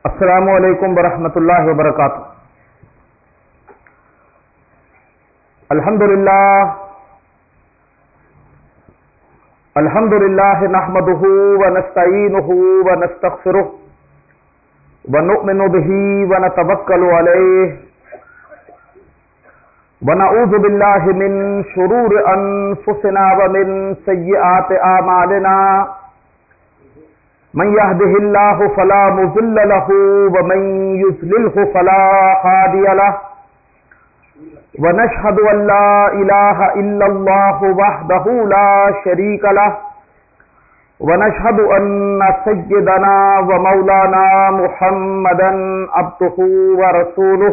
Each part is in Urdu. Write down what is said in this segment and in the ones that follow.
السلام علیکم ورحمۃ اللہ وبرکاتہ۔ الحمد للہ نحمده ونستعینه ونستغفره ونؤمن به ونتوکل علیہ ونعوذ باللہ من شرور انفسنا ومن سیئات اعمالنا، من يهده الله فلا مضل له ومن يضلله فلا هادي له، ونشهد أن لا إله إلا الله وحده لا شريك له، ونشهد أن سيدنا ومولانا محمدا عبده ورسوله،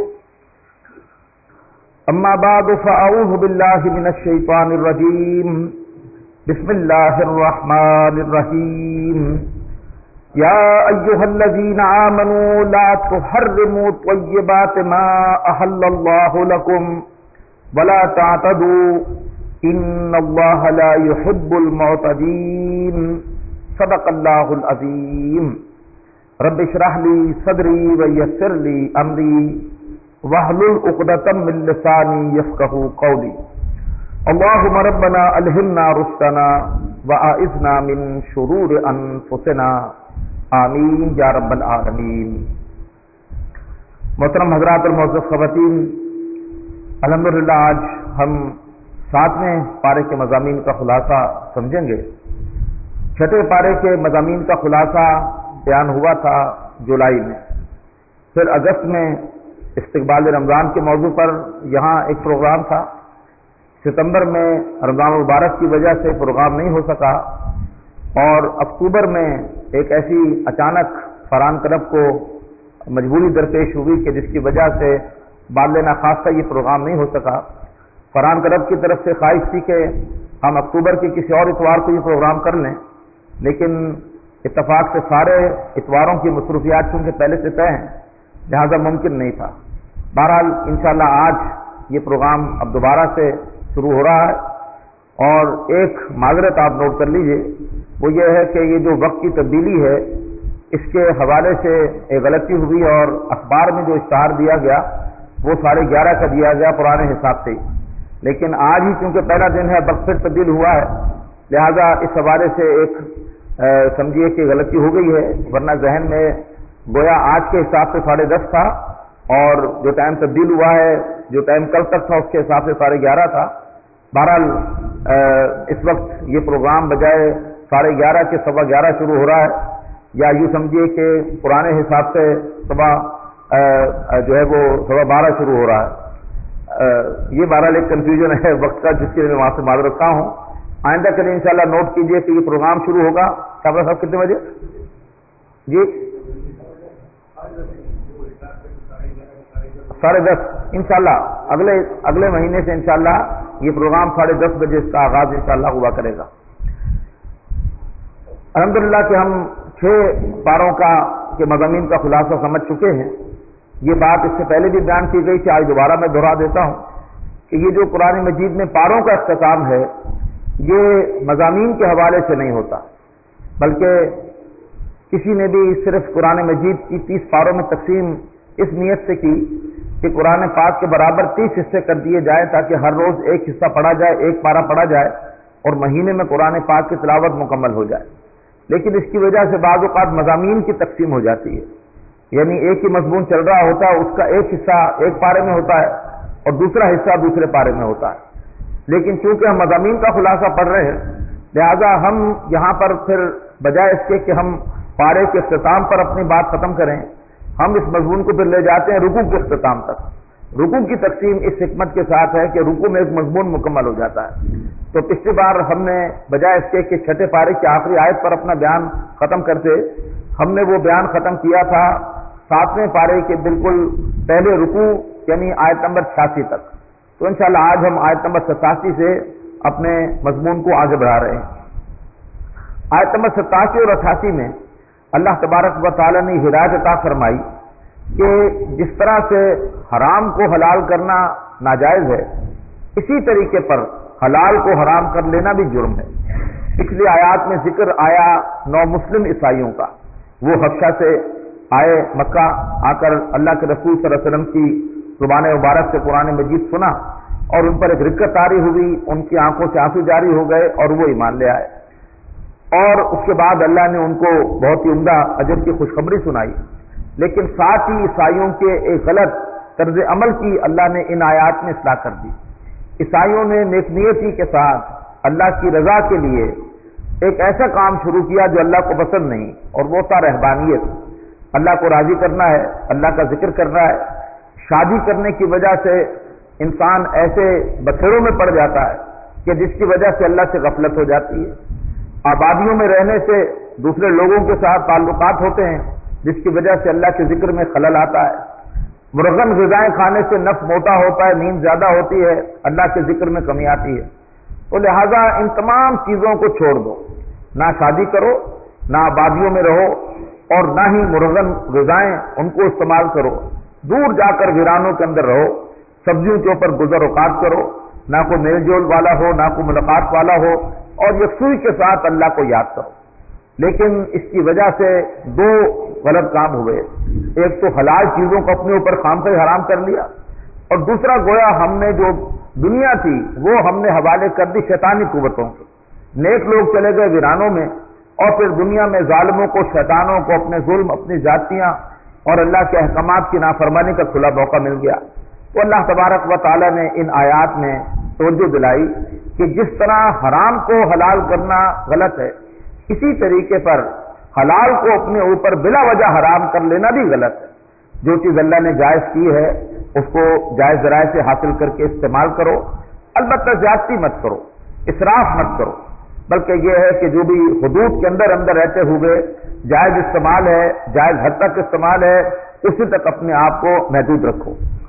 أما بعد فأعوذ بالله من الشيطان الرجيم، بسم الله الرحمن الرحيم، يا أيها الذين آمنوا لا تحرموا طيبات ما أحل الله لكم ولا تعتدوا إن الله لا يحب المعتدين، صدق الله العظيم۔ رب اشرح لي صدري ويسر لي أمري واحلل عقدة من لساني يفقهوا قولي، اللهم ربنا ألهمنا رشدنا وأعذنا من شرور أنفسنا، آمین یا رب العالمین۔ محترم حضرات اور معزز خواتین، الحمدللہ آج ہم 7ویں پارے کے مضامین کا خلاصہ سمجھیں گے۔ 6 پارے کے مضامین کا خلاصہ بیان ہوا تھا جولائی میں، پھر اگست میں استقبال رمضان کے موضوع پر یہاں ایک پروگرام تھا، ستمبر میں رمضان المبارک کی وجہ سے پروگرام نہیں ہو سکا، اور اکتوبر میں ایک ایسی اچانک فرحان کرب کو مجبوری درپیش ہوئی کہ جس کی وجہ سے بعد ناخواستہ یہ پروگرام نہیں ہو سکا۔ فرحان کرب کی طرف سے خواہش تھی کہ ہم اکتوبر کے کسی اور اتوار کو یہ پروگرام کر لیں، لیکن اتفاق سے سارے اتواروں کی مصروفیات چونکہ پہلے سے طے ہیں لہذا ممکن نہیں تھا۔ بہرحال انشاءاللہ آج یہ پروگرام اب دوبارہ سے شروع ہو رہا ہے، اور ایک معذرت آپ نوٹ کر لیجئے، وہ یہ ہے کہ یہ جو وقت کی تبدیلی ہے اس کے حوالے سے ایک غلطی ہوئی، اور اخبار میں جو اشتہار دیا گیا وہ 11:30 کا دیا گیا پرانے حساب سے ہی، لیکن آج ہی چونکہ پہلا دن ہے وقت پھر تبدیل ہوا ہے، لہذا اس حوالے سے ایک سمجھیے کہ غلطی ہو گئی ہے، ورنہ ذہن میں گویا آج کے حساب سے 10:30 تھا، اور جو ٹائم تبدیل ہوا ہے جو ٹائم کل تک تھا اس کے حساب سے 11:30 تھا۔ بہرحال اس وقت یہ پروگرام بجائے 11:30 کے 11:15 شروع ہو رہا ہے، یا یوں سمجھیے کہ پرانے حساب سے جو ہے وہ 12:15 شروع ہو رہا ہے۔ یہ بہرحال ایک کنفیوژن ہے وقت کا، جس کے لیے میں وہاں سے معذرت رکھتا ہوں۔ آئندہ کے لیے انشاءاللہ نوٹ کیجئے کہ یہ پروگرام شروع ہوگا صاحب کتنے بجے؟ جی 10:30 انشاءاللہ اگلے مہینے سے انشاءاللہ یہ پروگرام 10:30 بجے اس کا آغاز انشاءاللہ ہوا کرے گا۔ الحمدللہ کہ ہم 6 پاروں کے مضامین کا خلاصہ سمجھ چکے ہیں۔ یہ بات اس سے پہلے بھی بیان کی گئی تھی، آج دوبارہ میں دہرا دیتا ہوں کہ یہ جو قرآن مجید میں پاروں کا اختتام ہے یہ مضامین کے حوالے سے نہیں ہوتا، بلکہ کسی نے بھی صرف قرآن مجید کی 30 پاروں میں تقسیم اس نیت سے کی کہ قرآن پاک کے برابر 30 حصے کر دیے جائیں تاکہ ہر روز ایک حصہ پڑھا جائے، ایک پارہ پڑھا جائے، اور مہینے میں قرآن پاک کی تلاوت مکمل ہو جائے۔ لیکن اس کی وجہ سے بعض اوقات مضامین کی تقسیم ہو جاتی ہے، یعنی ایک ہی مضمون چل رہا ہوتا ہے، اس کا ایک حصہ ایک پارے میں ہوتا ہے اور دوسرا حصہ دوسرے پارے میں ہوتا ہے، لیکن چونکہ ہم مضامین کا خلاصہ پڑھ رہے ہیں لہذا ہم یہاں پر پھر بجائے اس کے کہ ہم پارے کے اختتام پر اپنی بات ختم کریں، ہم اس مضمون کو پھر لے جاتے ہیں رکوع کے اختتام تک۔ رکوع کی تقسیم اس حکمت کے ساتھ ہے کہ رکوع میں ایک مضمون مکمل ہو جاتا ہے۔ تو پچھلی بار ہم نے بجائے اس کے کہ 6 پارے کی آخری آیت پر اپنا بیان ختم کرتے، ہم نے وہ بیان ختم کیا تھا 7ویں پارے کے بالکل پہلے رکوع یعنی آیت نمبر 86 تک۔ تو انشاءاللہ آج ہم آیت نمبر 87 سے اپنے مضمون کو آگے بڑھا رہے ہیں۔ آیت نمبر 87 اور 88 میں اللہ تبارک و تعالی نے ہدایت عطا فرمائی کہ جس طرح سے حرام کو حلال کرنا ناجائز ہے، اسی طریقے پر حلال کو حرام کر لینا بھی جرم ہے۔ پچھلی آیات میں ذکر آیا نو مسلم عیسائیوں کا، وہ حبشہ سے آئے مکہ، آ کر اللہ کے رسول صلی اللہ علیہ وسلم کی زبان مبارک سے قرآن مجید سنا اور ان پر ایک رقت طاری ہوئی، ان کی آنکھوں سے آنسو جاری ہو گئے اور وہ ایمان لے آئے، اور اس کے بعد اللہ نے ان کو بہت ہی عمدہ اجر کی خوشخبری سنائی۔ لیکن ساتھ ہی عیسائیوں کے ایک غلط طرز عمل کی اللہ نے ان آیات میں اصلاح کر دی۔ عیسائیوں نے نیک نیتی کے ساتھ اللہ کی رضا کے لیے ایک ایسا کام شروع کیا جو اللہ کو پسند نہیں، اور وہ تھا رہبانیت۔ اللہ کو راضی کرنا ہے، اللہ کا ذکر کرنا ہے۔ شادی کرنے کی وجہ سے انسان ایسے بکھیڑوں میں پڑ جاتا ہے کہ جس کی وجہ سے اللہ سے غفلت ہو جاتی ہے۔ آبادیوں میں رہنے سے دوسرے لوگوں کے ساتھ تعلقات ہوتے ہیں جس کی وجہ سے اللہ کے ذکر میں خلل آتا ہے۔ مرغن غذائیں کھانے سے نفس موٹا ہوتا ہے، نیند زیادہ ہوتی ہے، اللہ کے ذکر میں کمی آتی ہے۔ تو لہٰذا ان تمام چیزوں کو چھوڑ دو، نہ شادی کرو، نہ آبادیوں میں رہو، اور نہ ہی مرغن غذائیں ان کو استعمال کرو۔ دور جا کر ویرانوں کے اندر رہو، سبزیوں کے اوپر گزر اوقات کرو، نہ کوئی میل جول والا ہو، نہ کوئی ملاقات والا ہو، اور یکسوئی کے ساتھ اللہ کو یاد کرو۔ لیکن اس کی وجہ سے دو غلط کام ہوئے، ایک تو حلال چیزوں کو اپنے اوپر خامخواہ حرام کر لیا، اور دوسرا گویا ہم نے جو دنیا تھی وہ ہم نے حوالے کر دی شیطانی قوتوں کے۔ نیک لوگ چلے گئے ویرانوں میں، اور پھر دنیا میں ظالموں کو، شیطانوں کو اپنے ظلم، اپنی ذاتیاں اور اللہ کے احکامات کی نافرمانی کا کھلا موقع مل گیا۔ تو اللہ تبارک و تعالیٰ نے ان آیات میں توجہ دلائی کہ جس طرح حرام کو حلال کرنا غلط ہے، اسی طریقے پر حلال کو اپنے اوپر بلا وجہ حرام کر لینا بھی غلط ہے۔ جو چیز اللہ نے جائز کی ہے اس کو جائز ذرائع سے حاصل کر کے استعمال کرو، البتہ زیادتی مت کرو، اسراف مت کرو، بلکہ یہ ہے کہ جو بھی حدود کے اندر رہتے ہوئے جائز استعمال ہے، جائز حد تک استعمال ہے، اسی تک اپنے آپ کو محدود رکھو۔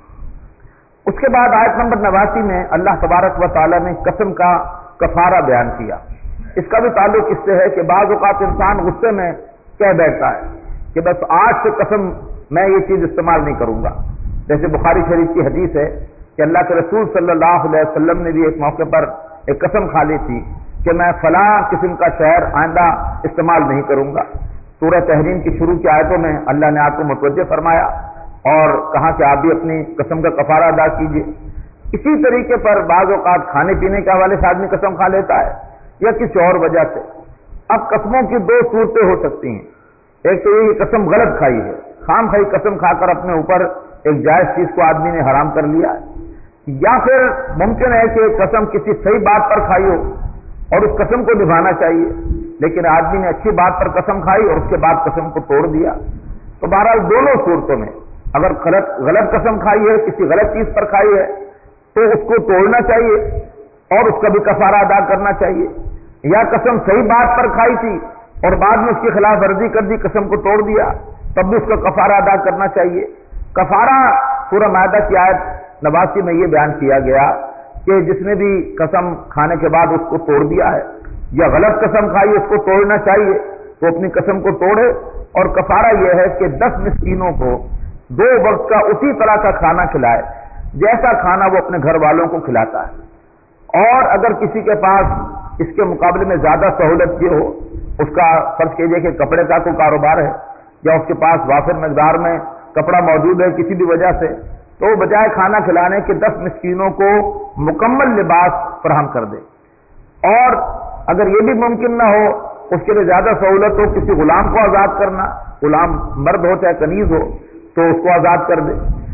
اس کے بعد آیت نمبر 89 میں اللہ تبارک و تعالیٰ نے قسم کا کفارہ بیان کیا۔ اس کا بھی تعلق اس سے ہے کہ بعض اوقات انسان غصے میں کہہ بیٹھتا ہے کہ بس آج سے قسم میں یہ چیز استعمال نہیں کروں گا۔ جیسے بخاری شریف کی حدیث ہے کہ اللہ کے رسول صلی اللہ علیہ وسلم نے بھی ایک موقع پر ایک قسم کھا لی تھی کہ میں فلاں قسم کا شہر آئندہ استعمال نہیں کروں گا۔ سورہ تحریم کی شروع کی آیتوں میں اللہ نے آپ کو متوجہ فرمایا اور کہا کہ آپ بھی اپنی قسم کا کفارہ ادا کیجیے۔ اسی طریقے پر بعض اوقات کھانے پینے کے حوالے سے آدمی قسم کھا لیتا ہے یا کسی اور وجہ سے۔ اب قسموں کی دو صورتیں ہو سکتی ہیں، ایک تو یہ قسم غلط کھائی ہے، خام خواہی قسم کھا کر اپنے اوپر ایک جائز چیز کو آدمی نے حرام کر لیا ہے، یا پھر ممکن ہے کہ قسم کسی صحیح بات پر کھائی ہو اور اس قسم کو نبھانا چاہیے، لیکن آدمی نے اچھی بات پر قسم کھائی اور اس کے بعد قسم کو توڑ دیا۔ تو بہرحال دونوں صورتوں میں اگر غلط قسم کھائی ہے، کسی غلط چیز پر کھائی ہے، تو اس کو توڑنا چاہیے اور اس کا بھی کفارہ ادا کرنا چاہیے، یا قسم صحیح بات پر کھائی تھی اور بعد میں اس کی خلاف ورزی کر دی، قسم کو توڑ دیا، تب بھی اس کا کفارہ ادا کرنا چاہیے۔ کفارہ سورہ مائدہ کی آیت 89 میں یہ بیان کیا گیا کہ جس نے بھی قسم کھانے کے بعد اس کو توڑ دیا ہے یا غلط قسم کھائی اس کو توڑنا چاہیے تو اپنی قسم کو توڑے، اور کفارہ یہ ہے کہ 10 مسکینوں کو 2 وقت کا اسی طرح کا کھانا کھلائے جیسا کھانا وہ اپنے گھر والوں کو کھلاتا ہے۔ اور اگر کسی کے پاس اس کے مقابلے میں زیادہ سہولت یہ ہو، اس کا فرض کیجئے کہ کپڑے کا کوئی کاروبار ہے یا اس کے پاس وافر مقدار میں کپڑا موجود ہے کسی بھی وجہ سے، تو وہ بجائے کھانا کھلانے کے 10 مسکینوں کو مکمل لباس فراہم کر دے۔ اور اگر یہ بھی ممکن نہ ہو، اس کے لیے زیادہ سہولت ہو کسی غلام کو آزاد کرنا، غلام مرد ہو چاہے کنیز ہو، تو اس کو آزاد کر دے۔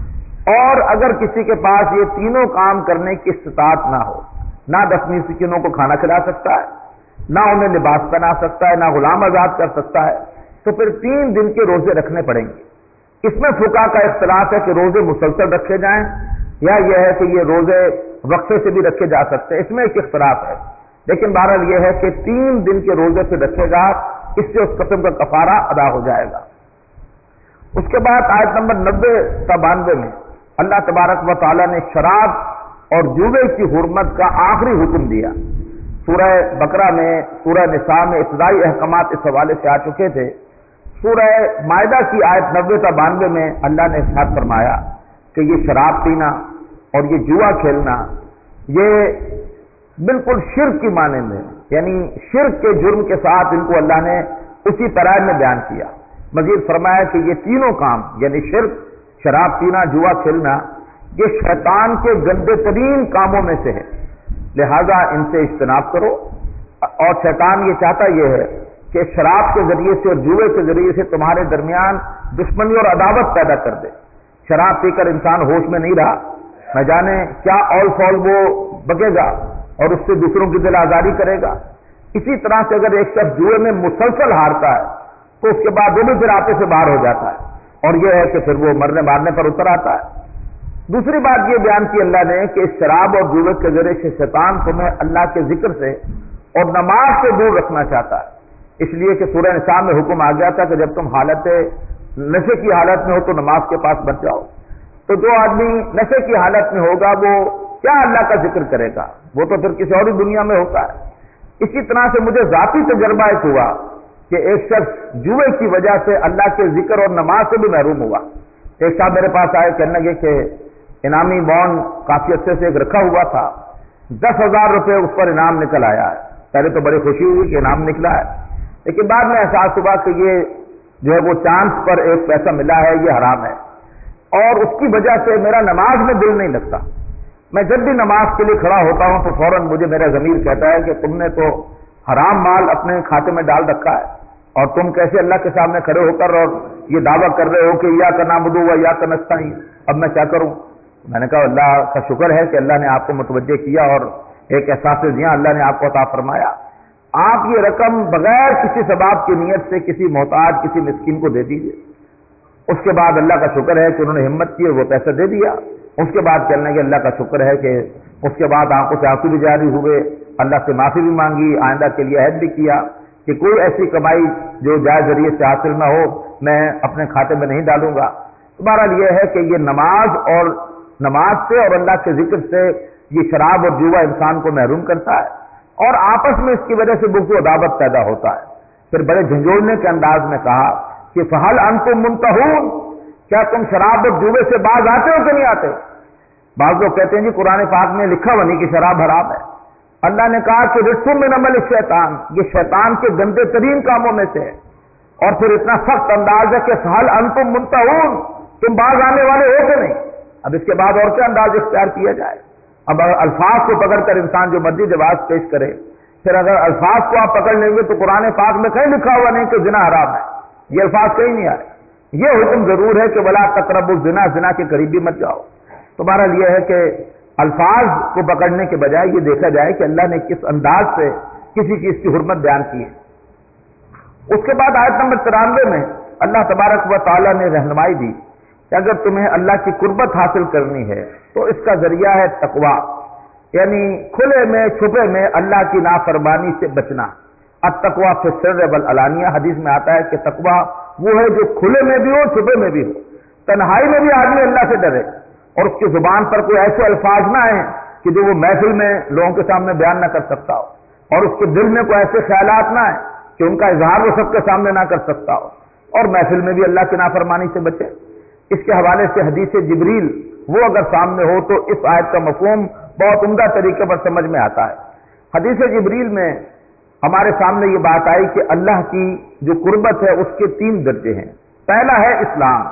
اور اگر کسی کے پاس یہ تینوں کام کرنے کی استطاعت نہ ہو، نہ 10 مسکینوں کو کھانا کھلا سکتا ہے، نہ انہیں لباس پہنا سکتا ہے، نہ غلام آزاد کر سکتا ہے، تو پھر 3 دن کے روزے رکھنے پڑیں گے۔ اس میں فقہا کا اختلاف ہے کہ روزے مسلسل رکھے جائیں یا یہ ہے کہ یہ روزے وقفے سے بھی رکھے جا سکتے ہیں، اس میں ایک اختلاف ہے، لیکن بہرحال یہ ہے کہ 3 دن کے روزے سے رکھے گا، اس سے اس قسم کا کفارہ ادا ہو جائے گا۔ اس کے بعد آیت نمبر 90 تا 92 میں اللہ تبارک و تعالیٰ نے شراب اور جوے کی حرمت کا آخری حکم دیا۔ سورہ بقرہ میں، سورہ نساء میں ابتدائی احکامات اس حوالے سے آ چکے تھے۔ سورہ مائدہ کی آیت 90 تا 92 میں اللہ نے ارشاد فرمایا کہ یہ شراب پینا اور یہ جوا کھیلنا یہ بالکل شرک کی مانند ہے، یعنی شرک کے جرم کے ساتھ ان کو اللہ نے اسی طرح میں بیان کیا مزید فرمایا کہ یہ تینوں کام یعنی شرک، شراب پینا، جوا کھیلنا، یہ شیطان کے گندے ترین کاموں میں سے ہے، لہذا ان سے اجتناب کرو۔ اور شیطان یہ چاہتا یہ ہے کہ شراب کے ذریعے سے اور جوئے کے ذریعے سے تمہارے درمیان دشمنی اور عداوت پیدا کر دے۔ شراب پی کر انسان ہوش میں نہیں رہا، نہ جانے کیا اول فول وہ بگے گا اور اس سے دوسروں کی دل آزاری کرے گا۔ اسی طرح سے اگر ایک شخص جوئے میں مسلسل ہارتا ہے تو اس کے بعد وہ بھی پھر آتے سے باہر ہو جاتا ہے، اور یہ ہے کہ پھر وہ مرنے مارنے پر اتر آتا ہے۔ دوسری بات یہ بیان کی اللہ نے کہ اس شراب اور جوئے کے ذریعے سے شیطان تمہیں اللہ کے ذکر سے اور نماز سے دور رکھنا چاہتا ہے، اس لیے کہ سورہ نساء میں حکم آ گیا تھا کہ جب تم حالت نشے کی حالت میں ہو تو نماز کے پاس بچ جاؤ۔ تو جو آدمی نشے کی حالت میں ہوگا وہ کیا اللہ کا ذکر کرے گا، وہ تو پھر کسی اور ہی دنیا میں ہوتا ہے۔ اسی طرح سے مجھے ذاتی تجربہ ایک ہوا کہ ایک شخص جوئے کی وجہ سے اللہ کے ذکر اور نماز سے بھی محروم ہوا۔ ایک صاحب میرے پاس آئے، کہنے لگے کہ انعامی بانڈ کافی عرصے سے ایک رکھا ہوا تھا، 10,000 روپے اس پر انعام نکل آیا ہے۔ پہلے تو بڑی خوشی ہوئی کہ انعام نکلا ہے، لیکن بعد میں احساس ہوا کہ یہ جو ہے وہ چانس پر ایک پیسہ ملا ہے، یہ حرام ہے، اور اس کی وجہ سے میرا نماز میں دل نہیں لگتا۔ میں جب بھی نماز کے لیے کھڑا ہوتا ہوں تو فوراً مجھے میرا ضمیر کہتا ہے کہ تم نے تو حرام مال اپنے کھاتے میں ڈال رکھا ہے، اور تم کیسے اللہ کے سامنے کھڑے ہو کر اور یہ دعویٰ کر رہے ہو کہ ایاک نعبد و ایاک نستعین، اب میں کیا کروں؟ میں نے کہا اللہ کا شکر ہے کہ اللہ نے آپ کو متوجہ کیا اور ایک احساس ضیاء اللہ نے آپ کو عطا فرمایا۔ آپ یہ رقم بغیر کسی ثواب کی نیت سے کسی محتاج، کسی مسکین کو دے دیجیے۔ اس کے بعد اللہ کا شکر ہے کہ انہوں نے ہمت کی اور وہ پیسہ دے دیا۔ اس کے بعد چلنے کے اللہ کا شکر ہے کہ اس کے بعد آنکھوں سے آنسو بھی جاری ہوئے، اللہ سے معافی بھی مانگی، آئندہ کے لیے عہد بھی کیا کہ کوئی ایسی کمائی جو جائز ذریعے سے حاصل نہ ہو میں اپنے کھاتے میں نہیں ڈالوں گا۔ بہرحال یہ ہے کہ یہ نماز سے اور اللہ کے ذکر سے یہ شراب اور جوا انسان کو محروم کرتا ہے، اور آپس میں اس کی وجہ سے بغض و عداوت پیدا ہوتا ہے۔ پھر بڑے جھنجھوڑنے کے انداز میں کہا کہ فہل انتم منتہون، کیا تم شراب اور جوے سے باز آتے ہو کہ نہیں آتے؟ بعض لوگ کہتے ہیں جی قرآن پاک میں لکھا ہوا نہیں کہ شراب حرام ہے۔ اللہ نے کہا کہ رجس من عمل الشیطان، یہ شیطان کے گندے ترین کاموں میں سے ہے، اور پھر اتنا سخت انداز ہے کہ فہل انتم منتہون، تم باز آنے والے ہو کہ نہیں؟ اب اس کے بعد اور کیا انداز اختیار کیا جائے؟ اب الفاظ کو پکڑ کر انسان جو مرضی جواز پیش کرے، پھر اگر الفاظ کو آپ پکڑ لیں گے تو قرآن پاک میں کہیں لکھا ہوا نہیں کہ زنا حرام ہے، یہ الفاظ کہیں نہیں آئے۔ یہ حکم ضرور ہے کہ ولا تقربوا الزنا، زنا کے قریب بھی مت جاؤ۔ تو بہرحال یہ ہے کہ الفاظ کو پکڑنے کے بجائے یہ دیکھا جائے کہ اللہ نے کس انداز سے کسی چیز کی حرمت بیان کی ہے۔ اس کے بعد آیت نمبر 93 میں اللہ تبارک و تعالیٰ نے رہنمائی دی کہ اگر تمہیں اللہ کی قربت حاصل کرنی ہے تو اس کا ذریعہ ہے تقویٰ، یعنی کھلے میں چھپے میں اللہ کی نافرمانی سے بچنا۔ التقویٰ فی السر والعلانیہ، حدیث میں آتا ہے کہ تقویٰ وہ ہے جو کھلے میں بھی ہو، چھپے میں بھی ہو، تنہائی میں بھی آدمی اللہ سے ڈرے اور اس کی زبان پر کوئی ایسے الفاظ نہ آئیں کہ جو وہ محفل میں لوگوں کے سامنے بیان نہ کر سکتا ہو، اور اس کے دل میں کوئی ایسے خیالات نہ آئیں کہ ان کا اظہار وہ سب کے سامنے نہ کر سکتا ہو، اور محفل میں بھی اللہ کی نافرمانی سے بچے۔ اس کے حوالے سے حدیث جبریل وہ اگر سامنے ہو تو اس آیت کا مفہوم بہت عمدہ طریقے پر سمجھ میں آتا ہے۔ حدیث جبریل میں ہمارے سامنے یہ بات آئی کہ اللہ کی جو قربت ہے اس کے 3 درجے ہیں۔ پہلا ہے اسلام،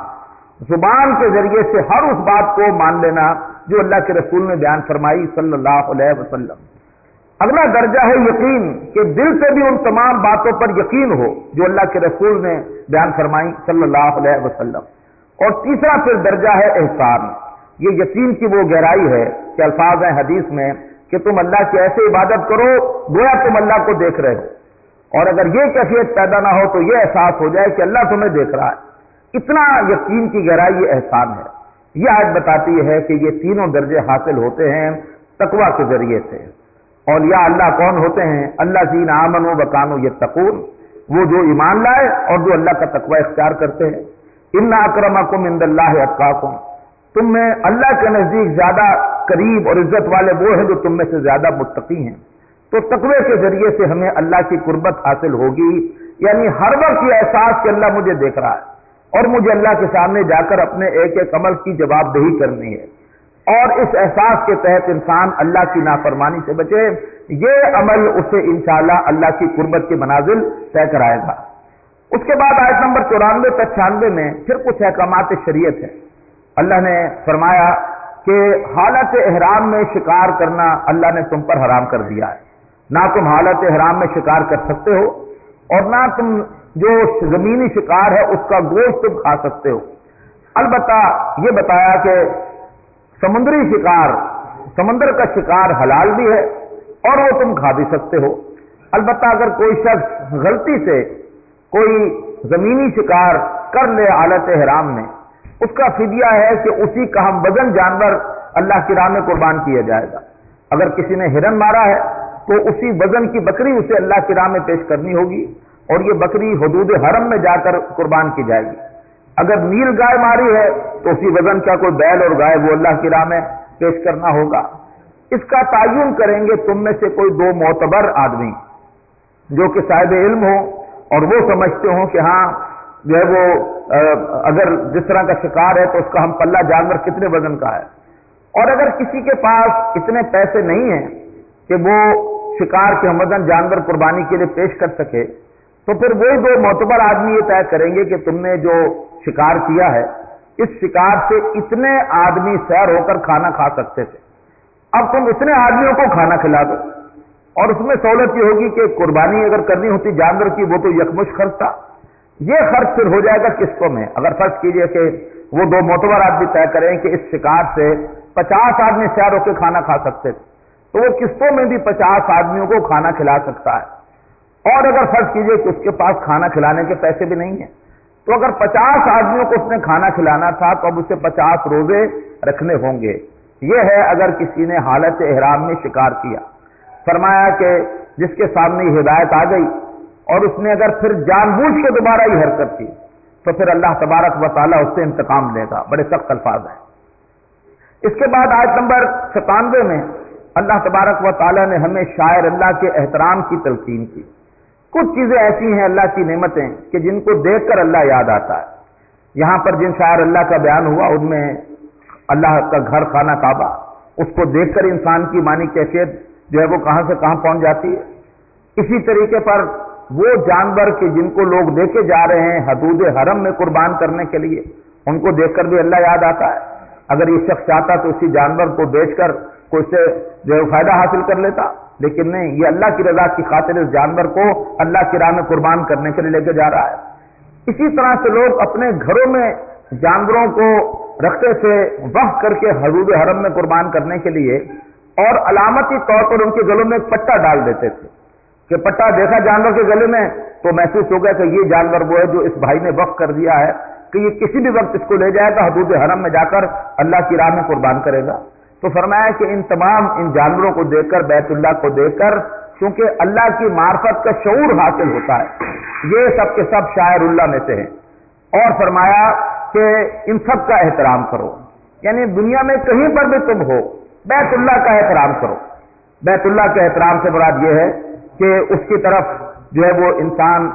زبان کے ذریعے سے ہر اس بات کو مان لینا جو اللہ کے رسول نے بیان فرمائی صلی اللہ علیہ وسلم۔ اگلا درجہ ہے یقین، کہ دل سے بھی ان تمام باتوں پر یقین ہو جو اللہ کے رسول نے بیان فرمائی صلی اللہ علیہ وسلم۔ اور تیسرا پھر درجہ ہے احسان، یہ یقین کی وہ گہرائی ہے کہ الفاظ ہیں حدیث میں کہ تم اللہ کی ایسے عبادت کرو گویا تم اللہ کو دیکھ رہے ہو، اور اگر یہ کیفیت پیدا نہ ہو تو یہ احساس ہو جائے کہ اللہ تمہیں دیکھ رہا ہے۔ اتنا یقین کی گہرائی یہ احسان ہے۔ یہ آیت بتاتی ہے کہ یہ تینوں درجے حاصل ہوتے ہیں تقویٰ کے ذریعے سے۔ اولیاء اللہ کون ہوتے ہیں؟ الذین آمنوا وکانوا یتقون، وہ جو ایمان لائے اور جو اللہ کا تقویٰ اختیار کرتے ہیں۔ ان اکرمکم عند اللہ اتقاکم، تم میں اللہ کے نزدیک زیادہ قریب اور عزت والے وہ ہیں جو تم میں سے زیادہ متقی ہیں۔ تو تقوی کے ذریعے سے ہمیں اللہ کی قربت حاصل ہوگی، یعنی ہر وقت یہ احساس کہ اللہ مجھے دیکھ رہا ہے اور مجھے اللہ کے سامنے جا کر اپنے ایک ایک عمل کی جواب دہی کرنی ہے، اور اس احساس کے تحت انسان اللہ کی نافرمانی سے بچے۔ یہ عمل اسے انشاءاللہ اللہ کی قربت کے منازل طے کرائے گا۔ اس کے بعد آیت نمبر 94 تا 96 میں پھر کچھ احکامات شریعت ہیں۔ اللہ نے فرمایا کہ حالت احرام میں شکار کرنا اللہ نے تم پر حرام کر دیا ہے، نہ تم حالت احرام میں شکار کر سکتے ہو اور نہ تم جو زمینی شکار ہے اس کا گوشت تم کھا سکتے ہو۔ البتہ یہ بتایا کہ سمندری شکار، سمندر کا شکار حلال بھی ہے اور وہ تم کھا بھی سکتے ہو۔ البتہ اگر کوئی شخص غلطی سے کوئی زمینی شکار کر لے حالت احرام میں، اس کا فدیہ ہے کہ اسی کا ہم وزن جانور اللہ کی راہ میں قربان کیا جائے گا۔ اگر کسی نے ہرن مارا ہے تو اسی وزن کی بکری اسے اللہ کی راہ میں پیش کرنی ہوگی اور یہ بکری حدود حرم میں جا کر قربان کی جائے گی۔ اگر نیل گائے ماری ہے تو اسی وزن کا کوئی بیل اور گائے وہ اللہ کی راہ میں پیش کرنا ہوگا۔ اس کا تعین کریں گے تم میں سے کوئی 2 معتبر آدمی جو کہ صاحب علم ہو اور وہ سمجھتے ہوں کہ ہاں جو ہے وہ اگر جس طرح کا شکار ہے تو اس کا ہم پلہ جانور کتنے وزن کا ہے، اور اگر کسی کے پاس اتنے پیسے نہیں ہیں کہ وہ شکار کے وزن جانور قربانی کے لیے پیش کر سکے، تو پھر وہی 2 معتبر آدمی یہ طے کریں گے کہ تم نے جو شکار کیا ہے اس شکار سے اتنے آدمی سیر ہو کر کھانا کھا سکتے تھے، اب تم اتنے آدمیوں کو کھانا کھلا دو۔ اور اس میں سہولت یہ ہوگی کہ قربانی اگر کرنی ہوتی جانور کی وہ تو یکمشت خرچ تھا، یہ خرچ پھر ہو جائے گا قسطوں میں۔ اگر فرض کیجئے کہ وہ 2 معتبر آدمی طے کریں کہ اس شکار سے 50 آدمی سیر ہو کے کھانا کھا سکتے تھے، تو وہ قسطوں میں بھی 50 آدمیوں کو کھانا کھلا سکتا ہے۔ اور اگر فرض کیجئے کہ اس کے پاس کھانا کھلانے کے پیسے بھی نہیں ہیں، تو اگر 50 آدمیوں کو اس نے کھانا کھلانا تھا تو اب اسے 50 روزے رکھنے ہوں گے۔ یہ ہے اگر کسی نے حالت احرام میں شکار کیا۔ فرمایا کہ جس کے سامنے یہ ہدایت آ گئی اور اس نے اگر پھر جان بوجھ کے دوبارہ یہ حرکت کی تو پھر اللہ تبارک و تعالیٰ اس سے انتقام لے گا۔ بڑے سخت الفاظ ہیں۔ اس کے بعد آیت نمبر 97 میں اللہ تبارک و تعالیٰ نے ہمیں شاعر اللہ کے احترام کی تلقین کی۔ کچھ چیزیں ایسی ہیں اللہ کی نعمتیں کہ جن کو دیکھ کر اللہ یاد آتا ہے۔ یہاں پر جن شاعر اللہ کا بیان ہوا ان میں اللہ کا گھر خانہ کعبہ، اس کو دیکھ کر انسان کی ایمانی کیفیت جو ہے وہ کہاں سے کہاں پہنچ جاتی ہے۔ اسی طریقے پر وہ جانور کہ جن کو لوگ لے کے جا رہے ہیں حدود حرم میں قربان کرنے کے لیے، ان کو دیکھ کر بھی اللہ یاد آتا ہے۔ اگر یہ شخص چاہتا تو اسی جانور کو بیچ کر کوئی سے جو ہے فائدہ حاصل کر لیتا، لیکن نہیں، یہ اللہ کی رضا کی خاطر اس جانور کو اللہ کی راہ میں قربان کرنے کے لیے لے کے جا رہا ہے۔ اسی طرح سے لوگ اپنے گھروں میں جانوروں کو رکھتے تھے وقف کر کے حدود حرم میں قربان کرنے کے لیے، اور علامتی طور پر ان کے گلوں میں ایک پٹا ڈال دیتے تھے کہ پٹا دیکھا جانور کے گلے میں تو محسوس ہو گیا کہ یہ جانور وہ ہے جو اس بھائی نے وقف کر دیا ہے کہ یہ کسی بھی وقت اس کو لے جائے گا حدود حرم میں جا کر اللہ کی راہ میں قربان کرے گا۔ تو فرمایا کہ ان تمام ان جانوروں کو دیکھ کر، بیت اللہ کو دیکھ کر، چونکہ اللہ کی معرفت کا شعور حاصل ہوتا ہے، یہ سب کے سب شاعر اللہ میں سے ہیں۔ اور فرمایا کہ ان سب کا احترام کرو، یعنی دنیا میں کہیں پر بھی تم ہو بیت اللہ کا احترام کرو۔ بیت اللہ کے احترام سے مراد یہ ہے کہ اس کی طرف جو ہے وہ انسان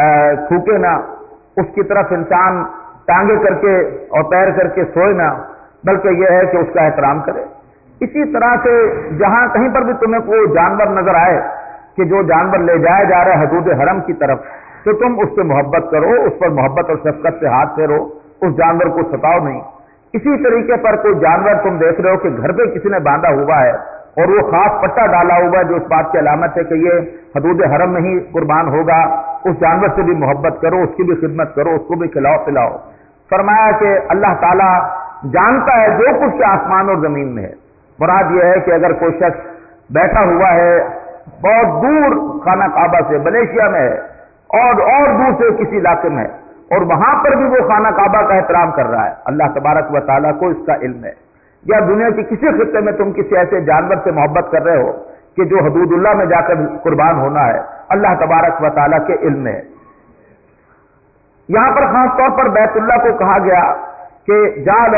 تھوکے نہ، اس کی طرف انسان ٹانگے کر کے اور پیر کر کے سوئے نہ، بلکہ یہ ہے کہ اس کا احترام کرے۔ اسی طرح سے جہاں کہیں پر بھی تمہیں کوئی جانور نظر آئے کہ جو جانور لے جایا جا رہا ہے حدود حرم کی طرف، تو تم اس سے محبت کرو، اس پر محبت اور شفقت سے ہاتھ پھیرو، اس جانور کو ستاؤ نہیں۔ اسی طریقے پر کوئی جانور تم دیکھ رہے ہو کہ گھر پہ کسی نے باندھا ہوا ہے اور وہ خاص پٹا ڈالا ہوا ہے جو اس بات کی علامت ہے کہ یہ حدود حرم میں ہی قربان ہوگا، اس جانور سے بھی محبت کرو، اس کی بھی خدمت کرو، اس کو بھی کھلاؤ پلاؤ۔ فرمایا کہ اللہ تعالیٰ جانتا ہے جو کچھ آسمان اور زمین میں ہے۔ مراد یہ ہے کہ اگر کوئی شخص بیٹھا ہوا ہے بہت دور خانہ کعبہ سے، ملیشیا میں ہے اور دور سے کسی علاقے میں ہے، اور وہاں پر بھی وہ خانہ کعبہ کا احترام کر رہا ہے، اللہ تبارک و تعالیٰ کو اس کا علم ہے۔ یا دنیا کے کسی خطے میں تم کسی ایسے جانور سے محبت کر رہے ہو کہ جو حدود اللہ میں جا کر قربان ہونا ہے، اللہ تبارک و تعالیٰ کے علم میں ہے۔ یہاں پر خاص طور پر بیت اللہ کو کہا گیا کہ جعل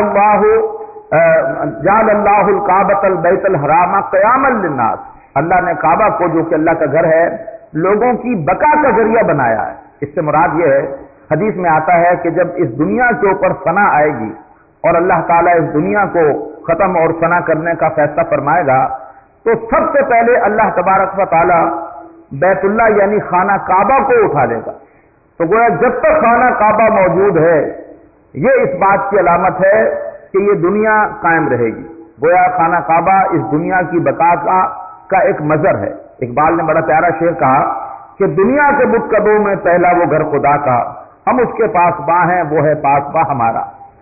اللہ الکعبۃ البیت الحرام قیاما للناس، اللہ نے کعبہ کو جو کہ اللہ کا گھر ہے لوگوں کی بقا کا ذریعہ بنایا ہے۔ اس سے مراد یہ ہے، حدیث میں آتا ہے کہ جب اس دنیا کے اوپر فنا آئے گی اور اللہ تعالیٰ اس دنیا کو ختم اور فنا کرنے کا فیصلہ فرمائے گا، تو سب سے پہلے اللہ تبارک و تعالیٰ بیت اللہ یعنی خانہ کعبہ کو اٹھا لے گا تو گویا جب تک خانہ کعبہ موجود ہے یہ اس بات کی علامت ہے کہ یہ دنیا قائم رہے گی. گویا خانہ کعبہ اس دنیا کی بقا کا ایک مظہر ہے. اقبال نے بڑا پیارا شعر کہا کہ دنیا کے بت کدوں میں پہلا وہ گھر خدا کا، ہم اس کے پاس باں ہیں وہ ہے پاس باں ہمارا.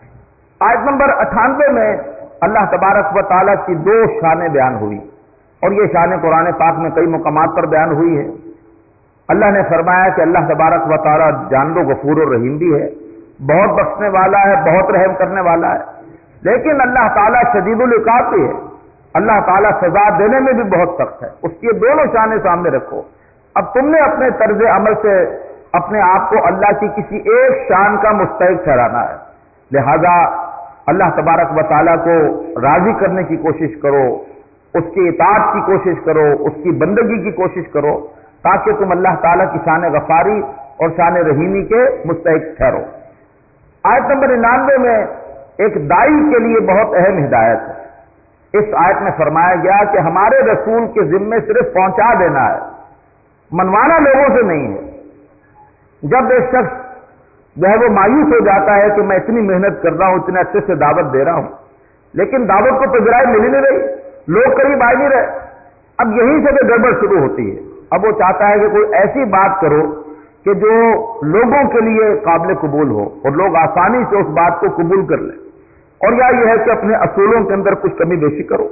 آیت نمبر 98 میں اللہ تبارک و تعالیٰ کی دو شانیں بیان ہوئی، اور یہ شانیں قرآن پاک میں کئی مقامات پر بیان ہوئی ہیں. اللہ نے فرمایا کہ اللہ تبارک و تعالیٰ جان و غفور و رحیم بھی ہے، بہت بخشنے والا ہے، بہت رحم کرنے والا ہے. لیکن اللہ تعالیٰ شدید العقاب بھی ہے، اللہ تعالیٰ سزا دینے میں بھی بہت سخت ہے. اس کی دونوں شانیں سامنے رکھو. اب تم نے اپنے طرز عمل سے اپنے آپ کو اللہ کی کسی ایک شان کا مستحق ٹھہرانا ہے، لہذا اللہ تبارک و تعالیٰ کو راضی کرنے کی کوشش کرو، اس کی اطاعت کی کوشش کرو، اس کی بندگی کی کوشش کرو، تاکہ تم اللہ تعالیٰ کی شان غفاری اور شان رحیمی کے مستحق ٹھہرو. آیت نمبر 99 میں ایک دائی کے لیے بہت اہم ہدایت ہے. اس آیت میں فرمایا گیا کہ ہمارے رسول کے ذمے صرف پہنچا دینا ہے، منوانا لوگوں سے نہیں ہے. جب ایک شخص جو ہے وہ مایوس ہو جاتا ہے کہ میں اتنی محنت کر رہا ہوں، اتنے اچھے سے دعوت دے رہا ہوں، لیکن دعوت کو پذیرائی مل ہی نہیں رہی، لوگ قریب آ نہیں رہے، اب یہیں سے تو گڑبڑ شروع ہوتی ہے. اب وہ چاہتا ہے کہ کوئی ایسی بات کرو کہ جو لوگوں کے لیے قابل قبول ہو اور لوگ آسانی سے اس بات کو قبول کر لیں، اور یا یہ ہے کہ اپنے اصولوں کے اندر کچھ کمی بیشی کرو،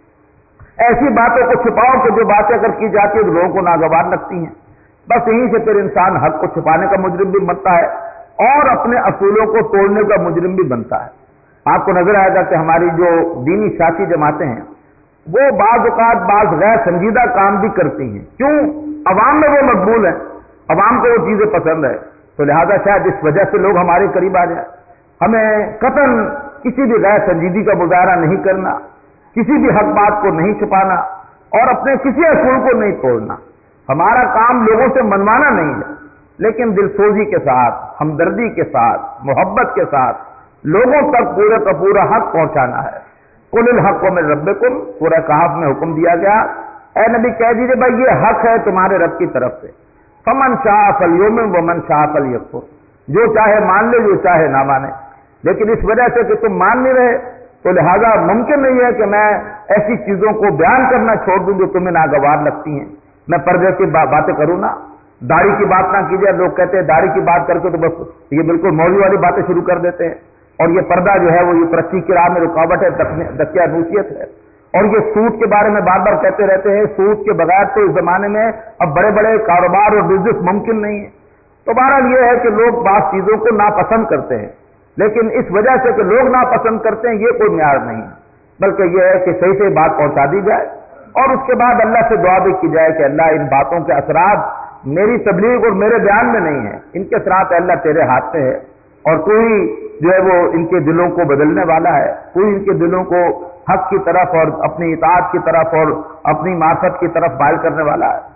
ایسی باتوں کو چھپاؤ کہ جو باتیں اگر کی جاتی ہیں تو لوگوں کو ناگوار لگتی ہیں. بس یہیں سے پھر انسان حق کو چھپانے کا مجرم بھی بنتا ہے اور اپنے اصولوں کو توڑنے کا مجرم بھی بنتا ہے. آپ کو نظر آئے گا کہ ہماری جو دینی سیاسی جماعتیں ہیں وہ بعض اوقات بعض غیر سنجیدہ کام بھی کرتی ہیں. کیوں؟ عوام میں وہ مقبول ہیں، عوام کو وہ چیزیں پسند ہے، تو لہذا شاید اس وجہ سے لوگ ہمارے قریب آ جائیں. ہمیں قطعاً کسی بھی غیر سنجیدگی کا مظاہرہ نہیں کرنا، کسی بھی حق بات کو نہیں چھپانا اور اپنے کسی اصول کو نہیں توڑنا. ہمارا کام لوگوں سے منوانا نہیں ہے، لیکن دل سوزی کے ساتھ، ہمدردی کے ساتھ، محبت کے ساتھ لوگوں تک پورے کا پورا حق پہنچانا ہے. قل الحق من ربکم، سورہ کہف میں حکم دیا گیا، اے نبی کہہ دیجیے بھائی یہ حق ہے تمہارے رب کی طرف سے. فمن شاء فلیؤمن ومن شاء فلیکفر، جو چاہے مان لے جو چاہے نہ مانے. لیکن اس وجہ سے کہ تم مان نہیں رہے تو لہذا ممکن نہیں ہے کہ میں ایسی چیزوں کو بیان کرنا چھوڑ دوں جو تمہیں ناگوار لگتی ہیں. میں پردے کی باتیں کروں نا، داڑھی کی بات نہ کی جائے. لوگ کہتے ہیں داڑھی کی بات کر کے تو بس یہ بالکل موضوع والی باتیں شروع کر دیتے ہیں، اور یہ پردہ جو ہے وہ یہ ترقی کی راہ میں رکاوٹ ہے، دقیانوسیت ہے. اور یہ سود کے بارے میں بار بار کہتے رہتے ہیں، سود کے بغیر تو اس زمانے میں اب بڑے بڑے کاروبار اور بزنس ممکن نہیں ہے. تو بہرحال یہ ہے کہ لوگ بعض چیزوں کو ناپسند کرتے ہیں، لیکن اس وجہ سے کہ لوگ ناپسند کرتے ہیں یہ کوئی معیار نہیں، بلکہ یہ ہے کہ صحیح سے بات پہنچا دی جائے اور اس کے بعد اللہ سے دعا بھی کی جائے کہ اللہ ان باتوں کے اثرات میری تبلیغ اور میرے بیان میں نہیں ہیں، ان کے اثرات اللہ تیرے ہاتھ میں ہے، اور تو ہی جو ہے وہ ان کے دلوں کو بدلنے والا ہے، تو ہی ان کے دلوں کو حق کی طرف اور اپنی اطاعت کی طرف اور اپنی معرفت کی طرف مائل کرنے والا ہے.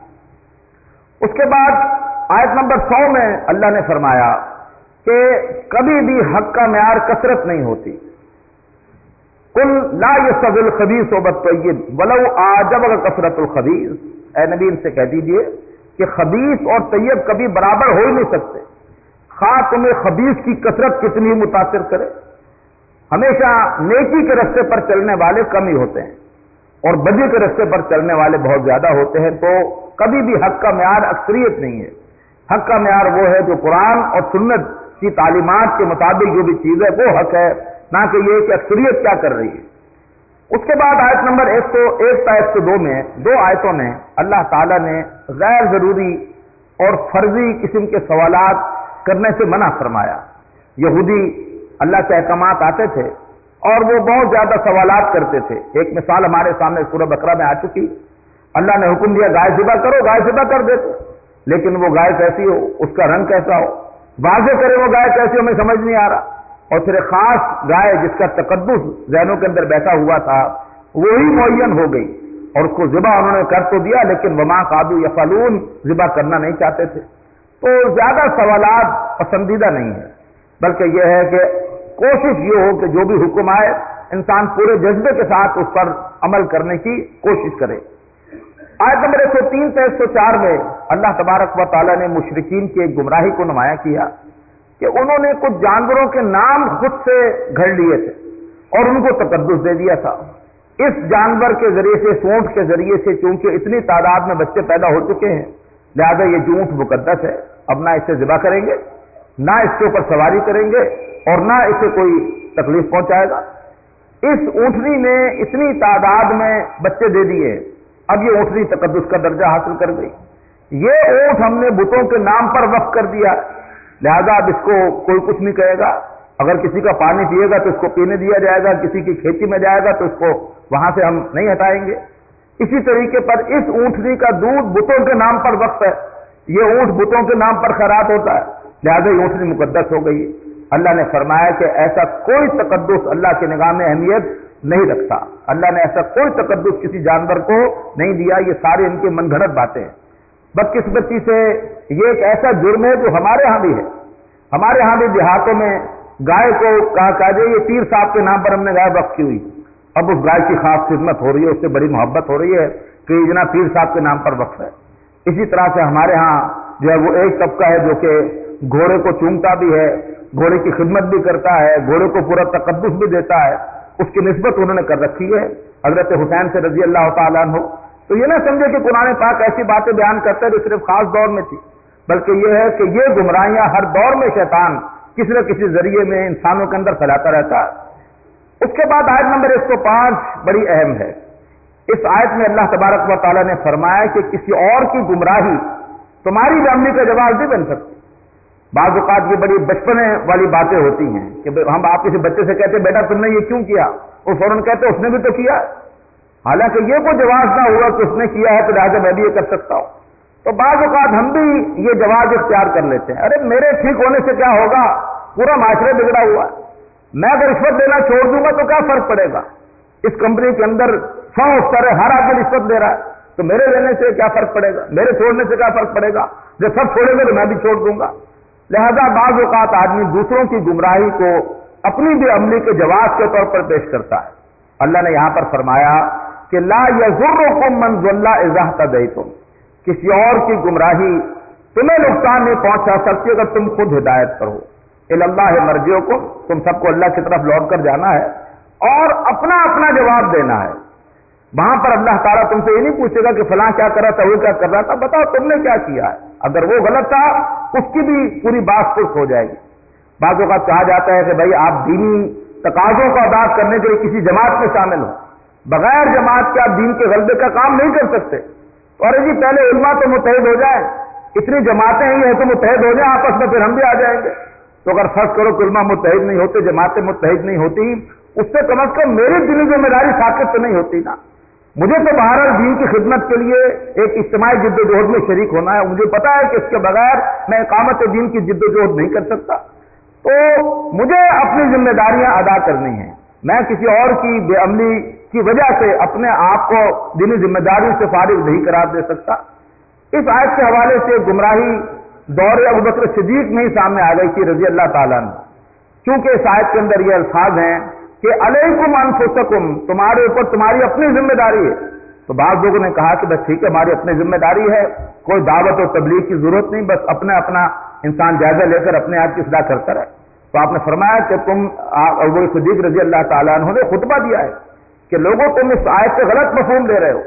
اس کے بعد آیت نمبر 100 میں اللہ نے فرمایا کہ کبھی بھی حق کا معیار کثرت نہیں ہوتی. قل لا یستوی الخبیث والطیب ولو اعجبک کثرت الخبیث، اے نبی ان سے کہہ دیجئے کہ خبیث اور طیب کبھی برابر ہو ہی نہیں سکتے، خواہ تمہیں خبیث کی کثرت کتنی متاثر کرے. ہمیشہ نیکی کے راستے پر چلنے والے کم ہی ہوتے ہیں اور بدی کے راستے پر چلنے والے بہت زیادہ ہوتے ہیں. تو کبھی بھی حق کا معیار اکثریت نہیں ہے. حق کا معیار وہ ہے جو قرآن اور سنت کی تعلیمات کے مطابق جو بھی چیز ہے وہ حق ہے، نہ کہ یہ کہ اکثریت کیا کر رہی ہے. اس کے بعد آیت نمبر 101 تا 102 میں دو آیتوں میں اللہ تعالیٰ نے غیر ضروری اور فرضی قسم کے سوالات کرنے سے منع فرمایا. یہودی اللہ کے احکامات آتے تھے اور وہ بہت زیادہ سوالات کرتے تھے. ایک مثال ہمارے سامنے سورہ بقرہ میں آ چکی، اللہ نے حکم دیا گائے ذبح کرو، گائے ذبح کر دیتے، لیکن وہ گائے کیسی ہو، اس کا رنگ کیسا ہو، واضح کرے وہ گائے کیسی ہو، ہمیں سمجھ نہیں آ رہا. اور پھر ایک خاص گائے جس کا تقدس ذہنوں کے اندر بیٹھا ہوا تھا وہی معین ہو گئی اور اس کو ذبح انہوں نے کر تو دیا، لیکن وما قادو یفعلون، ذبح کرنا نہیں چاہتے تھے. تو زیادہ سوالات پسندیدہ نہیں ہے، بلکہ یہ ہے کہ کوشش یہ ہو کہ جو بھی حکم آئے انسان پورے جذبے کے ساتھ اس پر عمل کرنے کی کوشش کرے. آیت نمبر 103 سے 104 میں اللہ تبارک و تعالیٰ نے مشرکین کی ایک گمراہی کو نمایاں کیا کہ انہوں نے کچھ جانوروں کے نام خود سے گھڑ لیے تھے اور ان کو تقدس دے دیا تھا. اس جانور کے ذریعے سے، اونٹ کے ذریعے سے، چونکہ اتنی تعداد میں بچے پیدا ہو چکے ہیں، لہذا یہ اونٹ مقدس ہے، اب نہ اسے ذبح کریں گے، نہ اس کے اوپر سواری کریں گے، اور نہ اسے کوئی تکلیف پہنچائے گا. اس اونٹنی نے اتنی تعداد میں بچے دے دیے، اب یہ اونٹنی تقدس کا درجہ حاصل کر گئی. یہ اونٹ ہم نے بتوں کے نام پر وقف کر دیا، لہذا اب اس کو کوئی کچھ نہیں کہے گا. اگر کسی کا پانی پیے گا تو اس کو پینے دیا جائے گا، کسی کی کھیتی میں جائے گا تو اس کو وہاں سے ہم نہیں ہٹائیں گے. اسی طریقے پر اس اونٹنی کا دودھ بتوں کے نام پر وقف ہے، یہ اونٹ بتوں کے نام پر خیرات ہوتا ہے، لہذا یہ اونٹنی مقدس ہو گئی. اللہ نے فرمایا کہ ایسا کوئی تقدس اللہ کی نگاہ میں اہمیت نہیں رکھتا. اللہ نے ایسا کوئی تقدس کسی جانور کو نہیں دیا. یہ سارے ان کے من گھڑت باتیں ہیں. بدقسمتی سے یہ ایک ایسا جرم ہے جو ہمارے ہاں بھی ہے. ہمارے ہاں بھی دیہاتوں میں گائے کو کہا جائے یہ پیر صاحب کے نام پر ہم نے گائے وقف کی ہوئی، اب اس گائے کی خاص خدمت ہو رہی ہے، اس سے بڑی محبت ہو رہی ہے کہ یہ جناب پیر صاحب کے نام پر وقف ہے. اسی طرح سے ہمارے ہاں جو ہے وہ ایک طبقہ ہے جو کہ گھوڑے کو چومتا بھی ہے، گھوڑے کی خدمت بھی کرتا ہے، گھوڑے کو پورا تقدس بھی دیتا ہے، اس کی نسبت انہوں نے کر رکھی ہے حضرت حسین سے رضی اللہ تعالیٰ عنہ. تو یہ نہ سمجھے کہ قرآن پاک ایسی باتیں بیان کرتا ہے جو صرف خاص دور میں تھی، بلکہ یہ ہے کہ یہ گمراہیاں ہر دور میں شیطان کسی نہ کسی ذریعے میں انسانوں کے اندر پھیلاتا رہتا ہے. اس کے بعد آیت نمبر 105 بڑی اہم ہے. اس آیت میں اللہ تبارک و تعالیٰ نے فرمایا کہ کسی اور کی گمراہی تمہاری بیامنی کا جواز نہیں بن سکتی. بعض اوقات یہ بڑی بچپنے والی باتیں ہوتی ہیں کہ ہم آپ کسی بچے سے کہتے ہیں بیٹا تم نے یہ کیوں کیا، وہ فوراً کہتے ہیں اس نے بھی تو کیا، حالانکہ یہ کوئی جواز نہ ہوا کہ اس نے کیا ہے تو لہٰذا میں بھی یہ کر سکتا ہوں. تو بعض اوقات ہم بھی یہ جواز اختیار کر لیتے ہیں، ارے میرے ٹھیک ہونے سے کیا ہوگا، پورا معاشرہ بگڑا ہوا ہے، میں اگر رشوت دینا چھوڑ دوں گا تو کیا فرق پڑے گا، اس کمپنی کے اندر 100 افسر ہے، ہر آدمی رشوت دے رہا ہے، تو میرے لینے سے کیا فرق پڑے گا، میرے چھوڑنے سے کیا فرق پڑے گا، جب سب چھوڑیں گے تو میں بھی چھوڑ دوں گا. لہذا بعض اوقات آدمی دوسروں کی گمراہی کو اپنی بے عملی کے جواز کے طور پر پیش کرتا ہے. اللہ نے یہاں پر فرمایا کہ لا یضرکم من ضل اذا اهتدیتم، کسی اور کی گمراہی تمہیں نقصان نہیں پہنچا سکتی اگر تم خود ہدایت پر ہو. الی اللہ مرجعکم، تم سب کو اللہ کی طرف لوٹ کر جانا ہے اور اپنا اپنا جواب دینا ہے. وہاں پر اللہ تعالیٰ تم سے یہ نہیں پوچھے گا کہ فلاں کیا کر رہا تھا، وہ کیا کر رہا تھا، بتاؤ تم نے کیا کیا ہے. اگر وہ غلط تھا اس کی بھی پوری بات پرس ہو جائے گی. بعض اوقات کہا جاتا ہے کہ بھائی آپ دینی تقاضوں کو ادا کرنے کے لیے کسی جماعت میں شامل ہو، بغیر جماعت کے آپ دین کے غلبے کا کام نہیں کر سکتے. اور جی پہلے علماء تو متحد ہو جائیں، اتنی جماعتیں ہی ہیں تو متحد ہو جائیں آپس میں، پھر ہم بھی آ جائیں گے. تو اگر فرض کرو کہ علماء متحد نہیں ہوتے، جماعتیں متحد نہیں ہوتی، اس سے کم از کم میری دینی ذمہ داری ساقط تو نہیں ہوتی نا. مجھے تو بہرحال دین کی خدمت کے لیے ایک اجتماعی جد و جہد میں شریک ہونا ہے. مجھے پتا ہے کہ اس کے بغیر میں اقامت دین کی جد و جہد نہیں کر سکتا. تو مجھے اپنی ذمہ داریاں ادا کرنی ہیں. میں کسی اور کی بے عملی کی وجہ سے اپنے آپ کو دینی ذمہ داریوں سے فارغ نہیں قرار دے سکتا. اس آیت کے حوالے سے گمراہی دور ابوبکر صدیق میں ہی سامنے آ گئی تھی رضی اللہ تعالیٰ عنہ، کیونکہ اس آیت کے اندر یہ الفاظ ہیں کہ علیکم انفسکم، تمہارے اوپر تمہاری اپنی ذمہ داری ہے. تو بعض لوگوں نے کہا کہ بس ٹھیک ہے ہماری اپنی ذمہ داری ہے، کوئی دعوت و تبلیغ کی ضرورت نہیں، بس اپنا انسان جائزہ لے کر اپنے آپ کی اصلاح کرتا رہے. تو آپ نے فرمایا کہ تم ابو صدیق رضی اللہ تعالیٰ عنہ نے خطبہ دیا ہے کہ لوگوں تم اس آیت سے غلط مفہوم لے رہے ہو.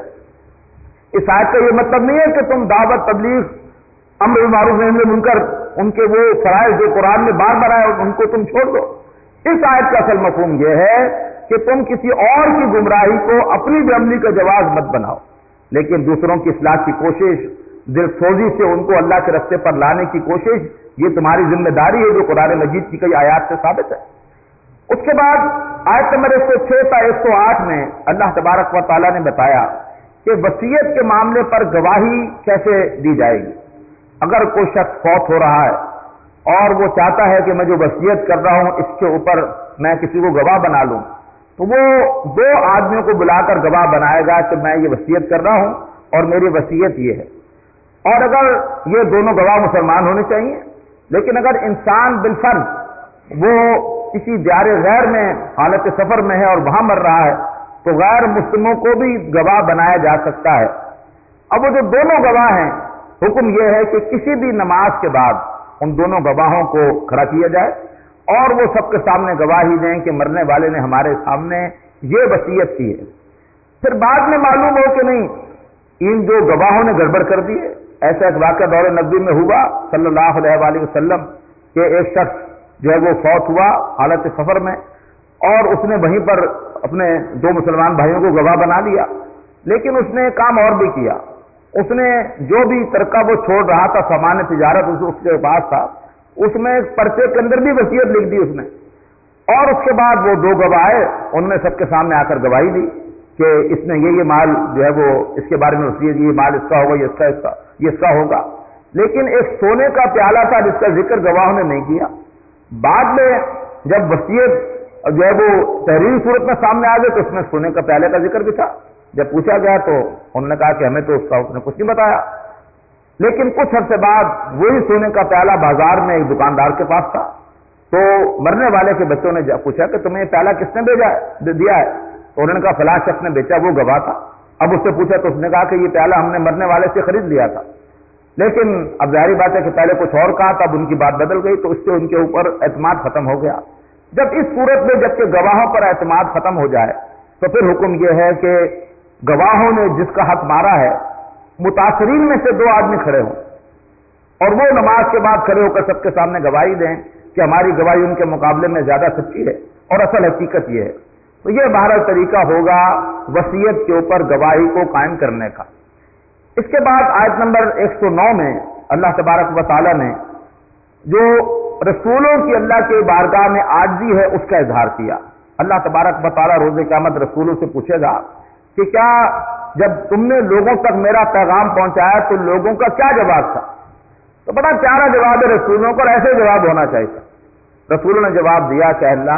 اس آیت کا یہ مطلب نہیں ہے کہ تم دعوت تبلیغ امر بالمعروف نہی عن المنکر ان کے وہ فرائض جو قرآن میں بار بار آئے ان کو تم چھوڑ دو. اس آیت کا اصل مفہوم یہ ہے کہ تم کسی اور کی گمراہی کو اپنی بے عملی کا جواز مت بناؤ، لیکن دوسروں کی اصلاح کی کوشش، دل سوزی سے ان کو اللہ کے راستے پر لانے کی کوشش، یہ تمہاری ذمہ داری ہے جو قرآن مجید کی کئی آیات سے ثابت ہے. اس کے بعد آیت نمبر 106 تا 108 میں اللہ تبارک و تعالیٰ نے بتایا کہ وصیت کے معاملے پر گواہی کیسے دی جائے گی. اگر کوئی شخص فوت ہو رہا ہے اور وہ چاہتا ہے کہ میں جو وصیت کر رہا ہوں اس کے اوپر میں کسی کو گواہ بنا لوں، تو وہ 2 آدمیوں کو بلا کر گواہ بنائے گا کہ میں یہ وصیت کر رہا ہوں اور میری وصیت یہ ہے. اور اگر یہ دونوں گواہ مسلمان ہونے چاہیے، لیکن اگر انسان بالفرض وہ کسی دیار غیر میں حالت سفر میں ہے اور وہاں مر رہا ہے تو غیر مسلموں کو بھی گواہ بنایا جا سکتا ہے. اب وہ جو دونوں گواہ ہیں، حکم یہ ہے کہ کسی بھی نماز کے بعد ان دونوں گواہوں کو کھڑا کیا جائے اور وہ سب کے سامنے گواہی دیں کہ مرنے والے نے ہمارے سامنے یہ وصیت کی ہے۔ پھر بعد میں معلوم ہو کہ نہیں، ان جو گواہوں نے گڑبڑ کر دی ہے۔ ایسا ایک واقعہ دور نبوی میں ہوا صلی اللہ علیہ وآلہ وسلم کہ ایک شخص جو ہے وہ فوت ہوا حالت سفر میں، اور اس نے وہیں پر اپنے دو مسلمان بھائیوں کو گواہ بنا لیا، لیکن اس نے کام اور بھی کیا۔ اس نے جو بھی ترکہ وہ چھوڑ رہا تھا، سامان تجارت اس کے پاس تھا، اس میں ایک پرچے کے اندر بھی وصیت لکھ دی اس نے، اور اس کے بعد وہ دو گواہ آئے، انہوں نے سب کے سامنے آ کر گواہی دی کہ اس نے یہ مال جو ہے وہ اس کے بارے میں وصیت کی، یہ مال اس کا ہوگا، یہ اس کا ہوگا، لیکن ایک سونے کا پیالہ تھا جس کا ذکر گواہوں نے نہیں کیا۔ بعد میں جب وصیت جو ہے وہ تحریری صورت میں سامنے آ گئی تو اس میں سونے کا پیالے کا ذکر بھی تھا۔ جب پوچھا گیا تو انہوں نے کہا کہ ہمیں تو اس نے کچھ نہیں بتایا، لیکن کچھ عرصے بعد وہی سونے کا پیالہ بازار میں ایک دکاندار کے پاس تھا، تو مرنے والے کے بچوں نے پوچھا کہ تمہیں یہ پیالہ کس نے دیا ہے؟ تو انہوں نے کہا فلاں شخص نے بیچا، وہ گواہ تھا۔ اب اس سے پوچھا تو اس نے کہا کہ یہ پیالہ ہم نے مرنے والے سے خرید لیا تھا، لیکن اب ظاہری بات ہے کہ پہلے کچھ اور کہا تھا، اب ان کی بات بدل گئی تو اس سے ان کے اوپر اعتماد ختم ہو گیا۔ جب اس صورت میں جبکہ گواہوں پر اعتماد ختم ہو جائے تو پھر حکم یہ ہے کہ گواہوں نے جس کا حق مارا ہے، متاثرین میں سے دو آدمی کھڑے ہوں اور وہ نماز کے بعد کھڑے ہو کر سب کے سامنے گواہی دیں کہ ہماری گواہی ان کے مقابلے میں زیادہ سچی ہے اور اصل حقیقت یہ ہے۔ تو یہ بہرحال طریقہ ہوگا وصیت کے اوپر گواہی کو قائم کرنے کا۔ اس کے بعد آیت نمبر 109 میں اللہ تبارک و تعالی نے جو رسولوں کی اللہ کے بارگاہ میں عاجزی ہے اس کا اظہار کیا۔ اللہ تبارک و تعالی روز قیامت رسولوں سے پوچھے گا کہ کیا جب تم نے لوگوں تک میرا پیغام پہنچایا تو لوگوں کا کیا جواب تھا؟ تو بڑا پیارا جواب ہے رسولوں کو، اور ایسے جواب ہونا چاہیے۔ رسولوں نے جواب دیا کہ اللہ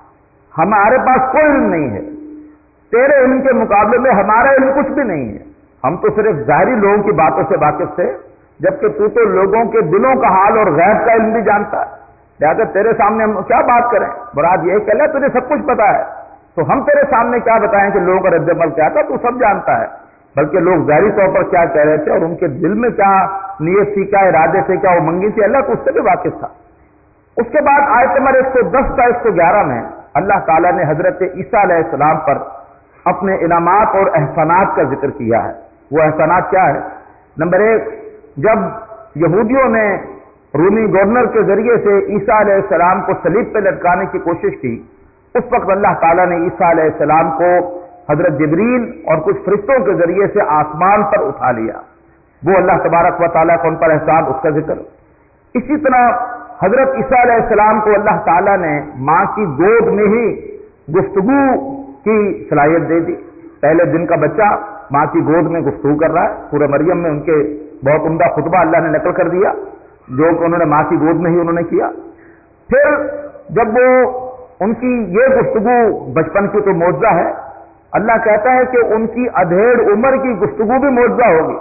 ہمارے پاس کوئی علم نہیں ہے، تیرے علم کے مقابلے میں ہمارا علم کچھ بھی نہیں ہے، ہم تو صرف ظاہری لوگوں کی باتوں سے واقف تھے، جبکہ تو لوگوں کے دلوں کا حال اور غیب کا علم بھی جانتا ہے، لہٰذا تیرے سامنے ہم کیا بات کریں؟ مراد یہ کہ اللہ تجھے سب کچھ پتا ہے، تو ہم تیرے سامنے کیا بتائیں کہ لوگوں کا رد عمل کیا تھا، تو سب جانتا ہے، بلکہ لوگ ظاہری طور پر کیا کہہ رہے تھے اور ان کے دل میں کیا نیت تھی، کیا ارادے تھے، کیا امنگی تھی، اللہ تو اس سے بھی واقف تھا۔ اس کے بعد آیت نمبر 110 تا 111 میں اللہ تعالیٰ نے حضرت عیسیٰ علیہ السلام پر اپنے انعامات اور احسانات کا ذکر کیا ہے۔ وہ احسانات کیا ہے؟ نمبر 1، جب یہودیوں نے رومی گورنر کے ذریعے سے عیسیٰ علیہ السلام کو صلیب پہ لٹکانے کی کوشش کی، اس وقت اللہ تعالیٰ نے عیسیٰ علیہ السلام کو حضرت جبریل اور کچھ فرشتوں کے ذریعے سے آسمان پر اٹھا لیا۔ وہ اللہ تبارک و تعالیٰ کا ان پر احسان، اس کا ذکر۔ اسی طرح حضرت عیسیٰ علیہ السلام کو اللہ تعالیٰ نے ماں کی گود میں ہی گفتگو کی صلاحیت دے دی۔ پہلے دن کا بچہ ماں کی گود میں گفتگو کر رہا ہے، سورہ مریم میں ان کے بہت عمدہ خطبہ اللہ نے نقل کر دیا جو کہ انہوں نے ماں کی گود میں ہی انہوں نے کیا۔ پھر جب وہ ان کی یہ گفتگو بچپن کی تو معجزہ ہے، اللہ کہتا ہے کہ ان کی ادھیڑ عمر کی گفتگو بھی معجزہ ہوگی،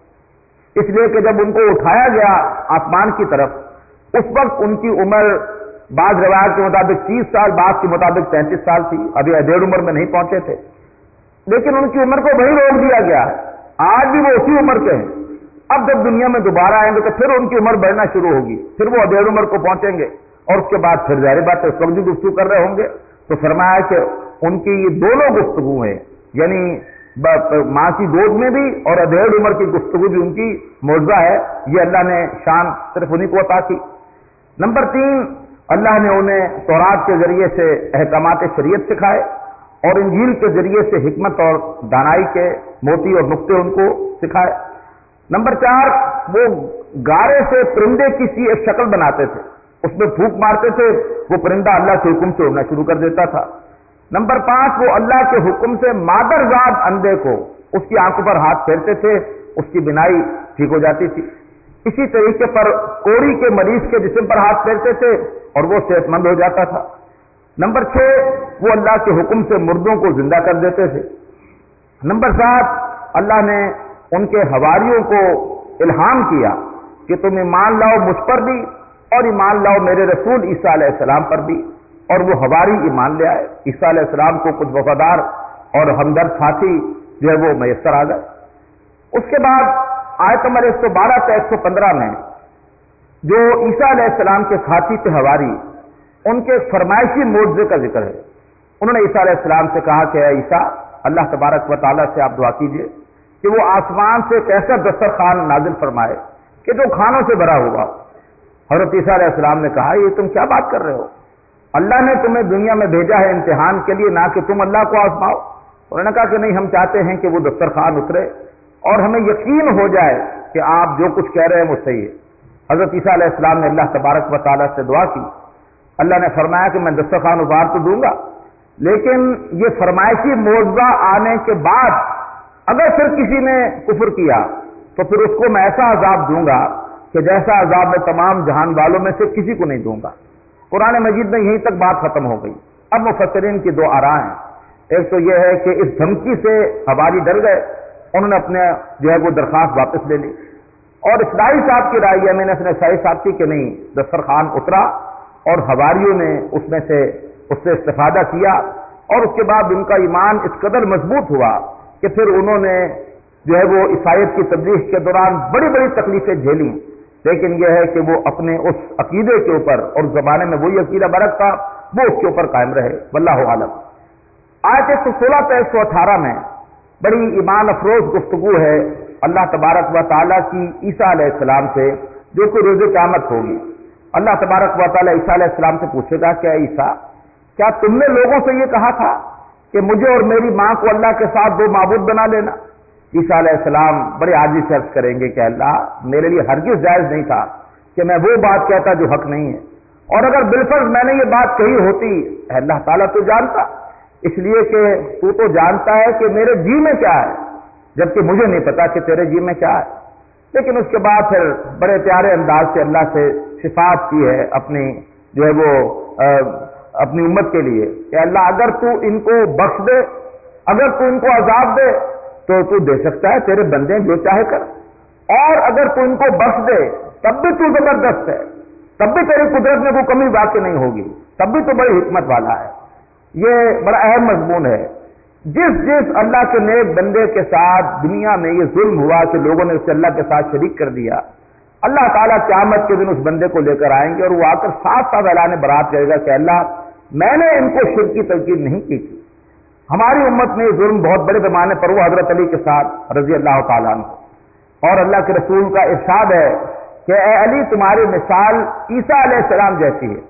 اس لیے کہ جب ان کو اٹھایا گیا آسمان کی طرف اس وقت ان کی عمر بعض روایت کے مطابق 30 سال، بعض کے مطابق 33 سال تھی، ابھی ادھیڑ عمر میں نہیں پہنچے تھے، لیکن ان کی عمر کو وہیں روک دیا گیا ہے، آج بھی وہ اسی عمر کے ہیں۔ اب جب دنیا میں دوبارہ آئیں گے تو پھر ان کی عمر بڑھنا شروع ہوگی، پھر وہ ادھیڑ عمر کو پہنچیں گے، اور اس کے بعد پھر ظاہر بات ہے اس وقت بھی گفتگو کر رہے ہوں گے۔ تو فرمایا کہ ان کی یہ دونوں گفتگو ہیں، یعنی ماں کی گود میں بھی اور ادھیڑ عمر کی گفتگو بھی ان کی معجزہ ہے، یہ اللہ نے شان صرف انہی کو عطا کی۔ نمبر 3، اللہ نے انہیں تورات کے ذریعے سے احکامات شریعت سکھائے اور انجیل کے ذریعے سے حکمت اور دانائی کے موتی اور نقطے ان کو سکھائے۔ نمبر 4، وہ گارے سے پرندے کی سی ایک شکل بناتے تھے، اس میں پھونک مارتے تھے، وہ پرندہ اللہ کے حکم سے اڑنا شروع کر دیتا تھا۔ نمبر 5، وہ اللہ کے حکم سے مادر ذات اندھے کو اس کی آنکھوں پر ہاتھ پھیرتے تھے، اس کی بینائی ٹھیک ہو جاتی تھی۔ اسی طریقے پر کوڑی کے مریض کے جسم پر ہاتھ پھیرتے تھے اور وہ صحت مند ہو جاتا تھا۔ نمبر 6، وہ اللہ کے حکم سے مردوں کو زندہ کر دیتے تھے۔ نمبر 7، اللہ نے ان کے حواریوں کو الہام کیا کہ تم ایمان لاؤ مجھ پر بھی اور ایمان لاؤ میرے رسول عیسیٰ علیہ السلام پر بھی، اور وہ حواری ایمان لے آئے۔ عیسیٰ علیہ السلام کو کچھ وفادار اور ہمدرد ساتھی جو ہے وہ میسر آ گئے۔ اس کے بعد آیت نمبر 112 سے 115 میں جو عیسیٰ علیہ السلام کے ساتھی تھے حواری، ان کے فرمائشی معجزے کا ذکر ہے۔ انہوں نے عیسیٰ علیہ السلام سے کہا کہ اے عیسیٰ، اللہ تبارک و تعالیٰ سے آپ دعا کیجئے کہ وہ آسمان سے ایک ایسا دسترخوان نازل فرمائے کہ جو کھانوں سے بھرا ہوگا۔ حضرت عیسیٰ علیہ السلام نے کہا یہ تم کیا بات کر رہے ہو؟ اللہ نے تمہیں دنیا میں بھیجا ہے امتحان کے لیے، نہ کہ تم اللہ کو آزماؤ۔ انہوں نے کہا کہ نہیں، ہم چاہتے ہیں کہ وہ دسترخوان اترے اور ہمیں یقین ہو جائے کہ آپ جو کچھ کہہ رہے ہیں وہ صحیح ہے۔ حضرت عیسیٰ علیہ السلام نے اللہ تبارک و تعالیٰ سے دعا کی۔ اللہ نے فرمایا کہ میں دسترخوان اتار تو دوں گا، لیکن یہ فرمائشی معجزہ آنے کے بعد اگر پھر کسی نے کفر کیا تو پھر اس کو میں ایسا عذاب دوں گا کہ جیسا عذاب میں تمام جہان والوں میں سے کسی کو نہیں دوں گا۔ قرآن مجید میں یہیں تک بات ختم ہو گئی۔ اب مفسرین کی دو آراء ہیں۔ ایک تو یہ ہے کہ اس دھمکی سے حواری ڈر گئے، انہوں نے اپنے جو ہے وہ درخواست واپس لے لی، اور اسرائیل صاحب کی رائے ہے، میں نے اپنے اسرائیل صاحب کی کہ نہیں، دسترخوان اترا اور حواریوں نے اس میں سے اس سے استفادہ کیا، اور اس کے بعد ان کا ایمان اس قدر مضبوط ہوا کہ پھر انہوں نے جو ہے وہ عیسائیت کی تبلیغ کے دوران بڑی بڑی تکلیفیں جھیلیں، لیکن یہ ہے کہ وہ اپنے اس عقیدے کے اوپر، اور زمانے میں وہی عقیدہ برق تھا، وہ اس کے اوپر قائم رہے، واللہ عالم۔ آیت 116 سے 118 میں بڑی ایمان افروز گفتگو ہے اللہ تبارک و تعالیٰ کی عیسیٰ علیہ السلام سے، جو کہ روز قیامت ہوگی۔ اللہ تبارک و تعالیٰ عیسیٰ علیہ السلام سے پوچھے گا کہ اے عیسیٰ، کیا تم نے لوگوں سے یہ کہا تھا کہ مجھے اور میری ماں کو اللہ کے ساتھ دو معبود بنا لینا؟ عیسیٰ علیہ السلام بڑے عاجزی سے عرض کریں گے کہ اللہ، میرے لیے ہرگز جائز نہیں تھا کہ میں وہ بات کہتا جو حق نہیں ہے، اور اگر بالفرض میں نے یہ بات کہی ہوتی، اللہ تعالیٰ تو جانتا، اس لیے کہ تو جانتا ہے کہ میرے جی میں کیا ہے، جبکہ مجھے نہیں پتا کہ تیرے جی میں کیا ہے۔ لیکن اس کے بعد پھر بڑے پیارے انداز سے اللہ سے صفات کی ہے اپنی جو ہے وہ اپنی امت کے لیے کہ اللہ اگر تو ان کو بخش دے، اگر تو ان کو عذاب دے تو دے سکتا ہے، تیرے بندے جو چاہے کر، اور اگر تو ان کو بخش دے تب بھی تو زبردست ہے، تب بھی تیری قدرت میں کوئی کمی واقع نہیں ہوگی، تب بھی تو بڑی حکمت والا ہے۔ یہ بڑا اہم مضمون ہے۔ جس اللہ کے نیک بندے کے ساتھ دنیا میں یہ ظلم ہوا کہ لوگوں نے اسے اللہ کے ساتھ شریک کر دیا، اللہ تعالیٰ قیامت کے دن اس بندے کو لے کر آئیں گے اور وہ آ کر صاف صاف اعلان برات کرے گا کہ اللہ، میں نے ان کو شرک کی تلقین نہیں کی تھی۔ ہماری امت میں یہ ظلم بہت بڑے پیمانے پر ہوا حضرت علی کے ساتھ رضی اللہ تعالیٰ عنہ، اور اللہ کے رسول کا ارشاد ہے کہ اے علی، تمہاری مثال عیسیٰ علیہ السلام جیسی ہے۔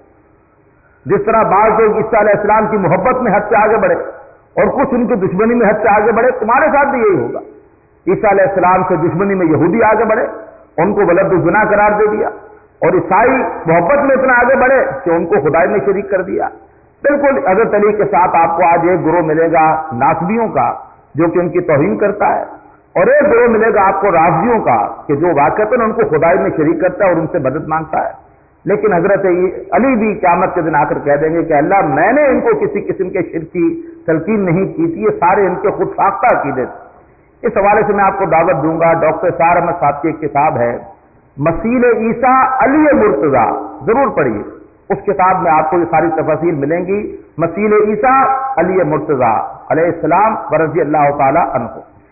جس طرح بعض لوگ عیسیٰ علیہ السلام کی محبت میں حد سے آگے بڑھے اور کچھ ان کی دشمنی میں حد سے آگے بڑھے، تمہارے ساتھ بھی یہی ہوگا۔ عیسیٰ علیہ السلام سے دشمنی میں یہودی آگے بڑھے، ان کو ولد الزنا قرار دے دیا، اور عیسائی محبت میں اتنا آگے بڑھے کہ ان کو خدائی میں شریک کر دیا۔ بالکل حضرت علی کے ساتھ آپ کو آج ایک گروہ ملے گا ناسبیوں کا جو کہ ان کی توہین کرتا ہے، اور ایک گروہ ملے گا آپ کو رافضیوں کا کہ جو واقعتاً ان کو خدائی میں شریک کرتا ہے اور ان سے مدد مانگتا ہے۔ لیکن حضرت علی بھی قیامت کے دن آ کر کہہ دیں گے کہ اللہ، میں نے ان کو کسی قسم کے شرک کی تلقین نہیں کی تھی، یہ سارے ان کے خود ساختہ عقیدے تھے۔ اس حوالے سے میں آپ کو دعوت دوں گا، ڈاکٹر سار احمد صاحب کی ایک کتاب ہے مسیل عیسیٰ علی مرتضیٰ، ضرور پڑھیے، اس کتاب میں آپ کو یہ ساری تفاصیل ملیں گی، مسیل عیسیٰ علی مرتضیٰ علیہ السلام ورضی اللہ تعالی عنہ۔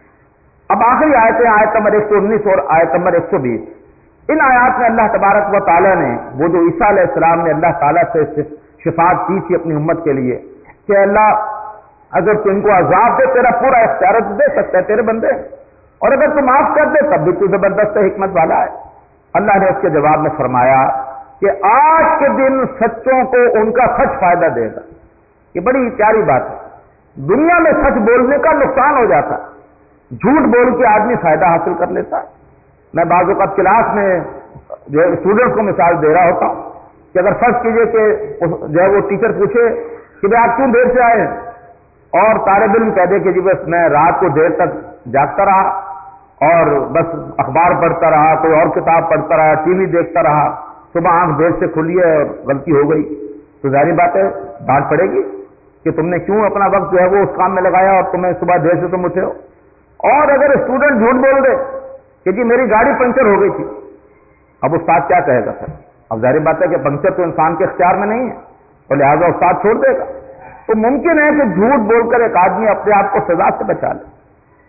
اب آخری آیتیں، آیت نمبر 119 اور آیت نمبر 120، ان آیات میں اللہ تبارک و تعالیٰ نے وہ جو عیسیٰ علیہ السلام نے اللہ تعالیٰ سے شفاعت کی تھی اپنی امت کے لیے کہ اللہ اگر تو ان کو عذاب دے، تیرا پورا اختیار دے سکتا ہے تیرے بندے، اور اگر تو معاف کر دے تب بھی تو زبردست حکمت والا ہے۔ اللہ نے اس کے جواب میں فرمایا کہ آج کے دن سچوں کو ان کا سچ فائدہ دے گا۔ یہ بڑی پیاری بات ہے۔ دنیا میں سچ بولنے کا نقصان ہو جاتا ہے، جھوٹ بول کے آدمی فائدہ حاصل کر لیتا ہے۔ میں بعض اوقات کلاس میں جو اسٹوڈنٹس کو مثال دے رہا ہوتا ہوں کہ اگر فرض کیجئے کہ جو ہے وہ ٹیچر پوچھے کہ بھائی آپ کیوں دیر سے آئے ہیں، اور طالب علم کہہ دے کہ جی بس میں رات کو دیر تک جاگتا رہا اور بس اخبار پڑھتا رہا، کوئی اور کتاب پڑھتا رہا، ٹی وی دیکھتا رہا، صبح آنکھ دیر سے کھلی ہے اور غلطی ہو گئی، تو ظاہری بات ہے ڈانٹ پڑے گی کہ تم نے کیوں اپنا وقت جو ہے وہ اس کام میں لگایا اور تمہیں صبح دیر سے تم اٹھے ہو۔ اور اگر اسٹوڈنٹ جھوٹ بول دے کہ جی میری گاڑی پنچر ہو گئی تھی، اب استاد کیا کہے گا؟ سر اب ظاہر بات ہے کہ پنچر تو انسان کے اختیار میں نہیں ہے، اور لہٰذا استاد چھوڑ دے گا۔ تو ممکن ہے کہ جھوٹ بول کر ایک آدمی اپنے آپ کو سزا سے بچا لے،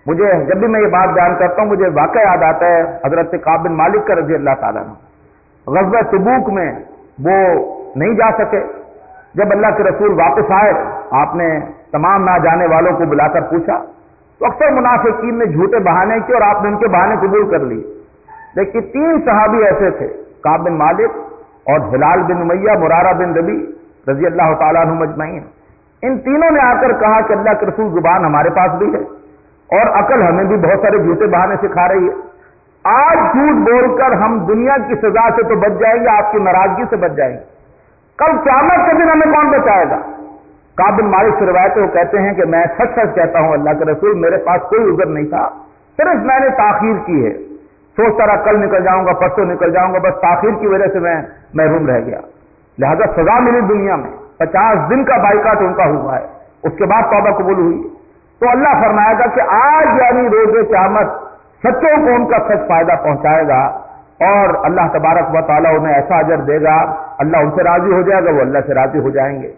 مجھے جب بھی میں یہ بات بیان کرتا ہوں مجھے واقعہ یاد آتا ہے حضرت کعب بن مالک کا رضی اللہ تعالیٰ عنہ۔ غزوہ تبوک میں وہ نہیں جا سکے، جب اللہ کے رسول واپس آئے آپ نے تمام نہ جانے والوں کو بلا کر پوچھا تو اکثر منافقین نے جھوٹے بہانے کیے اور آپ نے ان کے بہانے قبول کر لیے، لیکن 3 صحابی ایسے تھے، کعب بن مالک اور ہلال بن امیہ، مرارہ بن ربی رضی اللہ تعالیٰ عنہم اجمعین، ان تینوں نے آ کر کہا کہ اللہ کے رسول زبان ہمارے پاس بھی ہے اور عقل ہمیں بھی بہت سارے جھوٹے بہانے سکھا رہی ہے، آج جھوٹ بول کر ہم دنیا کی سزا سے تو بچ جائیں گے، آپ کی ناراضگی سے بچ جائیں گے، کل قیامت کے دن ہمیں کون بچائے گا؟ کعب بن مالک سے روایت ہے، وہ کہتے ہیں کہ میں سچ سچ کہتا ہوں اللہ کے رسول میرے پاس کوئی عذر نہیں تھا، صرف میں نے تاخیر کی ہے، سوچتا رہا کل نکل جاؤں گا، پرسوں نکل جاؤں گا، بس تاخیر کی وجہ سے میں محروم رہ گیا، لہذا سزا ملی دنیا میں، 50 دن کا بائیکاٹ ان کا ہوا ہے، اس کے بعد توبہ قبول ہوئی۔ تو اللہ فرمائے گا کہ آج یعنی روز قیامت سچوں کو ان کا سچ فائدہ پہنچائے گا اور اللہ تبارک و تعالیٰ انہیں ایسا اجر دے گا، اللہ ان سے راضی ہو جائے گا، وہ اللہ سے راضی ہو جائیں گے۔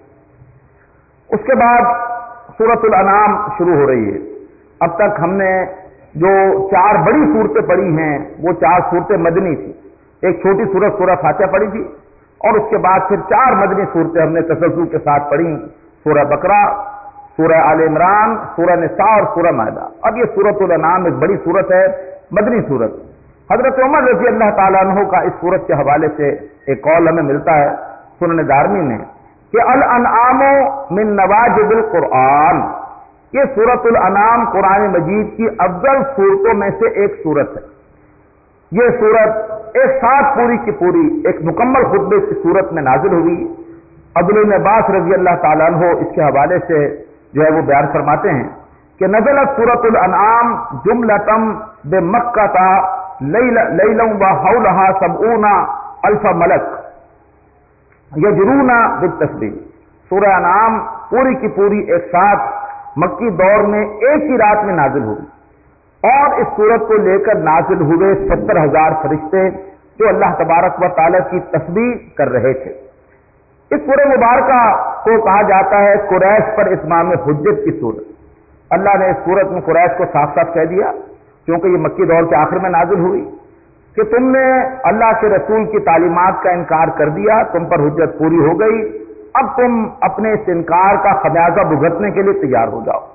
اس کے بعد سورۃ الانعام شروع ہو رہی ہے۔ اب تک ہم نے جو 4 بڑی صورتیں پڑھی ہیں وہ 4 صورتیں مدنی تھی، ایک چھوٹی سورت سورہ فاتحہ پڑھی تھی اور اس کے بعد پھر 4 مدنی صورتیں ہم نے تسلسل کے ساتھ پڑھی، سورہ بقرہ، سورہ آل عمران، سورہ نساء اور سورہ مائدہ۔ اب یہ سورۃ الانعام ایک بڑی صورت ہے، مدنی صورت۔ حضرت عمر رضی اللہ تعالیٰ عنہ کا اس صورت کے حوالے سے ایک قول ہمیں ملتا ہے سنن دارمی میں کہ الانعام من نواجذ القرآن، یہ سورۃ الانعام قرآن مجید کی افضل صورتوں میں سے ایک صورت ہے۔ یہ صورت ایک ساتھ پوری کی پوری ایک مکمل خطبے کی صورت میں نازل ہوئی۔ عبداللہ بن عباس رضی اللہ تعالیٰ عنہ اس کے حوالے سے جو ہے وہ بیان فرماتے ہیں کہ نزلت سورۃ الانعام جملۃ بمکہ لیلا وحولھا 70,000 ملک یجرون بالتسبیح۔ سورہ انعام پوری کی پوری ایک ساتھ مکی دور میں ایک ہی رات میں نازل ہوئی اور اس سورت کو لے کر نازل ہوئے 70,000 فرشتے جو اللہ تبارک و تعالیٰ کی تسبیح کر رہے تھے۔ اس سورہ مبارکہ کو کہا جاتا ہے قریش پر اتمام حجت کی سورت۔ اللہ نے اس سورت میں قریش کو صاف صاف کہہ دیا، کیونکہ یہ مکی دور کے آخر میں نازل ہوئی، کہ تم نے اللہ کے رسول کی تعلیمات کا انکار کر دیا، تم پر حجت پوری ہو گئی، اب تم اپنے اس انکار کا خمیازہ بھگتنے کے لیے تیار ہو جاؤ۔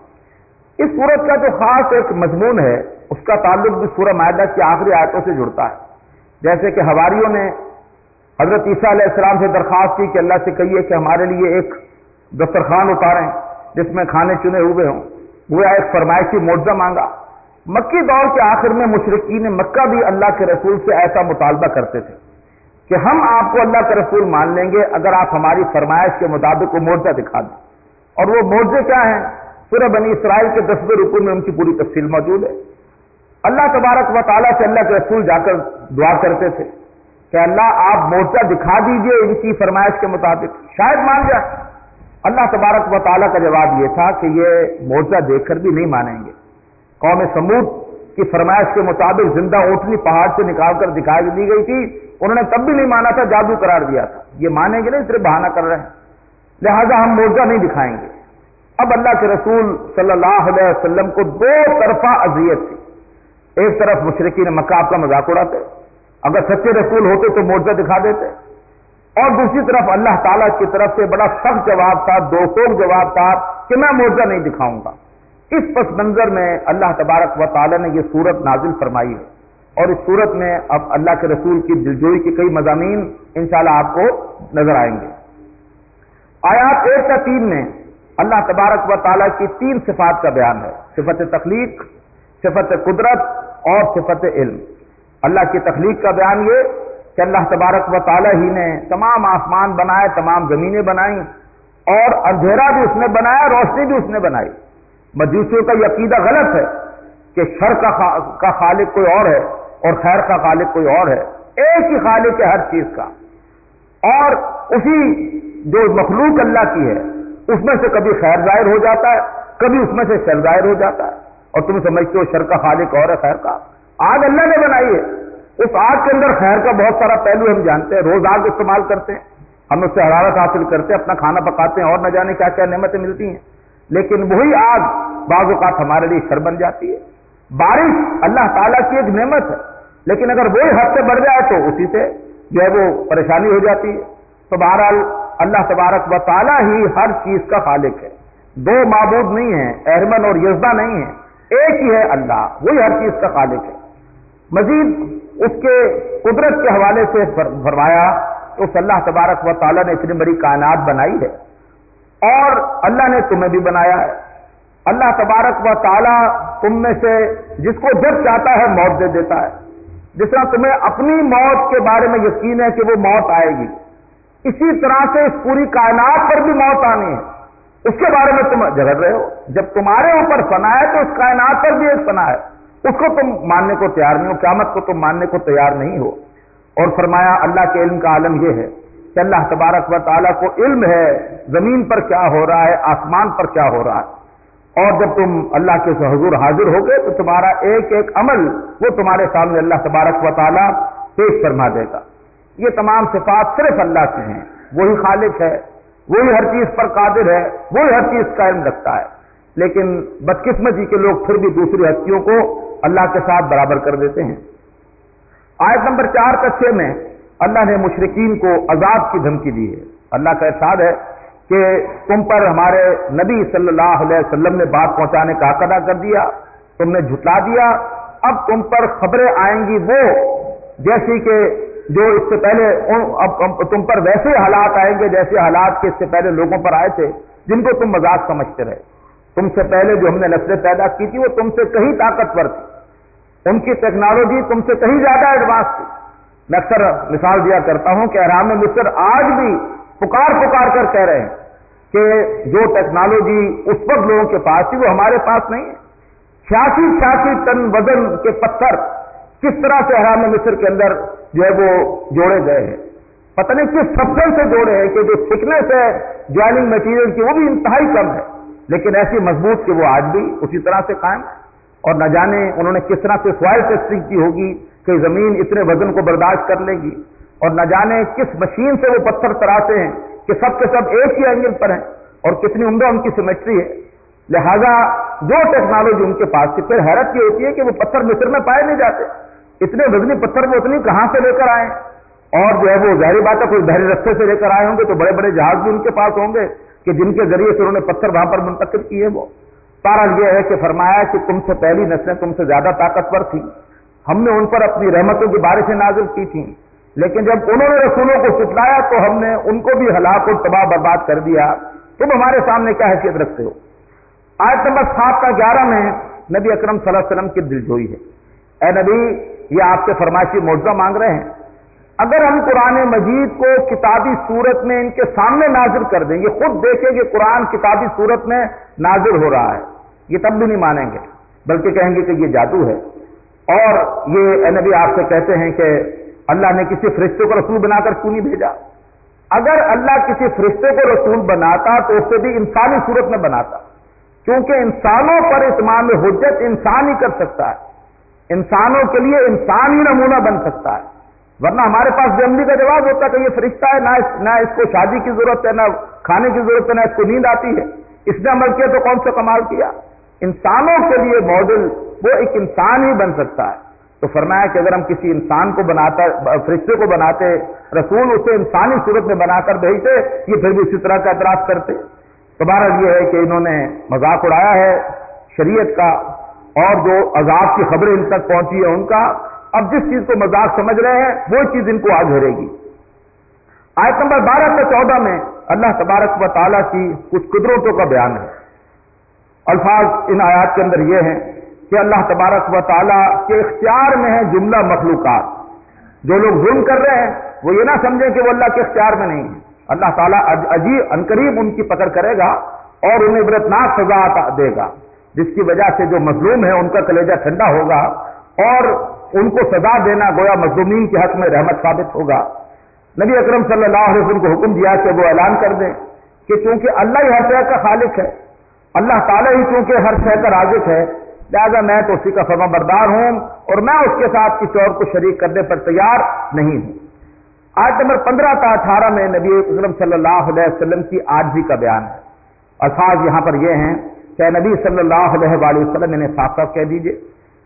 اس سورت کا جو خاص ایک مضمون ہے اس کا تعلق بھی سورہ مائدہ کی آخری آیتوں سے جڑتا ہے، جیسے کہ حواریوں نے حضرت عیسیٰ علیہ السلام سے درخواست کی کہ اللہ سے کہیے کہ ہمارے لیے ایک دسترخوان اتاریں جس میں کھانے چنے ہوئے ہوں، گویا ایک فرمائشی معجزہ مانگا۔ مکی دور کے آخر میں مشرکین مکہ بھی اللہ کے رسول سے ایسا مطالبہ کرتے تھے کہ ہم آپ کو اللہ کے رسول مان لیں گے اگر آپ ہماری فرمائش کے مطابق وہ معجزہ دکھا دیں، اور وہ معجزے کیا ہیں؟ سورہ بنی اسرائیل کے 10ویں رکوع میں ان کی پوری تفصیل موجود ہے۔ اللہ تبارک و تعالیٰ سے اللہ کے رسول جا کر دعا کرتے تھے کہ اللہ آپ معجزہ دکھا دیجئے ان کی فرمائش کے مطابق، شاید مان جائے۔ اللہ تبارک و تعالیٰ کا جواب یہ تھا کہ یہ معجزہ دیکھ کر بھی نہیں مانیں گے۔ قوم سمود کی فرمائش کے مطابق زندہ اونٹنی پہاڑ سے نکال کر دکھائی دی گئی تھی، انہوں نے تب بھی نہیں مانا تھا، جادو قرار دیا تھا، یہ مانیں گے نہیں، صرف بہانہ کر رہے ہیں، لہذا ہم معجزہ نہیں دکھائیں گے۔ اب اللہ کے رسول صلی اللہ علیہ وسلم کو 2 طرفہ اذیت تھی، ایک طرف مشرکین مکہ آپ کا مذاق اڑاتے، اگر سچے رسول ہوتے تو معجزہ دکھا دیتے، اور دوسری طرف اللہ تعالیٰ کی طرف سے بڑا سخت جواب تھا، 2 جواب تھا کہ میں معجزہ نہیں دکھاؤں گا۔ اس پس منظر میں اللہ تبارک و تعالیٰ نے یہ سورت نازل فرمائی ہے، اور اس سورت میں اب اللہ کے رسول کی دلجوئی کے کئی مضامین انشاءاللہ آپ کو نظر آئیں گے۔ آیات 1 تا 3 میں اللہ تبارک و تعالیٰ کی 3 صفات کا بیان ہے، صفت تخلیق، صفت قدرت اور صفت علم۔ اللہ کی تخلیق کا بیان یہ کہ اللہ تبارک و تعالیٰ ہی نے تمام آسمان بنائے، تمام زمینیں بنائیں، اور اندھیرا بھی اس نے بنایا، روشنی بھی اس نے بنائی۔ مجوسیوں کا یہ عقیدہ غلط ہے کہ شر کا خالق کوئی اور ہے اور خیر کا خالق کوئی اور ہے، ایک ہی خالق ہے ہر چیز کا، اور اسی جو مخلوق اللہ کی ہے اس میں سے کبھی خیر ظاہر ہو جاتا ہے، کبھی اس میں سے شر ظاہر ہو جاتا ہے، اور تم سمجھتے ہو شر کا خالق اور ہے خیر کا۔ آگ اللہ نے بنائی ہے، اس آگ کے اندر خیر کا بہت سارا پہلو ہم جانتے ہیں، روز آگ استعمال کرتے ہیں، ہم اس سے حرارت حاصل کرتے ہیں، اپنا کھانا پکاتے ہیں، اور نہ جانے کیا کیا نعمتیں ملتی ہیں، لیکن وہی آگ بعض اوقات ہمارے لیے شر بن جاتی ہے۔ بارش اللہ تعالیٰ کی ایک نعمت ہے، لیکن اگر وہی حد سے بڑھ جائے تو اسی سے جو ہے وہ پریشانی ہو جاتی ہے۔ تو بہرحال اللہ تبارک و تعالیٰ ہی ہر چیز کا خالق ہے، دو معبود نہیں ہیں، اہرمن اور یزدہ نہیں ہے، ایک ہی ہے اللہ، وہی ہر چیز کا خالق ہے۔ مزید اس کے قدرت کے حوالے سے فرمایا کہ اس اللہ تبارک و تعالیٰ نے اتنی بڑی کائنات بنائی ہے اور اللہ نے تمہیں بھی بنایا ہے۔ اللہ تبارک و تعالیٰ تم میں سے جس کو جب چاہتا ہے موت دے دیتا ہے، جس طرح تمہیں اپنی موت کے بارے میں یقین ہے کہ وہ موت آئے گی، اسی طرح سے اس پوری کائنات پر بھی موت آنی ہے، اس کے بارے میں تم جھگڑ رہے ہو۔ جب تمہارے اوپر فنا ہے تو اس کائنات پر بھی ایک فنا ہے، اس کو تم ماننے کو تیار نہیں ہو، قیامت کو تم ماننے کو تیار نہیں ہو۔ اور فرمایا اللہ کے علم کا عالم یہ ہے کہ اللہ تبارک و تعالیٰ کو علم ہے زمین پر کیا ہو رہا ہے، آسمان پر کیا ہو رہا ہے، اور جب تم اللہ کے حضور حاضر ہو گئے تو تمہارا ایک ایک عمل وہ تمہارے سامنے اللہ تبارک و تعالیٰ پیش فرما دے گا۔ یہ تمام صفات صرف اللہ کی ہیں، وہی خالق ہے، وہی ہر چیز پر قادر ہے، وہی ہر چیز کا علم رکھتا ہے، لیکن بدقسمتی کے لوگ پھر بھی دوسری ہستیوں کو اللہ کے ساتھ برابر کر دیتے ہیں۔ آیت نمبر 4 کا 6 میں اللہ نے مشرکین کو عذاب کی دھمکی دی ہے۔ اللہ کا ارشاد ہے کہ تم پر ہمارے نبی صلی اللہ علیہ وسلم نے بات پہنچانے کا حق ادا کر دیا، تم نے جھٹلا دیا، اب تم پر خبریں آئیں گی وہ جیسی کہ جو اس سے پہلے، اب تم پر ویسے حالات آئیں گے جیسے حالات کے اس سے پہلے لوگوں پر آئے تھے جن کو تم مذاق سمجھتے رہے۔ تم سے پہلے جو ہم نے نسلیں پیدا کی تھی وہ تم سے کہیں طاقتور تھی، ان کی ٹیکنالوجی تم سے کہیں زیادہ ایڈوانس تھی۔ میں اکثر مثال دیا کرتا ہوں کہ احرام مصر آج بھی پکار کر کہہ رہے ہیں کہ جو ٹیکنالوجی اس وقت لوگوں کے پاس تھی وہ ہمارے پاس نہیں ہے۔ 86 ٹن وزن کے پتھر کس طرح سے احرام مصر کے اندر جو ہے وہ جوڑے گئے ہیں، پتہ نہیں کس سبسٹنس سے جوڑے ہیں کہ جو تھکنیس ہے جوائننگ مٹیریل کی وہ بھی انتہائی کم ہے، لیکن ایسی مضبوط کہ وہ آج بھی اسی طرح سے قائم ہے۔ اور نہ جانے انہوں نے کس طرح سے سوائل ٹیسٹنگ کی ہوگی کہ زمین اتنے وزن کو برداشت کر لے گی، اور نہ جانے کس مشین سے وہ پتھر تراشتے ہیں کہ سب کے سب ایک ہی اینگل پر ہیں، اور کتنی عمدہ ان کی سیمیٹری ہے۔ لہذا جو ٹیکنالوجی ان کے پاس تھی، پھر حیرت یہ ہوتی ہے کہ وہ پتھر مصر میں پائے نہیں جاتے، اتنے وزنی پتھر وہ اتنی کہاں سے لے کر آئے، اور جو ہے وہ ظاہری بات ہے کوئی بحری رستے سے لے کر آئے ہوں گے تو بڑے بڑے جہاز بھی ان کے پاس ہوں گے کہ جن کے ذریعے سے انہوں نے پتھر وہاں پر منتقل کیے۔ وہ سارا یہ ہے کہ فرمایا کہ تم سے پہلی نسلیں تم سے زیادہ طاقتور تھیں، ہم نے ان پر اپنی رحمتوں کی بارشیں نازل کی تھیں، لیکن جب انہوں نے رسولوں کو ستلایا تو ہم نے ان کو بھی ہلاک اور تباہ برباد کر دیا، تم ہمارے سامنے کیا حیثیت رکھتے ہو۔ آیت نمبر 7 کا 11 میں نبی اکرم صلی اللہ علیہ وسلم کی دلجوئی ہے، اے نبی یہ آپ سے فرمائشی معجزہ مانگ رہے ہیں، اگر ہم قرآن مجید کو کتابی صورت میں ان کے سامنے نازل کر دیں گے، خود دیکھیں کہ قرآن کتابی صورت میں نازل ہو رہا ہے، یہ تب بھی نہیں مانیں گے، بلکہ کہیں گے کہ یہ جادو ہے۔ اور یہ اے نبی آپ سے کہتے ہیں کہ اللہ نے کسی فرشتے کو رسول بنا کر کیوں نہیں بھیجا؟ اگر اللہ کسی فرشتے کو رسول بناتا تو اسے بھی انسانی صورت میں بناتا، کیونکہ انسانوں پر اتمام حجت انسان ہی کر سکتا ہے، انسانوں کے لیے انسان ہی نمونہ بن سکتا ہے، ورنہ ہمارے پاس بے عملی کا جواب ہوتا کہ یہ فرشتہ ہے، نہ اس کو شادی کی ضرورت ہے، نہ کھانے کی ضرورت ہے، نہ اس کو نیند آتی ہے، اس نے عمل کیا تو کون سا کمال کیا۔ انسانوں کے لیے ماڈل وہ ایک انسان ہی بن سکتا ہے۔ تو فرمایا کہ اگر ہم کسی انسان کو بناتا، فرشتے کو بناتے، رسول اسے انسانی صورت میں بنا کر بھیجتے، یہ پھر بھی اسی طرح کا اعتراض کرتے۔ تو بہرحال یہ ہے کہ انہوں نے مذاق اڑایا ہے شریعت کا، اور جو عذاب کی خبریں ان تک پہنچی ہے ان کا، اب جس چیز کو مذاق سمجھ رہے ہیں وہ چیز ان کو آ گھیرے گی۔ آیت نمبر 12 سے 14 میں اللہ تبارک و تعالیٰ کی کچھ قدرتوں کا بیان ہے۔ الفاظ ان آیات کے اندر یہ ہیں کہ اللہ تبارک و تعالیٰ کے اختیار میں ہے جملہ مخلوقات۔ جو لوگ ظلم کر رہے ہیں وہ یہ نہ سمجھیں کہ وہ اللہ کے اختیار میں نہیں ہے، اللہ تعالیٰ عنقریب ان کی پکڑ کرے گا اور انہیں عبرتناک سزا دے گا، جس کی وجہ سے جو مظلوم ہے ان کا کلیجہ ٹھنڈا ہوگا، اور ان کو سزا دینا گویا مظلومین کے حق میں رحمت ثابت ہوگا۔ نبی اکرم صلی اللہ علیہ وسلم کو حکم دیا کہ وہ اعلان کر دیں کہ چونکہ اللہ ہی ہر شے کا خالق ہے، اللہ تعالیٰ ہی چونکہ ہر شے کا رازق ہے، لہذا میں تو اسی کا فرما بردار ہوں اور میں اس کے ساتھ کسی اور کو شریک کرنے پر تیار نہیں ہوں۔ آیت نمبر 15 تا 18 میں نبی اکرم صلی اللہ علیہ وسلم کی عاجزی کا بیان ہے۔ الفاظ یہاں پر یہ ہیں کہ نبی صلی اللہ علیہ وسلم انہیں صاف صاف کہہ دیجئے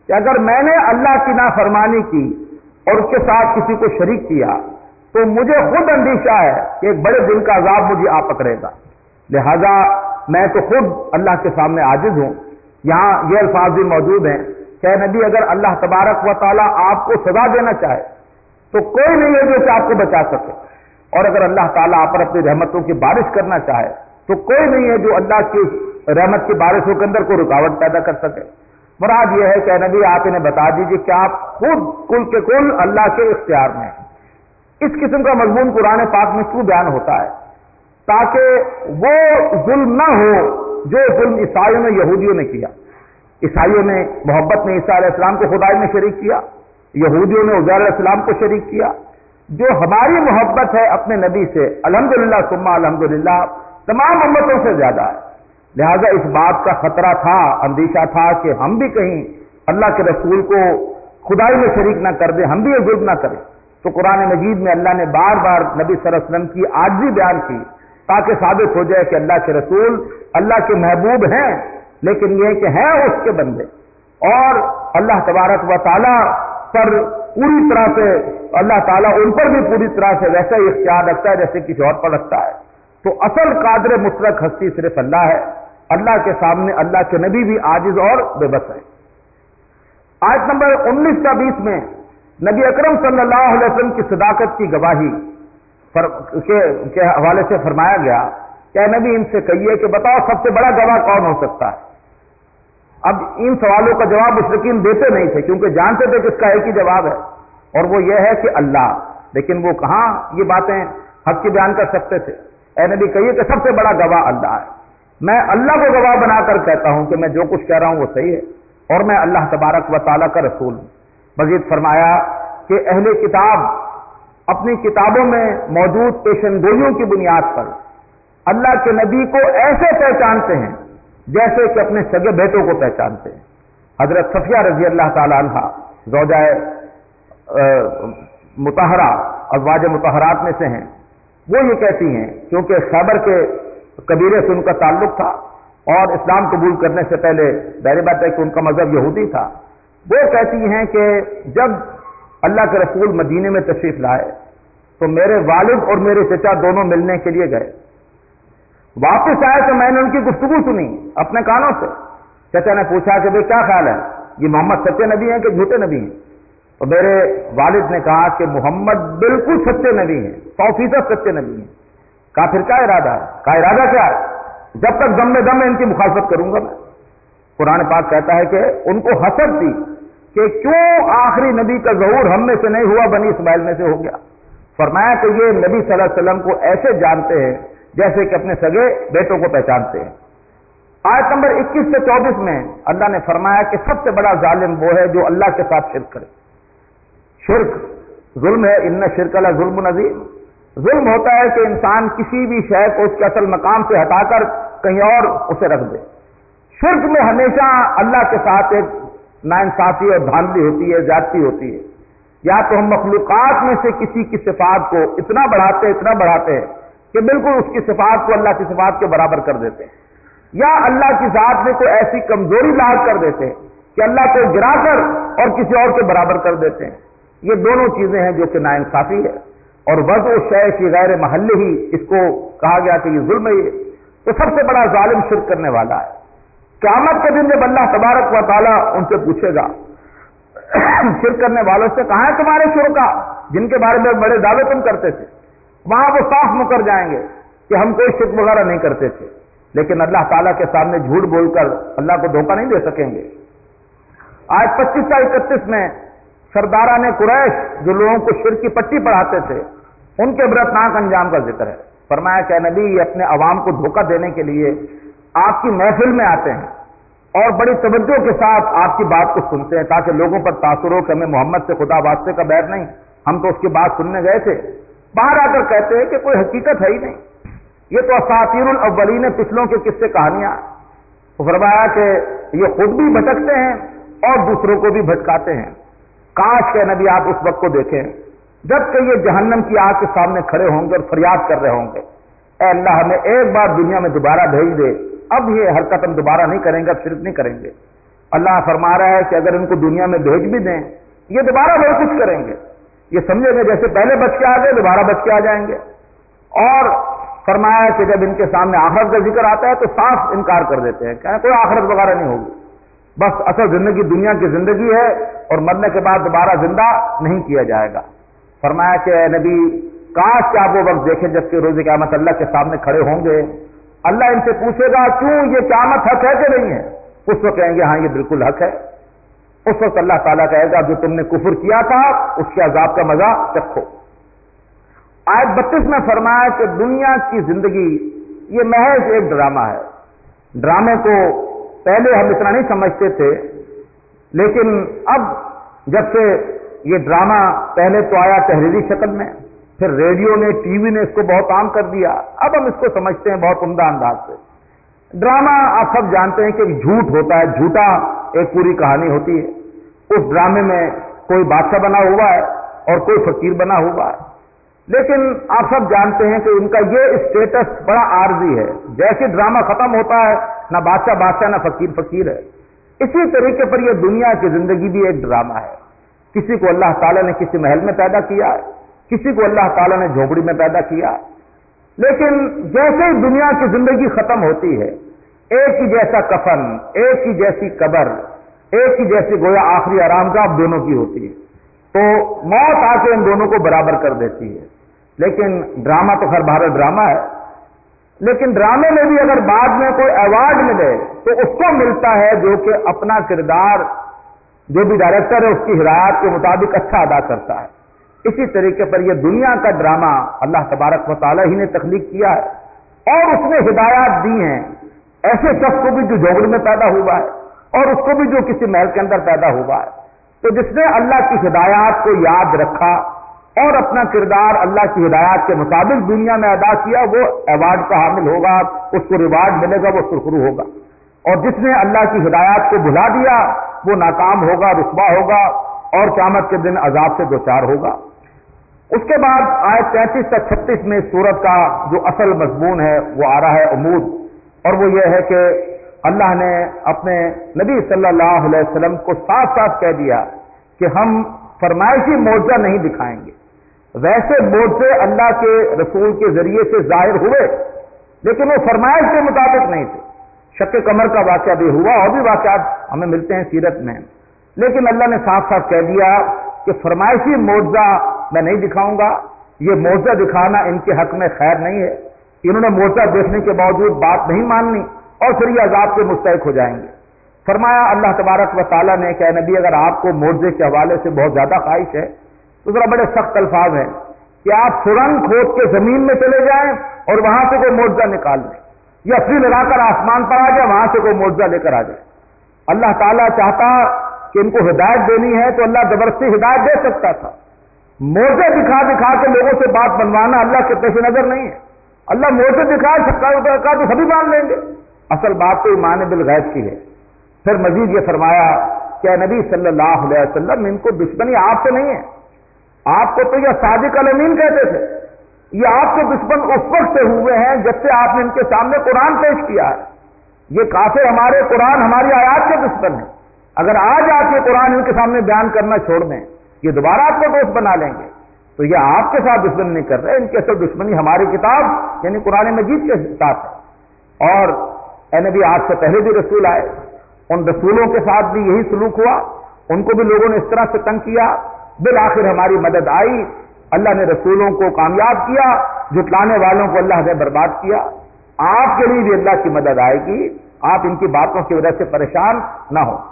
کہ اگر میں نے اللہ کی نافرمانی کی اور اس کے ساتھ کسی کو شریک کیا تو مجھے خود اندیشہ ہے کہ ایک بڑے دن کا عذاب مجھے آ پکڑے گا، لہذا میں تو خود اللہ کے سامنے عاجز ہوں۔ یہاں یہ الفاظ بھی موجود ہیں کہ نبی اگر اللہ تبارک و تعالیٰ آپ کو سزا دینا چاہے تو کوئی نہیں ہے جو کہ آپ کو بچا سکے، اور اگر اللہ تعالیٰ آپ پر اپنی رحمتوں کی بارش کرنا چاہے تو کوئی نہیں ہے جو اللہ کی رحمت کی بارشوں کے اندر کوئی رکاوٹ پیدا کر سکے۔ مراد یہ ہے کہ نبی آپ انہیں بتا دیجیے کہ آپ خود کل کے کل اللہ کے اختیار میں ہیں۔ اس قسم کا مضمون قرآن پاک میں کیوں بیان ہوتا ہے؟ تاکہ وہ ظلم نہ ہو جو ظلم عیسائیوں نے یہودیوں نے کیا۔ عیسائیوں نے محبت میں عیسیٰ علیہ السلام کو خدائی میں شریک کیا، یہودیوں نے عزیر علیہ السلام کو شریک کیا۔ جو ہماری محبت ہے اپنے نبی سے الحمدللہ ثم الحمدللہ تمام امتوں سے زیادہ ہے، لہذا اس بات کا خطرہ تھا، اندیشہ تھا کہ ہم بھی کہیں اللہ کے رسول کو خدائی میں شریک نہ کر دیں، ہم بھی یہ ظلم نہ کریں۔ تو قرآن مجید میں اللہ نے بار بار نبی صلی اللہ علیہ وسلم کی عاجزی بیان کی تاکہ ثابت ہو جائے کہ اللہ کے رسول اللہ کے محبوب ہیں، لیکن یہ کہ ہیں اس کے بندے، اور اللہ تبارک و تعالیٰ پر پوری طرح سے اللہ تعالیٰ ان پر بھی پوری طرح سے ویسا ہی اختیار رکھتا ہے جیسے کسی اور پر رکھتا ہے۔ تو اصل قادر مطلق ہستی صرف اللہ ہے، اللہ کے سامنے اللہ کے نبی بھی عاجز اور بے بس ہے۔ آیت نمبر 19 تا 20 میں نبی اکرم صلی اللہ علیہ وسلم کی صداقت کی گواہی کے حوالے سے فرمایا گیا کہ نبی ان سے کہیے کہ بتاؤ سب سے بڑا گواہ کون ہو سکتا ہے؟ اب ان سوالوں کا جواب مشرکین دیتے نہیں تھے کیونکہ جانتے تھے کہ اس کا ایک ہی جواب ہے اور وہ یہ ہے کہ اللہ، لیکن وہ کہاں یہ باتیں حق کی بیان کر سکتے تھے۔ اے نبی کہیے کہ سب سے بڑا گواہ اللہ ہے، میں اللہ کو گواہ بنا کر کہتا ہوں کہ میں جو کچھ کہہ رہا ہوں وہ صحیح ہے اور میں اللہ تبارک و تعالیٰ کا رسول ہوں۔ مزید فرمایا کہ اہل کتاب اپنی کتابوں میں موجود پیشن گوئیوں کی بنیاد پر اللہ کے نبی کو ایسے پہچانتے ہیں جیسے کہ اپنے سگے بیٹوں کو پہچانتے ہیں۔ حضرت صفیہ رضی اللہ تعالی عنہ زوجہ مطہرہ ازواج مطہرات میں سے ہیں، وہ یہ کہتی ہیں کیونکہ خیبر کے قبیلے سے ان کا تعلق تھا اور اسلام قبول کرنے سے پہلے ظاہر بات ہے کہ ان کا مذہب یہودی تھا، وہ کہتی ہیں کہ جب اللہ کے رسول مدینے میں تشریف لائے تو میرے والد اور میرے چچا دونوں ملنے کے لیے گئے، واپس آئے تو میں نے ان کی گفتگو سنی اپنے کانوں سے۔ چچا نے پوچھا کہ بھئی کیا خیال ہے، یہ محمد سچے نبی ہیں کہ جھوٹے نبی ہیں؟ تو میرے والد نے کہا کہ محمد بالکل سچے نبی ہیں، 100% سچے نبی ہیں۔ کہا پھر کیا ارادہ ہے؟ کہا ارادہ کیا ہے؟ جب تک دم میں دم میں ان کی مخالفت کروں گا میں۔ قرآن پاک کہتا ہے کہ ان کو حسد تھی کہ کیوں آخری نبی کا ظہور ہم میں سے نہیں ہوا، بنی اسماعیل میں سے ہو گیا۔ فرمایا کہ یہ نبی صلی اللہ علیہ وسلم کو ایسے جانتے ہیں جیسے کہ اپنے سگے بیٹوں کو پہچانتے ہیں۔ آیت نمبر 21 سے 24 میں اللہ نے فرمایا کہ سب سے بڑا ظالم وہ ہے جو اللہ کے ساتھ شرک کرے۔ شرک ظلم ہے، ان شرک لظلم عظیم۔ ظلم ہوتا ہے کہ انسان کسی بھی شے کو اس کے اصل مقام سے ہٹا کر کہیں اور اسے رکھ دے۔ شرک میں ہمیشہ اللہ کے ساتھ ایک ناانصافی اور دھاندلی ہوتی ہے، زیادتی ہوتی ہے۔ یا تو ہم مخلوقات میں سے کسی کی صفات کو اتنا بڑھاتے ہیں کہ بالکل اس کی صفات کو اللہ کی صفات کے برابر کر دیتے ہیں، یا اللہ کی ذات میں کوئی ایسی کمزوری لاحق کر دیتے ہیں کہ اللہ کو گرا کر اور کسی اور کے برابر کر دیتے ہیں۔ یہ دونوں چیزیں ہیں جو کہ ناانصافی ہے، اور وضع شیء فی غیر محل ہی اس کو کہا گیا کہ یہ ظلم ہے۔ تو سب سے بڑا ظالم شرک کرنے والا ہے۔ قیامت کے دن جب اللہ تبارک و تعالیٰ ان سے پوچھے گا شرک کرنے والوں سے، کہاں ہیں تمہارے شرکا جن کے بارے میں بڑے دعوے تم کرتے تھے؟ وہاں وہ صاف مکر جائیں گے کہ ہم کوئی شرک وغیرہ نہیں کرتے تھے، لیکن اللہ تعالیٰ کے سامنے جھوٹ بول کر اللہ کو دھوکہ نہیں دے سکیں گے۔ آج 25 تا 31 میں سرداران قریش جو لوگوں کو شرک کی پٹی پڑھاتے تھے ان کے عبرتناک انجام کا ذکر ہے۔ فرمایا کہ نبی یہ اپنے عوام کو دھوکہ دینے کے لیے آپ کی محفل میں آتے ہیں اور بڑی توجہ کے ساتھ آپ کی بات کو سنتے ہیں تاکہ لوگوں پر تاثر ہو کہ ہمیں محمد سے خدا واسطے کا بیر نہیں، ہم تو اس کی بات سننے گئے تھے۔ باہر آ کر کہتے ہیں کہ کوئی حقیقت ہے ہی نہیں، یہ تو اساطیر الاولین پچھلوں کے قصے کہانیاں۔ تو فرمایا کہ یہ خود بھی بھٹکتے ہیں اور دوسروں کو بھی بھٹکاتے ہیں۔ کاش کہ نبی آپ اس وقت کو دیکھیں جب کہ یہ جہنم کی آگ کے سامنے کھڑے ہوں گے اور فریاد کر رہے ہوں گے، اے اللہ ہمیں ایک بار دنیا میں دوبارہ بھیج دے، اب یہ حرکت ہم دوبارہ نہیں کریں گے، اب شرک نہیں کریں گے۔ اللہ فرما رہا ہے کہ اگر ان کو دنیا میں بھیج بھی دیں یہ دوبارہ وہی کچھ کریں گے، یہ سمجھیں گے جیسے پہلے بچ کے آ گئے دوبارہ بچ کے آ جائیں گے۔ اور فرمایا کہ جب ان کے سامنے آخرت کا ذکر آتا ہے تو صاف انکار کر دیتے ہیں، کہنا کوئی آخرت وغیرہ نہیں ہوگی، بس اصل زندگی دنیا کی زندگی ہے اور مرنے کے بعد دوبارہ زندہ نہیں کیا جائے گا۔ فرمایا کہ اے نبی کاش کہ آپ وہ وقت دیکھیں جب کہ روز قیامت اللہ کے سامنے کھڑے ہوں گے، اللہ ان سے پوچھے گا کیوں یہ قیامت حق ہے کہ نہیں ہے؟ اس وقت کہیں گے ہاں یہ بالکل حق ہے۔ اس وقت اللہ تعالیٰ کہے گا جو تم نے کفر کیا تھا اس کے عذاب کا مزہ چکھو۔ آیت 32 میں فرمایا کہ دنیا کی زندگی یہ محض ایک ڈرامہ ہے۔ ڈرامے کو پہلے ہم اتنا نہیں سمجھتے تھے، لیکن اب جب سے یہ ڈرامہ پہلے تو آیا تحریری شکل میں، پھر ریڈیو نے ٹی وی نے اس کو بہت عام کر دیا، اب ہم اس کو سمجھتے ہیں بہت عمدہ انداز سے۔ ڈرامہ آپ سب جانتے ہیں کہ جھوٹ ہوتا ہے، جھوٹا ایک پوری کہانی ہوتی ہے۔ اس ڈرامے میں کوئی بادشاہ بنا ہوا ہے اور کوئی فقیر بنا ہوا ہے، لیکن آپ سب جانتے ہیں کہ ان کا یہ اسٹیٹس بڑا عارضی ہے، جیسے ڈرامہ ختم ہوتا ہے نہ بادشاہ بادشاہ نہ فقیر فقیر ہے۔ اسی طریقے پر یہ دنیا کی زندگی بھی ایک ڈرامہ ہے۔ کسی کو اللہ تعالیٰ نے کسی محل میں پیدا کیا ہے، کسی کو اللہ تعالیٰ نے جھونپڑی میں پیدا کیا ہے، لیکن جیسے ہی دنیا کی زندگی ختم ہوتی ہے ایک ہی جیسا کفن، ایک ہی جیسی قبر، ایک ہی جیسی گویا آخری آرامگاہ اب دونوں کی ہوتی ہے، تو موت آ کے ان دونوں کو برابر کر دیتی ہے۔ لیکن ڈرامہ تو خیر بہر ڈرامہ ہے، لیکن ڈرامے میں بھی اگر بعد میں کوئی ایوارڈ ملے تو اس کو ملتا ہے جو کہ اپنا کردار جو بھی ڈائریکٹر ہے اس کی ہدایات کے مطابق اچھا ادا کرتا ہے۔ اسی طریقے پر یہ دنیا کا ڈرامہ اللہ تبارک و تعالیٰ ہی نے تخلیق کیا ہے اور اس نے ہدایات دی ہیں ایسے شخص کو بھی جو جھونپڑی میں پیدا ہوا ہے اور اس کو بھی جو کسی محل کے اندر پیدا ہوا ہے۔ تو جس نے اللہ کی ہدایات کو یاد رکھا اور اپنا کردار اللہ کی ہدایات کے مطابق دنیا میں ادا کیا وہ ایوارڈ کا حامل ہوگا، اس کو ریوارڈ ملے گا، وہ سرخرو ہوگا۔ اور جس نے اللہ کی ہدایات کو بھلا دیا وہ ناکام ہوگا، رسوا ہوگا اور قیامت کے دن عذاب سے دوچار ہوگا۔ اس کے بعد آیت 33 سے 36 میں سورت کا جو اصل مضمون ہے وہ آ رہا ہے عمود، اور وہ یہ ہے کہ اللہ نے اپنے نبی صلی اللہ علیہ وسلم کو صاف صاف کہہ دیا کہ ہم فرمائشی معجزہ نہیں دکھائیں گے۔ ویسے معجزے اللہ کے رسول کے ذریعے سے ظاہر ہوئے لیکن وہ فرمائش کے مطابق نہیں تھے۔ شق قمر کا واقعہ بھی ہوا اور بھی واقعات ہمیں ملتے ہیں سیرت میں، لیکن اللہ نے صاف صاف کہہ دیا کہ فرمائشی معجزہ میں نہیں دکھاؤں گا، یہ معجزہ دکھانا ان کے حق میں خیر نہیں ہے، انہوں نے معجزہ دیکھنے کے باوجود بات نہیں ماننی اور پھر یہ عذاب کے مستحق ہو جائیں گے۔ فرمایا اللہ تبارک و تعالیٰ نے کہ اے نبی اگر آپ کو معجزے کے حوالے سے بہت زیادہ خواہش ہے تو ذرا بڑے سخت الفاظ ہیں کہ آپ سرنگ کھود کے زمین میں چلے جائیں اور وہاں سے کوئی معجزہ نکال لیں، یا سری لگا کر آسمان پر آ جائے وہاں سے کوئی معجزہ لے کر آ جائے۔ اللہ تعالیٰ چاہتا کہ ان کو ہدایت دینی ہے تو اللہ زبردستی ہدایت دے سکتا تھا۔ معجزے دکھا دکھا کے لوگوں سے بات بنوانا اللہ کے پیش نظر نہیں ہے۔ اللہ معجزے دکھا سکتا کا تو سبھی مان لیں گے، اصل بات تو ایمان بالغیب کی ہے۔ پھر مزید یہ فرمایا کہ اے نبی صلی اللہ علیہ وسلم ان کو دشمنی آپ سے نہیں ہے، آپ کو تو یہ صادق الامین کہتے تھے، یہ آپ کے دشمن اس وقت سے ہوئے ہیں جب سے آپ نے ان کے سامنے قرآن پیش کیا ہے۔ یہ کافر ہمارے قرآن ہماری آیات کے دشمن ہیں، اگر آج آپ یہ قرآن ان کے سامنے بیان کرنا چھوڑ دیں یہ دوبارہ آپ کو دوست بنا لیں گے، تو یہ آپ کے ساتھ دشمنی نہیں کر رہے، ان کی اصل دشمنی ہماری کتاب یعنی قرآن مجید کے ساتھ ہے۔ اور اے نبی آپ سے پہلے بھی رسول آئے، ان رسولوں کے ساتھ بھی یہی سلوک ہوا، ان کو بھی لوگوں نے اس طرح سے تنگ کیا، بالآخر ہماری مدد آئی، اللہ نے رسولوں کو کامیاب کیا، جھٹلانے والوں کو اللہ نے برباد کیا۔ آپ کے لیے بھی اللہ کی مدد آئے گی، آپ ان کی باتوں کی وجہ سے پریشان نہ ہو۔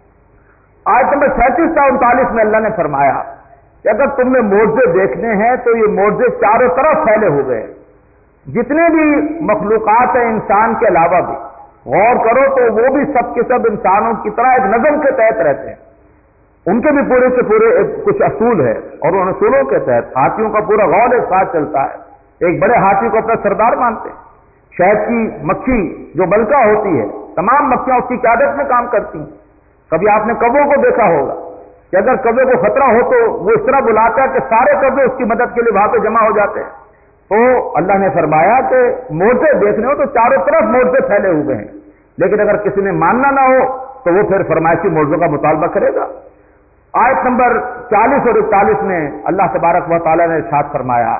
آیت نمبر 37 سے 39 میں اللہ نے فرمایا کہ اگر تم نے معجزے دیکھنے ہیں تو یہ معجزے چاروں طرف پھیلے ہوئے ہیں، جتنے بھی مخلوقات ہیں انسان کے علاوہ بھی غور کرو تو وہ بھی سب کے سب انسانوں کی طرح ایک نظم کے تحت رہتے ہیں، ان کے بھی پورے کے پورے کچھ اصول ہے، اور ان اصولوں کے تحت ہاتھیوں کا پورا غول ایک ساتھ چلتا ہے، ایک بڑے ہاتھی کو اپنا سردار مانتے ہیں۔ شہد کی مکھی جو ملکہ ہوتی ہے تمام مکھیاں اس کی قیادت میں کام کرتی ہیں۔ کبھی آپ نے کووں کو دیکھا ہوگا کہ اگر کوے کو خطرہ ہو تو وہ اس طرح بلاتا ہے کہ سارے کوے اس کی مدد کے لیے وہاں پہ جمع ہو جاتے ہیں۔ تو اللہ نے فرمایا کہ معجزے دیکھنے ہو تو چاروں طرف معجزے پھیلے ہوئے ہیں، لیکن اگر کسی نے ماننا نہ ہو تو وہ پھر فرمائشی موضوع کا مطالبہ کرے گا۔ آیت نمبر 40 اور 41 میں اللہ تبارک و تعالیٰ نے ارشاد فرمایا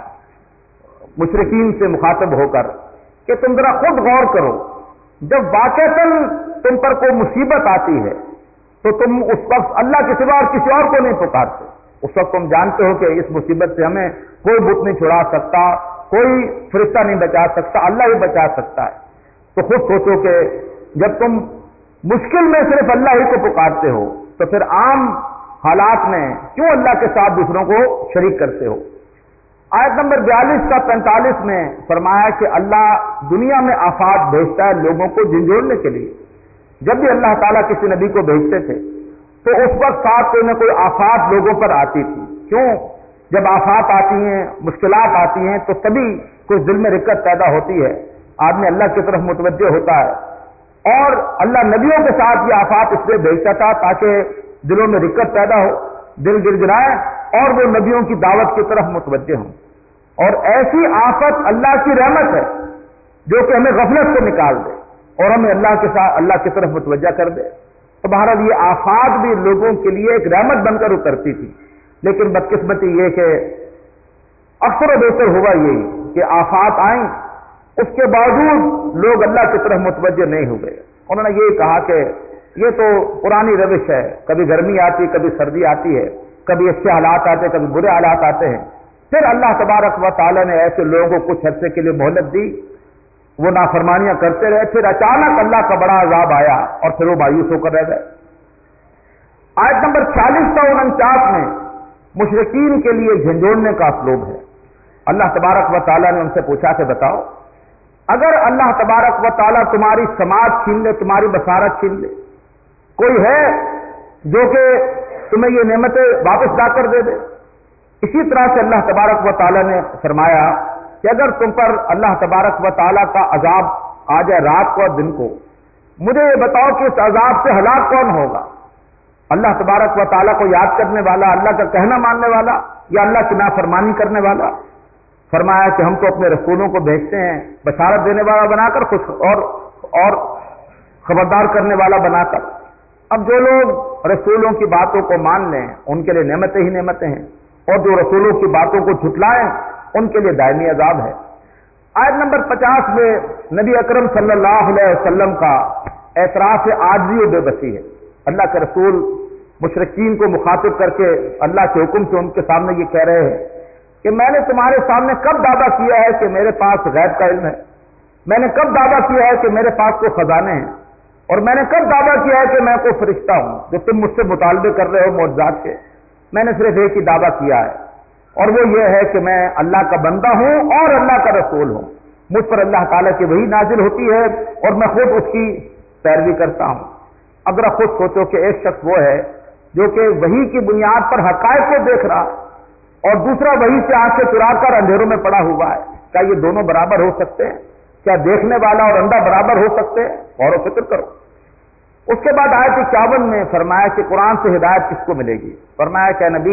مشرکین سے مخاطب ہو کر کہ تم ذرا خود غور کرو، جب واقعتاً تم پر کوئی مصیبت آتی ہے تو تم اس وقت اللہ کے سوا اور کسی اور کو نہیں پکارتے۔ اس وقت تم جانتے ہو کہ اس مصیبت سے ہمیں کوئی بت نہیں چھڑا سکتا، کوئی فرشتہ نہیں بچا سکتا، اللہ ہی بچا سکتا ہے۔ تو خود سوچو کہ جب تم مشکل میں صرف اللہ ہی کو پکارتے ہو تو پھر عام حالات میں کیوں اللہ کے ساتھ دوسروں کو شریک کرتے ہو؟ آیت نمبر 42 کا 45 میں فرمایا کہ اللہ دنیا میں آفات بھیجتا ہے لوگوں کو جھنجھوڑنے کے لیے۔ جب بھی اللہ تعالیٰ کسی نبی کو بھیجتے تھے تو اس وقت ساتھ کوئی نہ کوئی آفات لوگوں پر آتی تھی۔ کیوں؟ جب آفات آتی ہیں، مشکلات آتی ہیں تو تبھی کچھ دل میں رکت پیدا ہوتی ہے، آدمی اللہ کی طرف متوجہ ہوتا ہے، اور اللہ نبیوں کے ساتھ یہ آفات اس لیے بھیجتا تھا تاکہ دلوں میں رکت پیدا ہو، دل گڑگڑائے اور وہ نبیوں کی دعوت کی طرف متوجہ ہوں۔ اور ایسی آفت اللہ کی رحمت ہے جو کہ ہمیں غفلت سے نکال دے اور ہمیں اللہ کی طرف متوجہ کر دے۔ تو بہرحال یہ آفات بھی لوگوں کے لیے ایک رحمت بن کر اترتی تھی، لیکن بدقسمتی یہ کہ اکثر و بیشتر ہوا یہی کہ آفات آئیں، اس کے باوجود لوگ اللہ کی طرف متوجہ نہیں ہوئے۔ انہوں نے یہ کہا کہ یہ تو پرانی روش ہے، کبھی گرمی آتی، کبھی سردی آتی ہے، کبھی اچھے حالات آتے ہیں، کبھی برے حالات آتے ہیں۔ پھر اللہ تبارک و تعالیٰ نے ایسے لوگوں کو کچھ عرصے کے لیے مہلت دی، وہ نافرمانیاں کرتے رہے، پھر اچانک اللہ کا بڑا عذاب آیا اور پھر وہ مایوس ہو کر رہ گئے۔ آیت نمبر 40 تا 49 میں مشرکین کے لیے جھنجھوڑنے کا اسلوب ہے۔ اللہ تبارک و تعالیٰ نے ان سے پوچھا کہ بتاؤ، اگر اللہ تبارک و تعالیٰ تمہاری سماعت چھین لے، تمہاری بصارت چھین لے، کوئی ہے جو کہ تمہیں یہ نعمتیں واپس لا کر دے دے؟ اسی طرح سے اللہ تبارک و تعالیٰ نے فرمایا کہ اگر تم پر اللہ تبارک و تعالیٰ کا عذاب آ جائے رات کو اور دن کو، مجھے یہ بتاؤ کہ اس عذاب سے ہلاک کون ہوگا؟ اللہ تبارک و تعالیٰ کو یاد کرنے والا، اللہ کا کہنا ماننے والا، یا اللہ کی نافرمانی کرنے والا؟ فرمایا کہ ہم تو اپنے رسولوں کو بھیجتے ہیں بشارت دینے والا بنا کر، خوش اور خبردار کرنے والا بنا کر۔ اب جو لوگ رسولوں کی باتوں کو مان لیں ان کے لیے نعمتیں ہی نعمتیں ہیں، اور جو رسولوں کی باتوں کو جھٹلائیں ان کے لیے دائمی عذاب ہے۔ آیت نمبر 50 میں نبی اکرم صلی اللہ علیہ وسلم کا اعتراف عاجزی و بے بسی ہے۔ اللہ کے رسول مشرکین کو مخاطب کر کے اللہ کے حکم سے ان کے سامنے یہ کہہ رہے ہیں کہ میں نے تمہارے سامنے کب دعویٰ کیا ہے کہ میرے پاس غیب کا علم ہے؟ میں نے کب دعویٰ کیا ہے کہ میرے پاس کوئی خزانے ہیں؟ اور میں نے کب دعویٰ کیا ہے کہ میں کوئی فرشتہ ہوں جو تم مجھ سے مطالبے کر رہے ہو معجزات کے؟ میں نے صرف ایک ہی دعویٰ کیا ہے، اور وہ یہ ہے کہ میں اللہ کا بندہ ہوں اور اللہ کا رسول ہوں۔ مجھ پر اللہ تعالیٰ کی وحی نازل ہوتی ہے اور میں خود اس کی پیروی کرتا ہوں۔ اگر خود سوچو کہ ایک شخص وہ ہے جو کہ وحی کی بنیاد پر حقائق کو دیکھ رہا اور دوسرا وحی سے آنکھیں چرا کر اندھیروں میں پڑا ہوا ہے، کیا یہ دونوں برابر ہو سکتے ہیں؟ کیا دیکھنے والا اور اندھا برابر ہو سکتے ہیں؟ غور و فکر کرو۔ اس کے بعد آیت 51 میں فرمایا کہ قرآن سے ہدایت کس کو ملے گی؟ فرمایا کہ نبی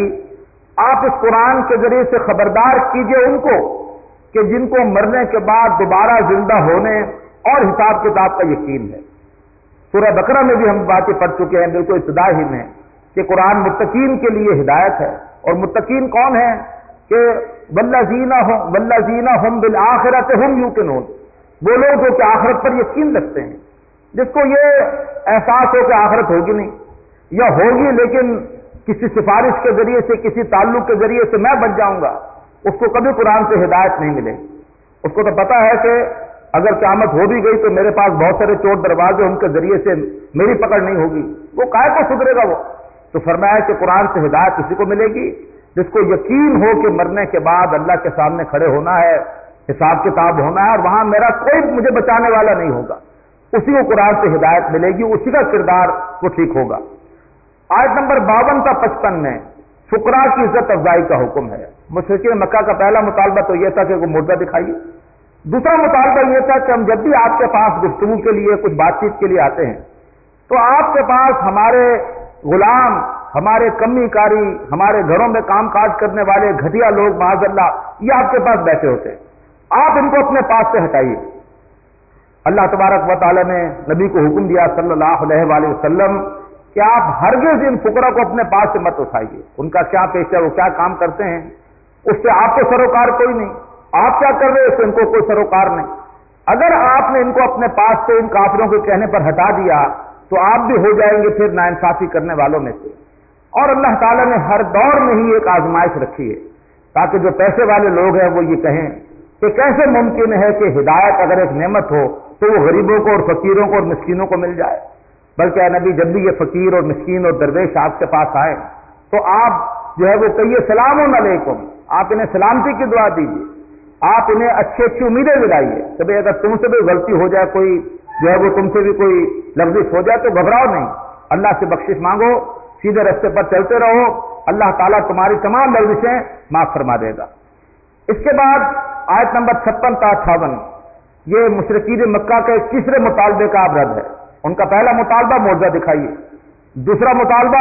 آپ اس قرآن کے ذریعے سے خبردار کیجئے ان کو کہ جن کو مرنے کے بعد دوبارہ زندہ ہونے اور حساب کتاب کا یقین ہے۔ سورہ بقرہ میں بھی ہم باتیں پڑھ چکے ہیں بالکل ابتدا ہی میں کہ قرآن متقین کے لیے ہدایت ہے، اور متقین کون ہیں؟ کہ والذین هم بالآخرۃ هم یوقنون، وہ لوگ جو کہ آخرت پر یقین رکھتے ہیں، جس کو یہ احساس ہو کہ آخرت ہوگی نہیں یا ہوگی لیکن کسی سفارش کے ذریعے سے، کسی تعلق کے ذریعے سے میں بچ جاؤں گا، اس کو کبھی قرآن سے ہدایت نہیں ملے گی۔ اس کو تو پتا ہے کہ اگر قیامت ہو بھی گئی تو میرے پاس بہت سارے چور دروازے، ان کے ذریعے سے میری پکڑ نہیں ہوگی، وہ کائے کو سدھرے گا وہ؟ تو فرمایا کہ قرآن سے ہدایت اسی کو ملے گی جس کو یقین ہو کہ مرنے کے بعد اللہ کے سامنے کھڑے ہونا ہے، حساب کتاب ہونا ہے، اور وہاں میرا کوئی مجھے بچانے والا نہیں ہوگا، اسی کو قرآن سے ہدایت ملے گی، اسی کا کردار وہ ٹھیک ہوگا۔ آیت نمبر 52 تا 55 میں فقراء کی عزت افزائی کا حکم ہے۔ مشرکین مکہ کا پہلا مطالبہ تو یہ تھا کہ وہ معجزہ دکھائیے، دوسرا مطالبہ یہ تھا کہ ہم جب بھی آپ کے پاس گفتگو کے لیے، کچھ بات چیت کے لیے آتے ہیں تو آپ کے پاس ہمارے غلام، ہمارے کمی کاری، ہمارے گھروں میں کام کاج کرنے والے گھٹیا لوگ معاذ اللہ یہ آپ کے پاس بیٹھے ہوتے ہیں، آپ ان کو اپنے پاس سے ہٹائیے اللہ تبارک و تعالیٰ نے نبی کو حکم دیا صلی اللہ علیہ وآلہ وسلم کہ آپ ہرگز ان فقراء کو اپنے پاس سے مت اٹھائیے، ان کا کیا پیشہ ہے، وہ کیا کام کرتے ہیں، اس سے آپ کو سروکار کوئی نہیں، آپ کیا کر رہے ہیں اس سے ان کو کوئی سروکار نہیں۔ اگر آپ نے ان کو اپنے پاس سے ان کافروں کے کہنے پر ہٹا دیا تو آپ بھی ہو جائیں گے پھر ناانصافی کرنے والوں میں سے۔ اور اللہ تعالیٰ نے ہر دور میں ہی ایک آزمائش رکھی ہے تاکہ جو پیسے والے لوگ ہیں وہ یہ کہیں کہ کیسے ممکن ہے کہ ہدایت اگر ایک نعمت ہو تو وہ غریبوں کو اور فقیروں کو اور مسکینوں کو مل جائے، بلکہ اے نبی جب بھی یہ فقیر اور مسکین اور درویش آپ کے پاس آئیں تو آپ جو ہے وہ کہیے سلام علیکم، آپ انہیں سلامتی کی دعا دیجیے، آپ انہیں اچھی اچھی امیدیں دلائیے، کبھی اگر تم سے بھی غلطی ہو جائے، کوئی جو ہے وہ تم سے بھی کوئی لفظ ہو جائے تو گھبراؤ نہیں، اللہ سے بخشش مانگو، سیدھے راستے پر چلتے رہو، اللہ تعالیٰ تمہاری تمام لغزشیں معاف فرما دے گا۔ اس کے بعد آیت نمبر 56 تا 58 یہ مشرکین مکہ کے تیسرے مطالبے کا رد ہے۔ ان کا پہلا مطالبہ معجزہ دکھائیے، دوسرا مطالبہ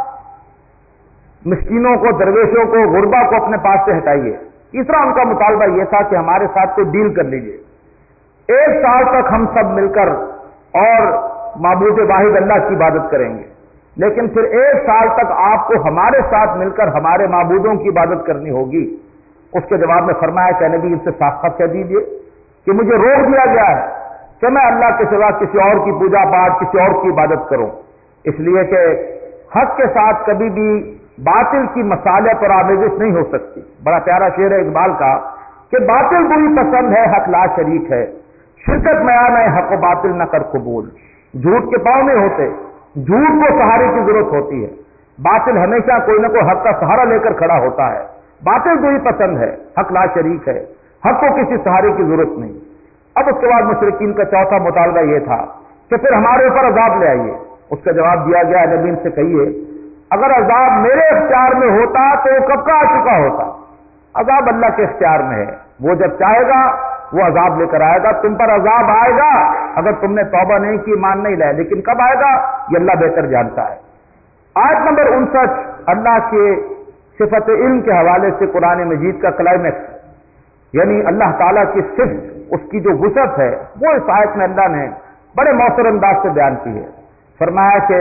مسکینوں کو، درویشوں کو، غربا کو اپنے پاس سے ہٹائیے، تیسرا ان کا مطالبہ یہ تھا کہ ہمارے ساتھ کوئی ڈیل کر لیجیے، 1 سال تک ہم سب مل کر اور معبود واحد اللہ کی عبادت کریں گے، لیکن پھر 1 سال تک آپ کو ہمارے ساتھ مل کر ہمارے معبودوں کی عبادت کرنی ہوگی۔ اس کے جواب میں فرمایا کہ نبی ان سے صاف صاف کہہ دیجیے کہ مجھے روک دیا گیا ہے کہ میں اللہ کے سوا کسی اور کی پوجا پاٹ، کسی اور کی عبادت کروں، اس لیے کہ حق کے ساتھ کبھی بھی باطل کی مصالحت اور آمیزش نہیں ہو سکتی۔ بڑا پیارا شعر ہے اقبال کا کہ باطل بری پسند ہے، حق لا شریک ہے، شرکت میں آنا ہے، حق و باطل نہ کر قبول۔ جھوٹ کے پاؤں نہیں ہوتے، جھوٹ کو سہارے کی ضرورت ہوتی ہے، باطل ہمیشہ کوئی نہ کوئی حق کا سہارا لے کر کھڑا ہوتا ہے۔ باطل بری پسند ہے، حق لا شریک ہے، حق کو کسی سہارے کی ضرورت نہیں۔ اب اس کے بعد مشرکین کا چوتھا مطالبہ یہ تھا کہ پھر ہمارے اوپر عذاب لے آئیے۔ اس کا جواب دیا گیا نبی ان سے کہیے اگر عذاب میرے اختیار میں ہوتا تو وہ کب کا آ چکا ہوتا، عذاب اللہ کے اختیار میں ہے، وہ جب چاہے گا وہ عذاب لے کر آئے گا، تم پر عذاب آئے گا اگر تم نے توبہ نہیں کی، ایمان نہیں لائے، لیکن کب آئے گا یہ اللہ بہتر جانتا ہے۔ آیت نمبر 59 اللہ کے صفت علم کے حوالے سے قرآن مجید کا کلائمیکس، یعنی اللہ تعالیٰ کی صفت، اس کی جو وسعت ہے وہ اس آیت میں اللہ نے بڑے مؤثر انداز سے بیان کی ہے۔ فرمایا کہ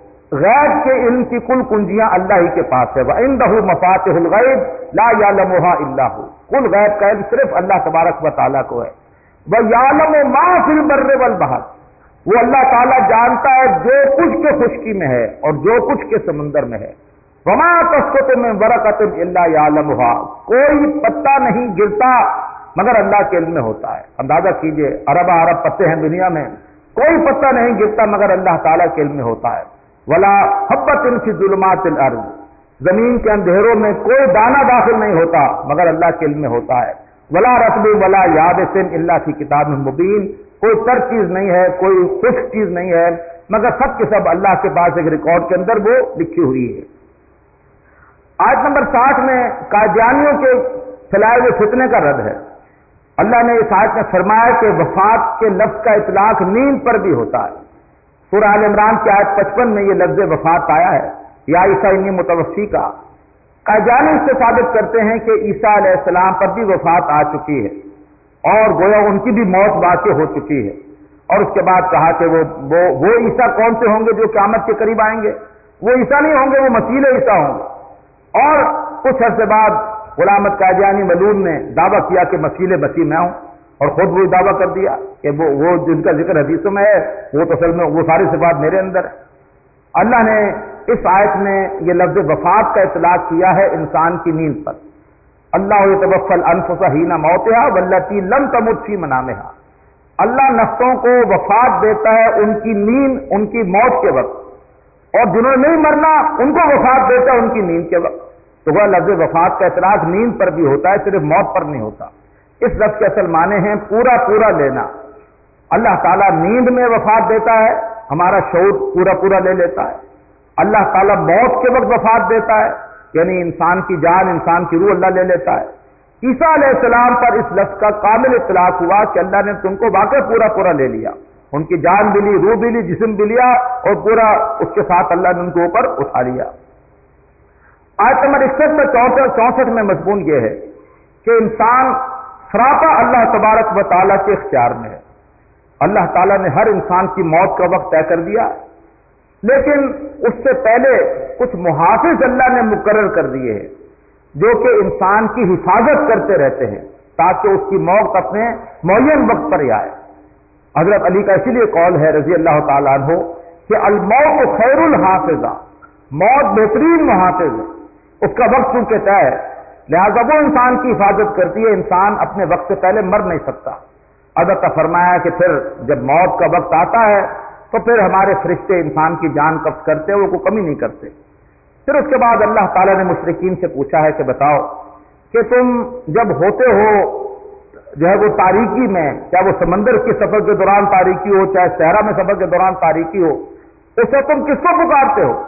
غیب کے علم کی کل کنجیاں اللہ ہی کے پاس ہے، وَعِندَهُ مَفَاتِحُ الْغَيْبِ لَا يَعْلَمُهَا إِلَّا هُوَ، کل غیب کا علم صرف اللہ تبارک و تعالیٰ کو ہے۔ وَيَعْلَمُ مَا فِي الْبَرِّ وَالْبَحْرِ، وہ اللہ تعالیٰ جانتا ہے جو کچھ کے خشکی میں ہے اور جو کچھ کے سمندر میں ہے۔ وَمَا تَسْقُطُ مِن وَرَقَةٍ إِلَّا يَعْلَمُهَا، کوئی پتا نہیں گرتا مگر اللہ کے علم میں ہوتا ہے۔ اندازہ کیجئے ارب پتے ہیں دنیا میں، کوئی پتا نہیں گرتا مگر اللہ تعالیٰ کے علم میں ہوتا ہے۔ ولا حبۃ فی ظلمات الارض، زمین کے اندھیروں میں کوئی دانہ داخل نہیں ہوتا مگر اللہ کے علم میں ہوتا ہے۔ ولا رطب ولا یابس الا فی کتاب مبین، کوئی تر چیز نہیں ہے، کوئی خشک چیز نہیں ہے مگر سب کے سب اللہ کے پاس ایک ریکارڈ کے اندر وہ لکھی ہوئی ہے۔ آیت نمبر 60 میں قادیانیوں کے پھیلائے ہوئے فتنے کا رد ہے۔ اللہ نے اس آیت میں فرمایا کہ وفات کے لفظ کا اطلاق نیند پر بھی ہوتا ہے۔ سورہ آل عمران کی آیت 55 میں یہ لفظ وفات آیا ہے، یا عیسیٰ انی متوفی کا۔ قادیانی اس سے ثابت کرتے ہیں کہ عیسیٰ علیہ السلام پر بھی وفات آ چکی ہے اور گویا ان کی بھی موت واقع ہو چکی ہے، اور اس کے بعد کہا کہ وہ عیسیٰ کون سے ہوں گے جو قیامت کے قریب آئیں گے؟ وہ عیسیٰ نہیں ہوں گے، وہ مسیح عیسیٰ ہوں گے۔ اور کچھ عرصے بعد غلام احمد قادیانی ملعون نے دعویٰ کیا کہ مسیح میں ہوں، اور خود وہی دعویٰ کر دیا کہ وہ جن کا ذکر حدیثوں میں ہے وہ تو اصل میں وہ ساری صفات میرے اندر ہے۔ اللہ نے اس آیت میں یہ لفظ وفات کا اطلاق کیا ہے انسان کی نیند پر۔ اللہ یتوفی الانفس حین موتها والتی لم تمت فی منامها، اللہ نفسوں کو وفات دیتا ہے ان کی نیند، ان کی موت کے وقت، اور جنہوں نے نہیں مرنا ان کو وفات دیتا ہے ان کی نیند کے وقت۔ تو وہ لفظ وفات کا اطلاق نیند پر بھی ہوتا ہے، صرف موت پر نہیں ہوتا۔ اس لفظ کے اصل معنی ہیں پورا پورا لینا۔ اللہ تعالیٰ نیند میں وفات دیتا ہے، ہمارا شعور پورا پورا لے لیتا ہے۔ اللہ تعالیٰ موت کے وقت وفات دیتا ہے، یعنی انسان کی جان، انسان کی روح اللہ لے لیتا ہے۔ عیسیٰ علیہ السلام پر اس لفظ کا کامل اطلاق ہوا کہ اللہ نے تم کو واقع پورا پورا لے لیا، ان کی جان بھی لی، روح بھی لی، جسم بھی لیا، اور پورا اس کے ساتھ اللہ نے ان کے اوپر اٹھا لیا۔ آیت نمبر 61 سے 64 میں مضمون یہ ہے کہ انسان سراپا اللہ تبارک و تعالیٰ کے اختیار میں ہے۔ اللہ تعالیٰ نے ہر انسان کی موت کا وقت طے کر دیا، لیکن اس سے پہلے کچھ محافظ اللہ نے مقرر کر دیے ہیں جو کہ انسان کی حفاظت کرتے رہتے ہیں تاکہ اس کی موت اپنے معین وقت پر ہی آئے۔ حضرت علی کا اسی لیے قول ہے رضی اللہ تعالیٰ عنہ کہ الموت خیر الحافظہ، موت بہترین محافظ ہے، اس کا وقت چونکہ طے ہے، لہذا وہ انسان کی حفاظت کرتی ہے، انسان اپنے وقت سے پہلے مر نہیں سکتا۔ حضرت نے فرمایا کہ پھر جب موت کا وقت آتا ہے تو پھر ہمارے فرشتے انسان کی جان قبض کرتے ہیں، وہ کوئی کمی نہیں کرتے۔ پھر اس کے بعد اللہ تعالیٰ نے مشرکین سے پوچھا ہے کہ بتاؤ کہ تم جب ہوتے ہو جو ہے وہ تاریکی میں، چاہے وہ سمندر کے سفر کے دوران تاریکی ہو، چاہے صحرا میں سفر کے دوران تاریکی ہو، اس وقت تم کس کو پکارتے ہو؟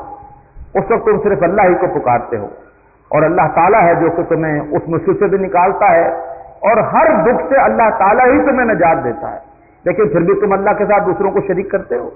اس وقت تم صرف اللہ ہی کو پکارتے ہو، اور اللہ تعالیٰ ہے جو کہ تمہیں اس مشکل سے بھی نکالتا ہے، اور ہر دکھ سے اللہ تعالیٰ ہی تمہیں نجات دیتا ہے، لیکن پھر بھی تم اللہ کے ساتھ دوسروں کو شریک کرتے ہو۔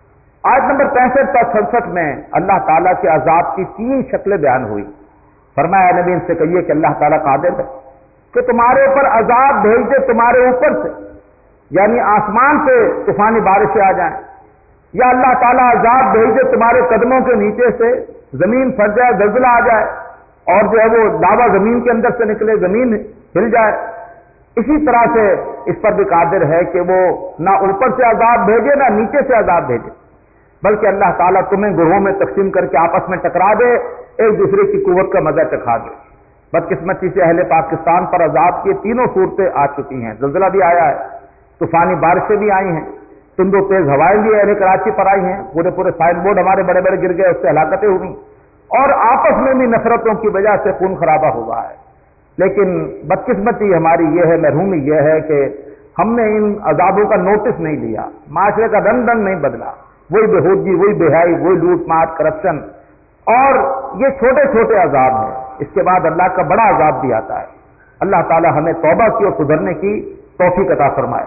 آیت نمبر 65 تا 66 میں اللہ تعالیٰ کے عذاب کی 3 شکلیں بیان ہوئی۔ فرمایا نبی ان سے کہیے کہ اللہ تعالیٰ قادر ہے کہ تمہارے اوپر عذاب بھیج دے تمہارے اوپر سے، یعنی آسمان سے طوفانی بارشیں آ جائیں، یا اللہ تعالیٰ عذاب بھیج دے تمہارے قدموں کے نیچے سے، زمین پھٹ جائے، زلزلہ آ جائے، اور جو ہے وہ لاوا زمین کے اندر سے نکلے، زمین ہل جائے۔ اسی طرح سے اس پر بھی قادر ہے کہ وہ نہ اوپر سے عذاب بھیجے نہ نیچے سے عذاب بھیجے، بلکہ اللہ تعالیٰ تمہیں گروہوں میں تقسیم کر کے آپس میں ٹکرا دے، ایک دوسرے کی قوت کا مزہ چکھا دے۔ بدقسمتی سے اہل پاکستان پر عذاب کی 3 صورتیں آ چکی ہیں، زلزلہ بھی آیا ہے، طوفانی بارشیں بھی آئی ہیں، تند و تیز ہوائیں بھی اہل کراچی پر آئی ہیں، پورے سائن بورڈ ہمارے بڑے بڑے گر گئے، اس سے ہلاکتیں ہوئی، اور آپس میں بھی نفرتوں کی وجہ سے خون خرابہ ہوا ہے۔ لیکن بدقسمتی ہماری یہ ہے، محرومی یہ ہے کہ ہم نے ان عذابوں کا نوٹس نہیں لیا، معاشرے کا رنگ نہیں بدلا، وہی بےہودگی، وہی بےحیائی، وہی لوٹ مار، کرپشن، اور یہ چھوٹے چھوٹے عذاب ہیں، اس کے بعد اللہ کا بڑا عذاب بھی آتا ہے۔ اللہ تعالی ہمیں توبہ کی اور سدھرنے کی توفیق عطا فرمائے۔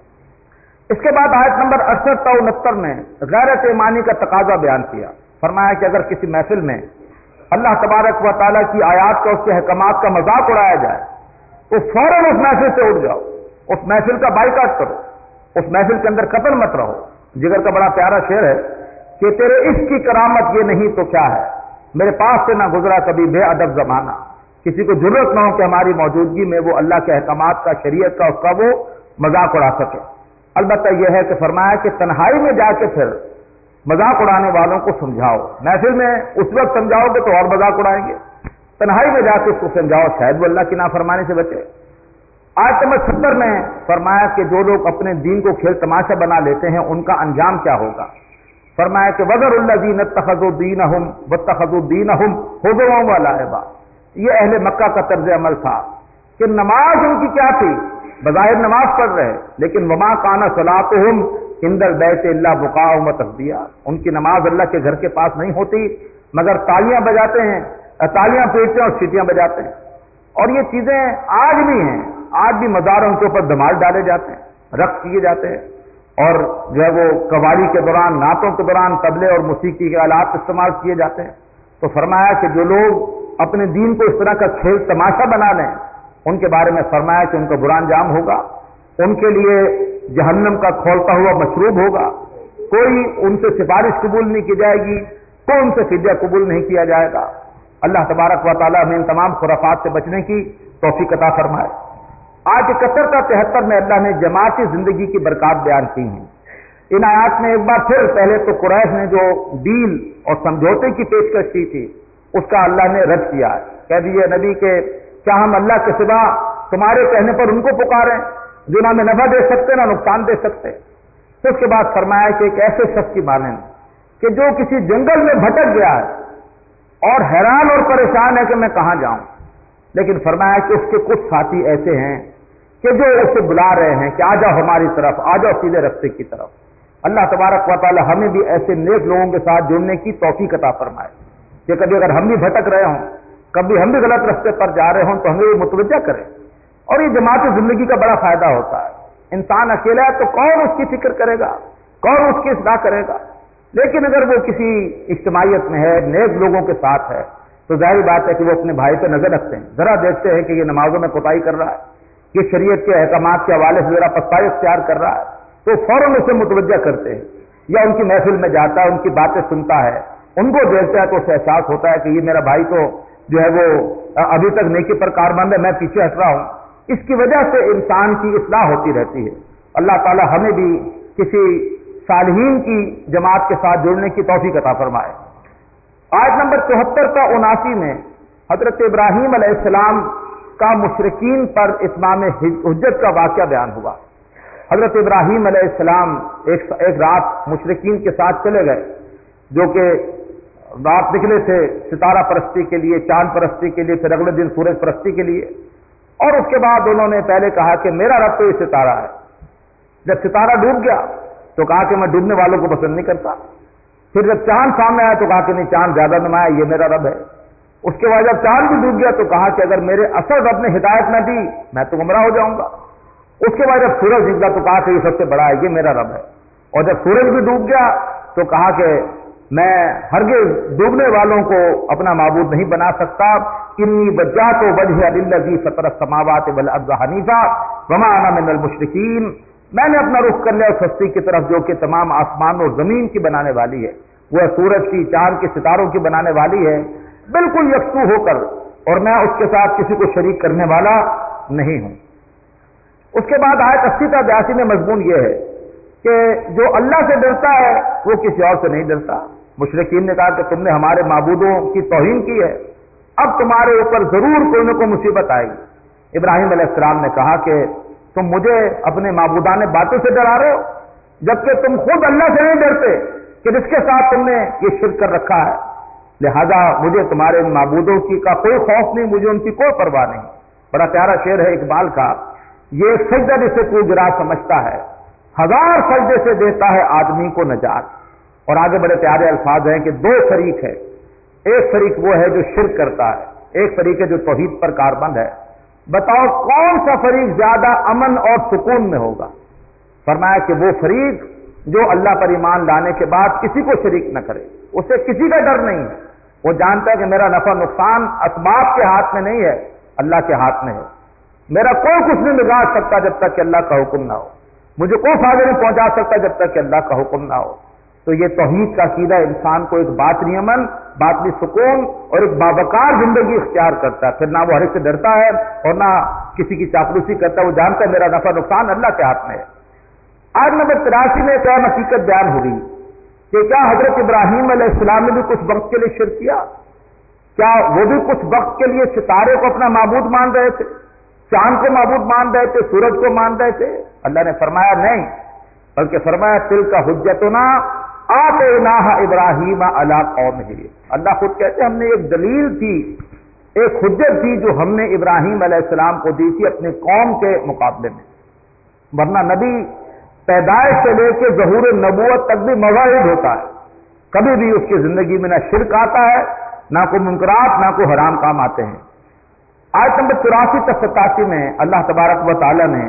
اس کے بعد آیت نمبر 68 تا 69 میں غیرت ایمانی کا تقاضا بیان کیا۔ فرمایا کہ اگر کسی محفل میں اللہ تبارک و تعالیٰ کی آیات کا، اس کے احکامات کا مذاق اڑایا جائے تو فوراً اس محفل سے اٹھ جاؤ، اس محفل کا بائیکاٹ کرو، اس محفل کے اندر قتل مت رہو۔ جگر کا بڑا پیارا شعر ہے کہ تیرے عشق کی کرامت یہ نہیں تو کیا ہے، میرے پاس سے نہ گزرا کبھی بے ادب زمانہ۔ کسی کو ضرورت نہ ہو کہ ہماری موجودگی میں وہ اللہ کے احکامات کا، شریعت کا، اس کا وہ مذاق اڑا سکے۔ البتہ یہ ہے کہ فرمایا کہ تنہائی میں جا کے پھر مذاق اڑانے والوں کو سمجھاؤ۔ محفل میں اس وقت سمجھاؤ گے تو اور مذاق اڑائیں گے، تنہائی میں جا کے اس کو سمجھاؤ، شاید وہ اللہ کی نافرمانی سے بچے۔ آیت نمبر 70 میں فرمایا کہ جو لوگ اپنے دین کو کھیل تماشا بنا لیتے ہیں ان کا انجام کیا ہوگا۔ فرمایا کہ وَذَرُ الَّذِينَ اتَّخَذُوا دِينَهُمْ وَاتَّخَذُوا دِينَهُمْ هُزُوًا وَلَعِبًا۔ یہ اہل مکہ کا طرز عمل تھا کہ نماز ان کی کیا تھی، بظاہر نماز پڑھ رہے، لیکن وَمَا كَانَ صَلَاتُهُمْ عِندَ الْبَيْتِ إِلَّا بُكَاءٌ وَتَصْدِيَةٌ۔ ان کی نماز اللہ کے گھر کے پاس نہیں ہوتی مگر تالیاں بجاتے ہیں، تالیاں پیٹتے ہیں اور سیٹیاں بجاتے ہیں۔ اور یہ چیزیں آج بھی ہیں، آج بھی مزاروں کے اوپر دھمال ڈالے جاتے ہیں، رقص کیے جاتے ہیں، اور جو ہے وہ قوالی کے دوران، نعتوں کے دوران طبلے اور موسیقی کے آلات استعمال کیے جاتے ہیں۔ تو فرمایا کہ جو لوگ اپنے دین کو اس طرح کا کھیل تماشا بنا لیں ان کے بارے میں فرمایا کہ ان کا برا انجام ہوگا، ان کے لیے جہنم کا کھولتا ہوا مشروب ہوگا، کوئی ان سے سفارش قبول نہیں کی جائے گی، کوئی ان سے فدیہ قبول نہیں کیا جائے گا۔ اللہ تبارک و تعالیٰ ہمیں ان تمام خرافات سے بچنے کی توفیق عطا فرمائے۔ آج 71 تا 73 میں اللہ نے جماعتی زندگی کی برکات بیان کی ہیں۔ ان آیات میں ایک بار پھر پہلے تو قریش نے جو ڈیل اور سمجھوتے کی پیشکش کی تھی اس کا اللہ نے رد کیا ہے۔ کہہ دیے نبی کہ کیا ہم اللہ کے سوا تمہارے کہنے پر ان کو پکاریں جو نہ ہمیں نفع دے سکتے نہ نقصان دے سکتے۔ پھر اس کے بعد فرمایا کہ ایک ایسے شخص کی مانند کہ جو کسی جنگل میں بھٹک گیا ہے اور حیران اور پریشان ہے کہ میں کہاں جاؤں، لیکن فرمایا کہ اس کے کچھ ساتھی ایسے ہیں کہ جو اسے بلا رہے ہیں کہ آ جاؤ ہماری طرف، آ جاؤ سیدھے راستے کی طرف۔ اللہ تبارک و تعالی ہمیں بھی ایسے نیک لوگوں کے ساتھ جڑنے کی توفیق عطا فرمائے کہ کبھی اگر ہم بھی بھٹک رہے ہوں، کبھی ہم بھی غلط راستے پر جا رہے ہوں تو ہمیں بھی متوجہ کریں۔ اور یہ جماعتی زندگی کا بڑا فائدہ ہوتا ہے۔ انسان اکیلا ہے تو کون اس کی فکر کرے گا، کون اس کی اصلاح کرے گا، لیکن اگر وہ کسی اجتماعیت میں ہے، نیک لوگوں کے ساتھ ہے، تو ظاہر بات ہے کہ وہ اپنے بھائی پہ نظر رکھتے ہیں، ذرا دیکھتے ہیں کہ یہ نمازوں میں کوتاہی کر رہا ہے، یہ شریعت کے احکامات کے حوالے سے ذرا پستائی اختیار کر رہا ہے، تو فوراً اسے متوجہ کرتے ہیں، یا ان کی محفل میں جاتا ہے، ان کی باتیں سنتا ہے، ان کو دیکھتا ہے تو اسے احساس ہوتا ہے کہ یہ میرا بھائی تو جو ہے وہ ابھی تک نیکی پر کاربند ہے، میں پیچھے ہٹ رہا ہوں۔ اس کی وجہ سے انسان کی اصلاح ہوتی رہتی ہے۔ اللہ تعالی ہمیں بھی کسی صالحین کی جماعت کے ساتھ جڑنے کی توفیق عطا فرمائے۔ آیت نمبر 74 تا 79 میں حضرت ابراہیم علیہ السلام کا مشرکین پر اتمام حجت کا واقعہ بیان ہوا۔ حضرت ابراہیم علیہ السلام ایک رات مشرکین کے ساتھ چلے گئے، جو کہ رات نکلے تھے ستارہ پرستی کے لیے، چاند پرستی کے لیے، پھر اگلے دن سورج پرستی کے لیے، اور اس کے بعد انہوں نے پہلے کہا کہ میرا رب تو یہ ستارہ ہے۔ جب ستارہ ڈوب گیا تو کہا کہ میں ڈوبنے والوں کو پسند نہیں کرتا۔ پھر جب چاند سامنے آیا تو کہا کہ نہیں، چاند زیادہ نمایاں، یہ میرا رب ہے۔ اس کے بعد جب چاند بھی ڈوب گیا تو کہا کہ اگر میرے اصل رب نے ہدایت نہ دی میں تو گمراہ ہو جاؤں گا۔ اس کے بعد جب سورج نکلا تو کہا کہ یہ سب سے بڑا ہے، یہ میرا رب ہے۔ اور جب سورج بھی ڈوب گیا تو کہا کہ میں ہرگز ڈوبنے والوں کو اپنا معبود نہیں بنا سکتا۔ انی وجہت وجہی للذی فطر السماوات والارض حنیفا وما انا من المشرکین، میں نے اپنا رخ کر لیا اس ہستی کی طرف جو کہ تمام آسمان اور زمین کی بنانے والی ہے، وہ سورج کی، چاند کے، ستاروں کی بنانے والی ہے، بالکل یکسو ہو کر، اور میں اس کے ساتھ کسی کو شریک کرنے والا نہیں ہوں۔ اس کے بعد آیت 80 تا 82 میں مضمون یہ ہے کہ جو اللہ سے ڈرتا ہے وہ کسی اور سے نہیں ڈرتا۔ مشرکین نے کہا کہ تم نے ہمارے معبودوں کی توہین کی ہے، اب تمہارے اوپر ضرور کوئی نہ کوئی مصیبت آئے گی۔ ابراہیم علیہ السلام نے کہا کہ تم مجھے اپنے معبودان باتوں سے ڈرا رہے ہو، جبکہ تم خود اللہ سے نہیں ڈرتے کہ جس کے ساتھ تم نے یہ شرک کر رکھا ہے، لہذا مجھے تمہارے معبودوں کی کا کوئی خوف نہیں، مجھے ان کی کوئی پرواہ نہیں۔ بڑا پیارا شعر ہے اقبال کا، یہ سجدہ جسے کوئی گرا سمجھتا ہے، ہزار سجدے سے دیتا ہے آدمی کو نجات۔ اور آگے بڑے پیارے الفاظ ہیں کہ دو فریق ہے، ایک فریق وہ ہے جو شرک کرتا ہے، ایک فریق ہے جو توحید پر کاربند ہے، بتاؤ کون سا فریق زیادہ امن اور سکون میں ہوگا؟ فرمایا کہ وہ فریق جو اللہ پر ایمان لانے کے بعد کسی کو شریک نہ کرے، اسے کسی کا ڈر نہیں ہے، وہ جانتا ہے کہ میرا نفع نقصان اسباب کے ہاتھ میں نہیں ہے، اللہ کے ہاتھ میں ہے، میرا کوئی کچھ نہیں بگاڑ سکتا جب تک کہ اللہ کا حکم نہ ہو، مجھے کوئی فائدہ نہیں پہنچا سکتا جب تک کہ اللہ کا حکم نہ ہو۔ تو یہ توحید کا عقیدہ انسان کو ایک باطنی امن، باطنی سکون اور ایک باوقار زندگی اختیار کرتا ہے، پھر نہ وہ ہر ایک سے ڈرتا ہے اور نہ کسی کی چاپلوسی کرتا ہے، وہ جانتا ہے میرا نفع نقصان اللہ کے ہاتھ میں ہے۔ آج نمبر 83 میں ایک اور حقیقت بیان ہوگی کہ کیا حضرت ابراہیم علیہ السلام نے بھی کچھ وقت کے لیے شرک کیا؟ کیا وہ بھی کچھ وقت کے لیے ستارے کو اپنا معبود مان رہے تھے، چاند کو معبود مان رہے تھے، سورج کو مان رہے تھے؟ اللہ نے فرمایا نہیں، بلکہ فرمایا تلک حجتنا آتیناہا ابراہیم علی قومہ۔ اللہ خود کہتے ہیں ہم نے ایک دلیل تھی، ایک حجت تھی جو ہم نے ابراہیم علیہ السلام کو دی تھی اپنی قوم کے مقابلے میں، ورنہ نبی پیدائش سے لے کے ظہور نبوت تک بھی موعد ہوتا ہے، کبھی بھی اس کی زندگی میں نہ شرک آتا ہے، نہ کوئی منکرات، نہ کوئی حرام کام آتے ہیں۔ آیت نمبر 84 تا 87 میں اللہ تبارک و تعالی نے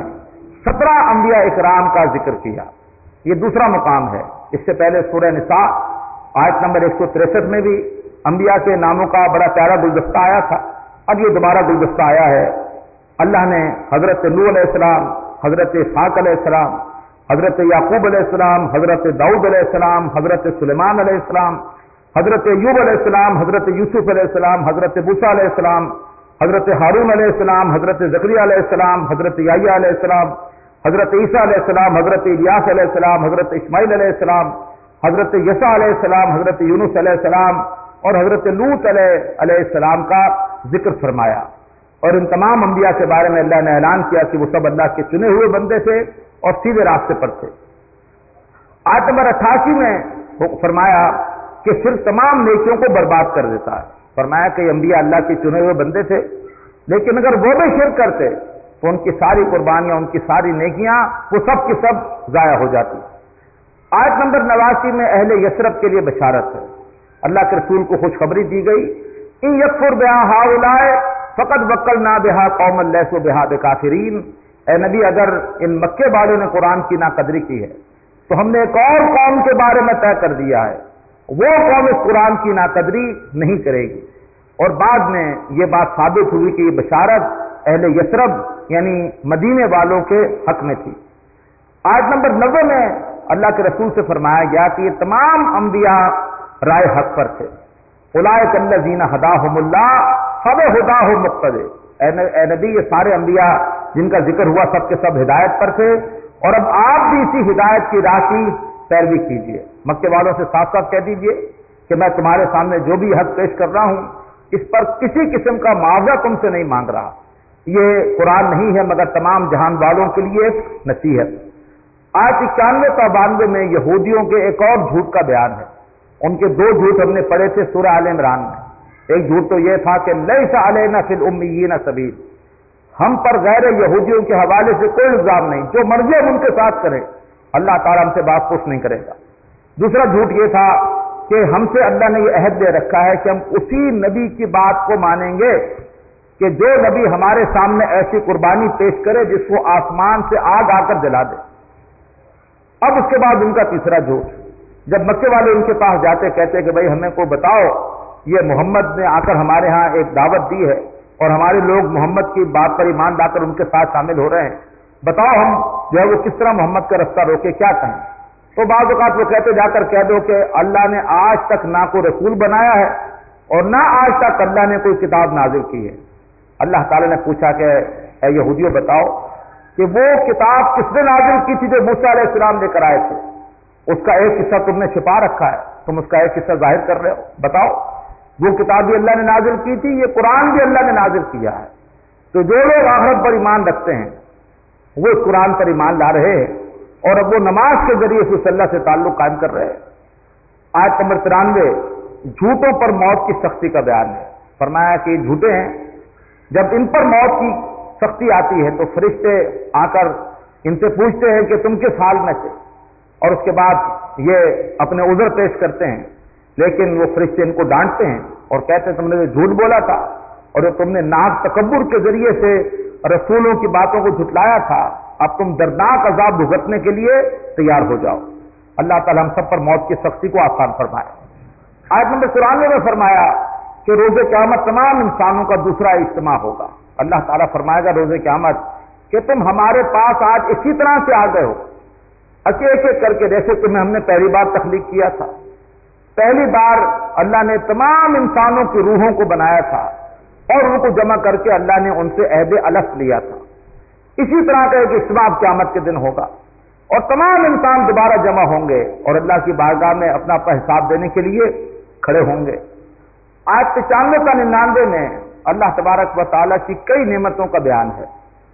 17 انبیاء اکرام کا ذکر کیا، یہ دوسرا مقام ہے۔ اس سے پہلے سورہ نساء آیت نمبر 163 میں بھی انبیاء کے ناموں کا بڑا پیارا گلدستہ آیا تھا، اب یہ دوبارہ گلدستہ آیا ہے۔ اللہ نے حضرت نوح علیہ السلام، حضرت اسحاق علیہ السلام، حضرت یعقوب علیہ السلام، حضرت داؤد علیہ السلام، حضرت سلیمان علیہ السلام، حضرت ایوب علیہ السلام، حضرت یوسف علیہ السلام، حضرت موسیٰ علیہ السلام، حضرت ہارون علیہ السلام، حضرت زکریا علیہ السلام، حضرت یحییٰ علیہ السلام، حضرت عیسیٰ علیہ السلام، حضرت الیاس علیہ السلام، حضرت اسماعیل علیہ السلام، حضرت یسوع علیہ السلام، حضرت یونس علیہ السلام اور حضرت لوط علیہ السلام کا ذکر فرمایا۔ اور ان تمام انبیاء کے بارے میں اللہ نے اعلان کیا کہ وہ سب اللہ کے چنے ہوئے بندے تھے اور سیدھے راستے پر تھے۔ آیت نمبر 88 میں فرمایا کہ شرک تمام نیکیوں کو برباد کر دیتا ہے۔ فرمایا کہ انبیاء اللہ کے چنے ہوئے بندے تھے، لیکن اگر وہ بھی شرک کرتے تو ان کی ساری قربانیاں، ان کی ساری نیکیاں وہ سب کی سب ضائع ہو جاتی۔ آیت نمبر 89 میں اہل یثرب کے لیے بشارت ہے، اللہ کے رسول کو خوشخبری دی گئی، ان یکفر بہا ہؤلاء فقد وکلنا بہا قوما لیسوا بہا بکافرین۔ اے نبی، اگر ان مکے والوں نے قرآن کی ناقدری کی ہے تو ہم نے ایک اور قوم کے بارے میں طے کر دیا ہے، وہ قوم اس قرآن کی ناقدری نہیں کرے گی۔ اور بعد میں یہ بات ثابت ہوئی کہ یہ بشارت اہل یثرب یعنی مدینے والوں کے حق میں تھی۔ آیت نمبر 90 میں اللہ کے رسول سے فرمایا گیا کہ یہ تمام انبیاء رائے حق پر تھے. اولئک الذین ھداھم اللہ فبھداہ مقتدی. اے نبی یہ سارے انبیاء جن کا ذکر ہوا سب کے سب ہدایت پر تھے، اور اب آپ بھی اسی ہدایت کی راہ کی پیروی کیجیے. مکے والوں سے صاف صاف کہہ دیجیے کہ میں تمہارے سامنے جو بھی حق پیش کر رہا ہوں اس پر کسی قسم کا معاوضہ تم سے نہیں مانگ رہا. یہ قرآن نہیں ہے مگر تمام جہان والوں کے لیے ایک نصیحت. آج 91 تا 92 میں یہودیوں کے ایک اور جھوٹ کا بیان ہے. ان کے 2 جھوٹ ہم نے پڑھے تھے سورہ آل عمران میں. ایک جھوٹ تو یہ تھا کہ لیس علینا فی الامیین سبیل، ہم پر غیر یہودیوں کے حوالے سے کوئی الزام نہیں، جو مرضی ہم ان کے ساتھ کریں اللہ تعالیٰ ہم سے بات پوچھ نہیں کرے گا. دوسرا جھوٹ یہ تھا کہ ہم سے اللہ نے یہ عہد دے رکھا ہے کہ ہم اسی نبی کی بات کو مانیں گے کہ جو نبی ہمارے سامنے ایسی قربانی پیش کرے جس کو آسمان سے آگ آ کر جلا دے. اب اس کے بعد ان کا تیسرا جھوٹ، جب مکے والے ان کے پاس جاتے کہتے کہ بھائی ہمیں کو بتاؤ، یہ محمد نے آ کر ہمارے ہاں ایک دعوت دی ہے اور ہمارے لوگ محمد کی بات پر ایمان لا کر ان کے ساتھ شامل ہو رہے ہیں، بتاؤ ہم جو ہے وہ کس طرح محمد کا رستہ روکے، کیا کہیں؟ تو بعض اوقات وہ کہتے جا کر کہہ دو کہ اللہ نے آج تک نہ کوئی رسول بنایا ہے اور نہ آج تک اللہ نے کوئی کتاب نازل کی ہے. اللہ تعالیٰ نے پوچھا کہ اے یہودیوں بتاؤ کہ وہ کتاب کس نے نازل کی تھی جو موسیٰ علیہ السلام لے کر آئے تھے؟ اس کا ایک حصہ تم نے چھپا رکھا ہے، تم اس کا ایک حصہ ظاہر کر رہے ہو. بتاؤ وہ کتاب بھی اللہ نے نازل کی تھی، یہ قرآن بھی اللہ نے نازل کیا ہے. تو جو لوگ آخرت پر ایمان رکھتے ہیں وہ اس قرآن پر ایمان لا رہے ہیں اور اب وہ نماز کے ذریعے سے اللہ سے تعلق قائم کر رہے ہیں. آیت نمبر 93 جھوٹوں پر موت کی سختی کا بیان ہے. فرمایا کہ یہ جھوٹے ہیں، جب ان پر موت کی سختی آتی ہے تو فرشتے آ کر ان سے پوچھتے ہیں کہ تم کس حال میں تھے، اور اس کے بعد یہ اپنے عذر پیش کرتے ہیں. لیکن وہ فرشتے ان کو ڈانٹتے ہیں اور کہتے ہیں تم نے جو جھوٹ بولا تھا اور تم نے ناک تکبر کے ذریعے سے رسولوں کی باتوں کو جھٹلایا تھا، اب تم دردناک عذاب بھگتنے کے لیے تیار ہو جاؤ. اللہ تعالیٰ ہم سب پر موت کی سختی کو آسان فرمائے. آیت نمبر 94 میں فرمایا کہ روز قیامت تمام انسانوں کا دوسرا اجتماع ہوگا. اللہ تعالیٰ فرمائے گا روز قیامت کہ تم ہمارے پاس آج اسی طرح سے آ گئے ہو، ایک ایک کر کے، جیسے تمہیں ہم نے پہلی بار تخلیق کیا تھا. پہلی بار اللہ نے تمام انسانوں کی روحوں کو بنایا تھا اور ان کو جمع کر کے اللہ نے ان سے عہد الف لیا تھا. اسی طرح کا ایک اجتماع قیامت کے دن ہوگا اور تمام انسان دوبارہ جمع ہوں گے اور اللہ کی بارگاہ میں اپنا حساب دینے کے لیے کھڑے ہوں گے. آج 95 تا 99 میں اللہ تبارک و تعالیٰ کی کئی نعمتوں کا بیان ہے.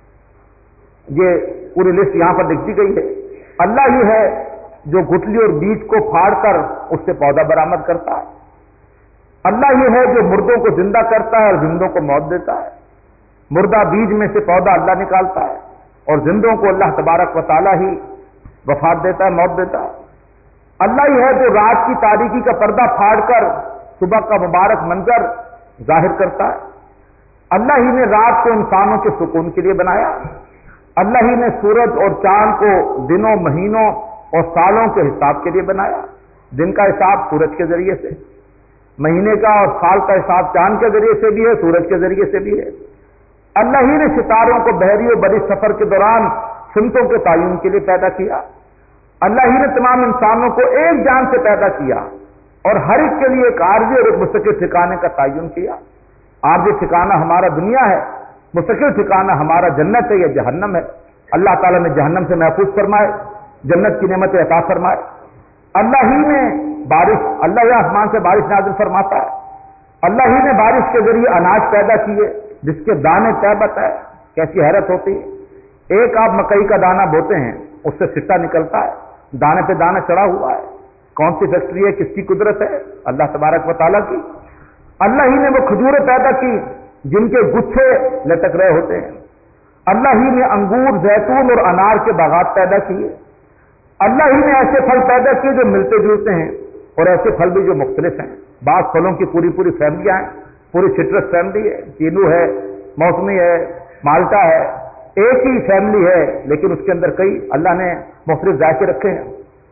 یہ پوری لسٹ یہاں پر لکھ دی گئی ہے. اللہ ہی ہے جو گٹلی اور بیج کو پھاڑ کر اس سے پودا برآمد کرتا ہے. اللہ ہی ہے جو مردوں کو زندہ کرتا ہے اور زندوں کو موت دیتا ہے. مردہ بیج میں سے پودا اللہ نکالتا ہے اور زندوں کو اللہ تبارک و تعالیٰ ہی وفات دیتا ہے، موت دیتا ہے. اللہ ہی ہے جو رات کی تاریکی کا پردہ پھاڑ کر صبح کا مبارک منظر ظاہر کرتا ہے. اللہ ہی نے رات کو انسانوں کے سکون کے لیے بنایا. اللہ ہی نے سورج اور چاند کو دنوں، مہینوں اور سالوں کے حساب کے لیے بنایا. دن کا حساب سورج کے ذریعے سے، مہینے کا اور سال کا حساب چاند کے ذریعے سے بھی ہے، سورج کے ذریعے سے بھی ہے. اللہ ہی نے ستاروں کو بحری و بری سفر کے دوران سمتوں کے تعین کے لیے پیدا کیا. اللہ ہی نے تمام انسانوں کو ایک جان سے پیدا کیا اور ہر ایک کے لیے ایک عارضی اور ایک مستقل ٹھکانے کا تعین کیا. عارضی ٹھکانہ ہمارا دنیا ہے، مستقل ٹھکانہ ہمارا جنت ہے یا جہنم ہے. اللہ تعالیٰ نے جہنم سے محفوظ فرمائے، جنت کی نعمتیں عطا فرمائے. اللہ ہی نے بارش، اللہ ہی آسمان سے بارش نازل فرماتا ہے. اللہ ہی نے بارش کے ذریعے اناج پیدا کیے جس کے دانے طیبت ہے. کیسی حیرت ہوتی ہے. ایک آپ مکئی کا دانہ بوتے ہیں، اس سے سٹا نکلتا ہے، دانے پہ دانہ چڑھا ہوا ہے. کون سی فیکٹری ہے، کس کی قدرت ہے؟ اللہ تبارک و تعالیٰ کی. اللہ ہی نے وہ کھجوریں پیدا کی جن کے گچھے لٹک رہے ہوتے ہیں. اللہ ہی نے انگور، زیتون اور انار کے باغات پیدا کیے. اللہ ہی نے ایسے پھل پیدا کیے جو ملتے جلتے ہیں اور ایسے پھل بھی جو مختلف ہیں. بعض پھلوں کی پوری پوری فیملیاں ہیں، پوری سٹرس فیملی ہے، کینو ہے، موسمی ہے، مالٹا ہے. ایک ہی فیملی ہے لیکن اس کے اندر کئی اللہ نے مختلف ذائقے رکھے ہیں.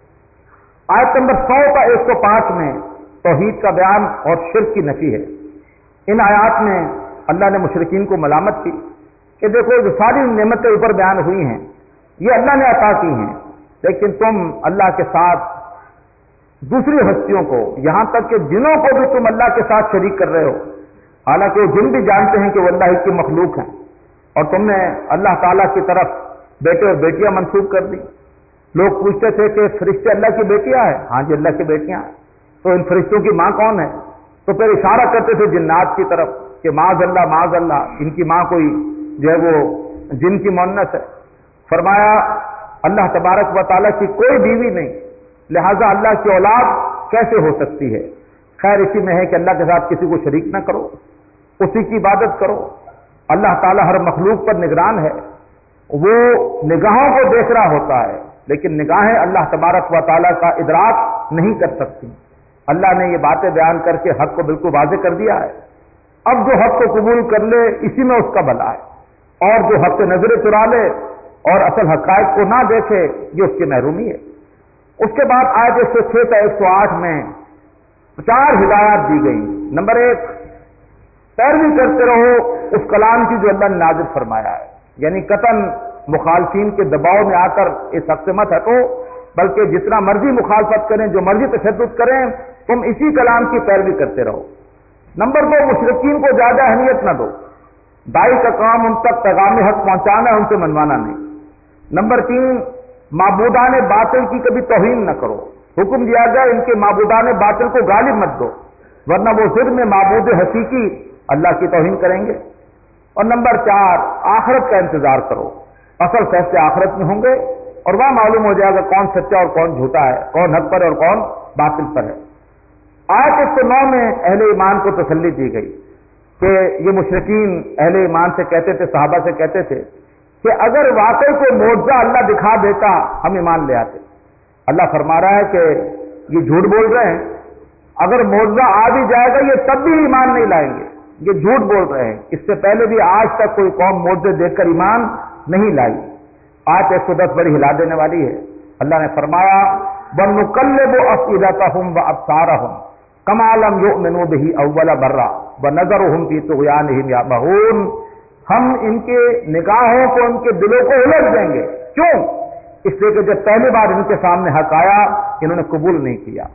آیت نمبر 100 کا 105 میں توحید کا بیان اور شرک کی نفی ہے. ان آیات میں اللہ نے مشرکین کو ملامت کی کہ دیکھو جو ساری نعمتیں اوپر بیان ہوئی ہیں یہ اللہ نے عطا کی ہیں لیکن تم اللہ کے ساتھ دوسری ہستیوں کو، یہاں تک کہ جنوں کو بھی تم اللہ کے ساتھ شریک کر رہے ہو، حالانکہ وہ جن بھی جانتے ہیں کہ وہ اللہ کی مخلوق ہیں، اور تم نے اللہ تعالیٰ کی طرف بیٹے اور بیٹیاں منسوب کر دی۔ لوگ پوچھتے تھے کہ فرشتے اللہ کی بیٹیاں ہیں؟ ہاں جی، اللہ کی بیٹیاں ہیں۔ تو ان فرشتوں کی ماں کون ہے؟ تو پھر اشارہ کرتے تھے جنات کی طرف کہ معاذ اللہ ان کی ماں کوئی جو ہے وہ جن کی مؤنث ہے۔ فرمایا اللہ تبارک و تعالیٰ کی کوئی بیوی نہیں، لہذا اللہ کی اولاد کیسے ہو سکتی ہے؟ خیر اسی میں ہے کہ اللہ کے ساتھ کسی کو شریک نہ کرو، اسی کی عبادت کرو۔ اللہ تعالیٰ ہر مخلوق پر نگران ہے، وہ نگاہوں کو دیکھ رہا ہوتا ہے، لیکن نگاہیں اللہ تبارک و تعالیٰ کا ادراک نہیں کر سکتی۔ اللہ نے یہ باتیں بیان کر کے حق کو بالکل واضح کر دیا ہے۔ اب جو حق کو قبول کر لے اسی میں اس کا بھلا ہے، اور جو حق سے نظریں چرا لے اور اصل حقائق کو نہ دیکھے یہ اس کی محرومی ہے۔ اس کے بعد آیت 106 تا 108 میں 4 ہدایات دی گئی۔ نمبر 1، پیروی کرتے رہو اس کلام کی جو اللہ نے نازل فرمایا ہے، یعنی قطعاً مخالفین کے دباؤ میں آ کر اس حق سے مت ہٹو، بلکہ جتنا مرضی مخالفت کریں، جو مرضی تشدد کریں، تم اسی کلام کی پیروی کرتے رہو۔ نمبر 2، مشرکین کو زیادہ اہمیت نہ دو، داعی کا کام ان تک پیغام حق پہنچانا ہے، ان سے منوانا نہیں۔ نمبر 3، معبودان باطل کی کبھی توہین نہ کرو، حکم دیا گیا ان کے معبودان باطل کو غالب مت دو، ورنہ وہ ضد میں معبود حقیقی اللہ کی توہین کریں گے۔ اور نمبر 4، آخرت کا انتظار کرو، اصل فیصلے آخرت میں ہوں گے، اور وہاں معلوم ہو جائے گا کون سچا اور کون جھوٹا ہے، کون حق پر اور کون باطل پر ہے۔ آیت 109 میں اہل ایمان کو تسلی دی گئی کہ یہ مشرکین اہل ایمان سے کہتے تھے، صحابہ سے کہتے تھے کہ اگر واقعی کوئی معجزہ اللہ دکھا دیتا ہم ایمان لے آتے۔ اللہ فرما رہا ہے کہ یہ جھوٹ بول رہے ہیں، اگر معجزہ آ بھی جائے گا یہ تب بھی ایمان نہیں لائیں گے، یہ جھوٹ بول رہے ہیں۔ اس سے پہلے بھی آج تک کوئی قوم معجزے دیکھ کر ایمان نہیں لائی۔ آیت 110 بڑی ہلا دینے والی ہے۔ اللہ نے فرمایا وَنُقَلِّبُ أَفْئِدَتَهُمْ وَأَبْصَارَهُمْ كَمَا لَمْ يُؤْمِنُوا بِهِ أَوَّلَ مَرَّةٍ وَنَذَرُهُمْ فِي طُغْيَانِهِمْ يَعْمَهُونَ، ہم ان کے نگاہوں کو، ان کے دلوں کو الٹ دیں گے۔ کیوں؟ اس لیے کہ جب پہلی بار ان کے سامنے حق آیا انہوں نے قبول نہیں کیا۔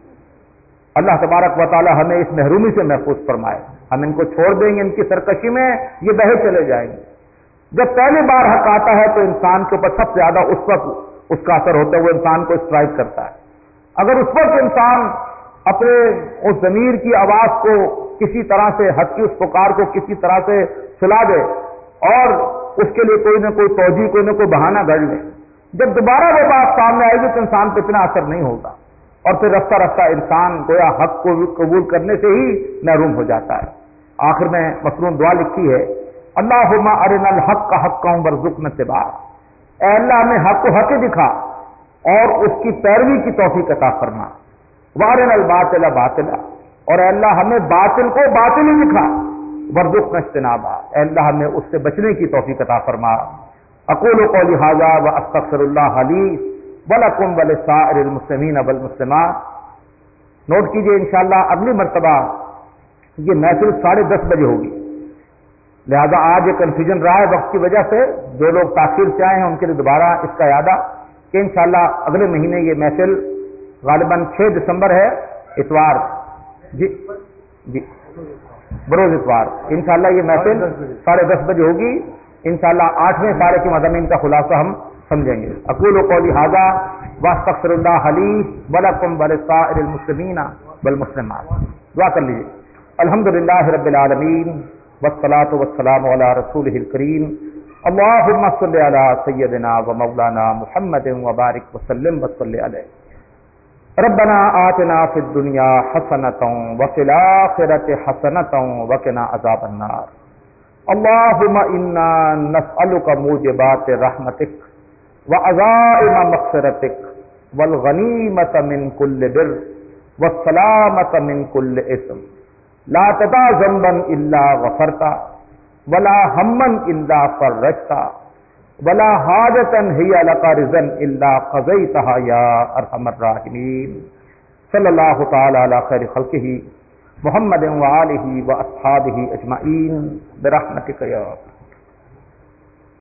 اللہ تبارک و تعالی ہمیں اس محرومی سے محفوظ فرمائے۔ ہم ان کو چھوڑ دیں گے، ان کی سرکشی میں یہ بہے چلے جائیں گے۔ جب پہلی بار حق آتا ہے تو انسان کے اوپر سب سے زیادہ اس وقت اس کا اثر ہوتا ہے، وہ انسان کو اسٹرائک کرتا ہے۔ اگر اس وقت انسان اپنے اس ضمیر کی آواز کو کسی طرح سے، حق کی اس پکار کو کسی طرح سے سلا دے اور اس کے لیے کوئی نہ کوئی توجیہ، کوئی نہ کوئی بہانہ گھڑ لے، جب دوبارہ وہ بات سامنے آئے گی تو انسان پہ اتنا اثر نہیں ہوگا، اور پھر رفتہ رفتہ انسان گویا حق کو قبول کرنے سے ہی محروم ہو جاتا ہے۔ آخر میں مصنون دعا لکھی ہے اللہم ارنا الحق حقا وارزقنا اتباعہ، اے اللہ ہمیں حق کو حق دکھا اور اس کی پیروی کی توفیق عطا فرما، وارنا الباطل باطلا، اور اے اللہ ہمیں باطل کو باطل ہی دکھا، وارزقنا اجتنابہ، اے اللہ ہمیں اس سے بچنے کی توفیق عطا فرما۔ اقول قولی ھذا واستغفر اللہ لی ولکم ولسائر المسلمین والمسلمات۔ نوٹ کیجئے انشاءاللہ اگلی مرتبہ یہ محفل 10:30 بجے ہوگی، لہذا آج یہ کنفیوژن رہا ہے وقت کی وجہ سے، جو لوگ تاخیر سے آئے ہیں ان کے لیے دوبارہ اس کا اعادہ کہ انشاءاللہ اگلے مہینے یہ محفل غالباً 6 دسمبر ہے، اتوار، جی بروز اتوار، انشاءاللہ یہ محفل 10:30 بجے ہوگی۔ انشاءاللہ 8ویں پارے کے مضامین کا خلاصہ ہم سمجھیں گے۔ اقول قولی ھذا واستغفر اللہ لی ولکم ولسائر المسلمین والمسلمات۔ دعا کر لیجیے۔ الحمدللہ رب العالمین والصلاة والسلام علی رسولہ الکریم، اللہم صل علی سیدنا و مولانا محمد وبارک وسلم وصلی علیہ۔ ربنا آتنا فی الدنیا حسنۃ وفی الآخرۃ حسنۃ وقنا عذاب النار۔ اللہم انا نسألک موجبات رحمتک وعزائم مغفرتک والغنیمۃ من کل بر والسلامۃ من کل اثم، لا تدع ذنبا الا غفرتا ولا ہما الا فرجتا ولا حاجتا ہی لک رضا الا قضیتها یا ارحم الراحمین۔ صلی اللہ تعالی علی خیر خلقہ محمد وآلہ واصحابہ اجمعین برحمتک یا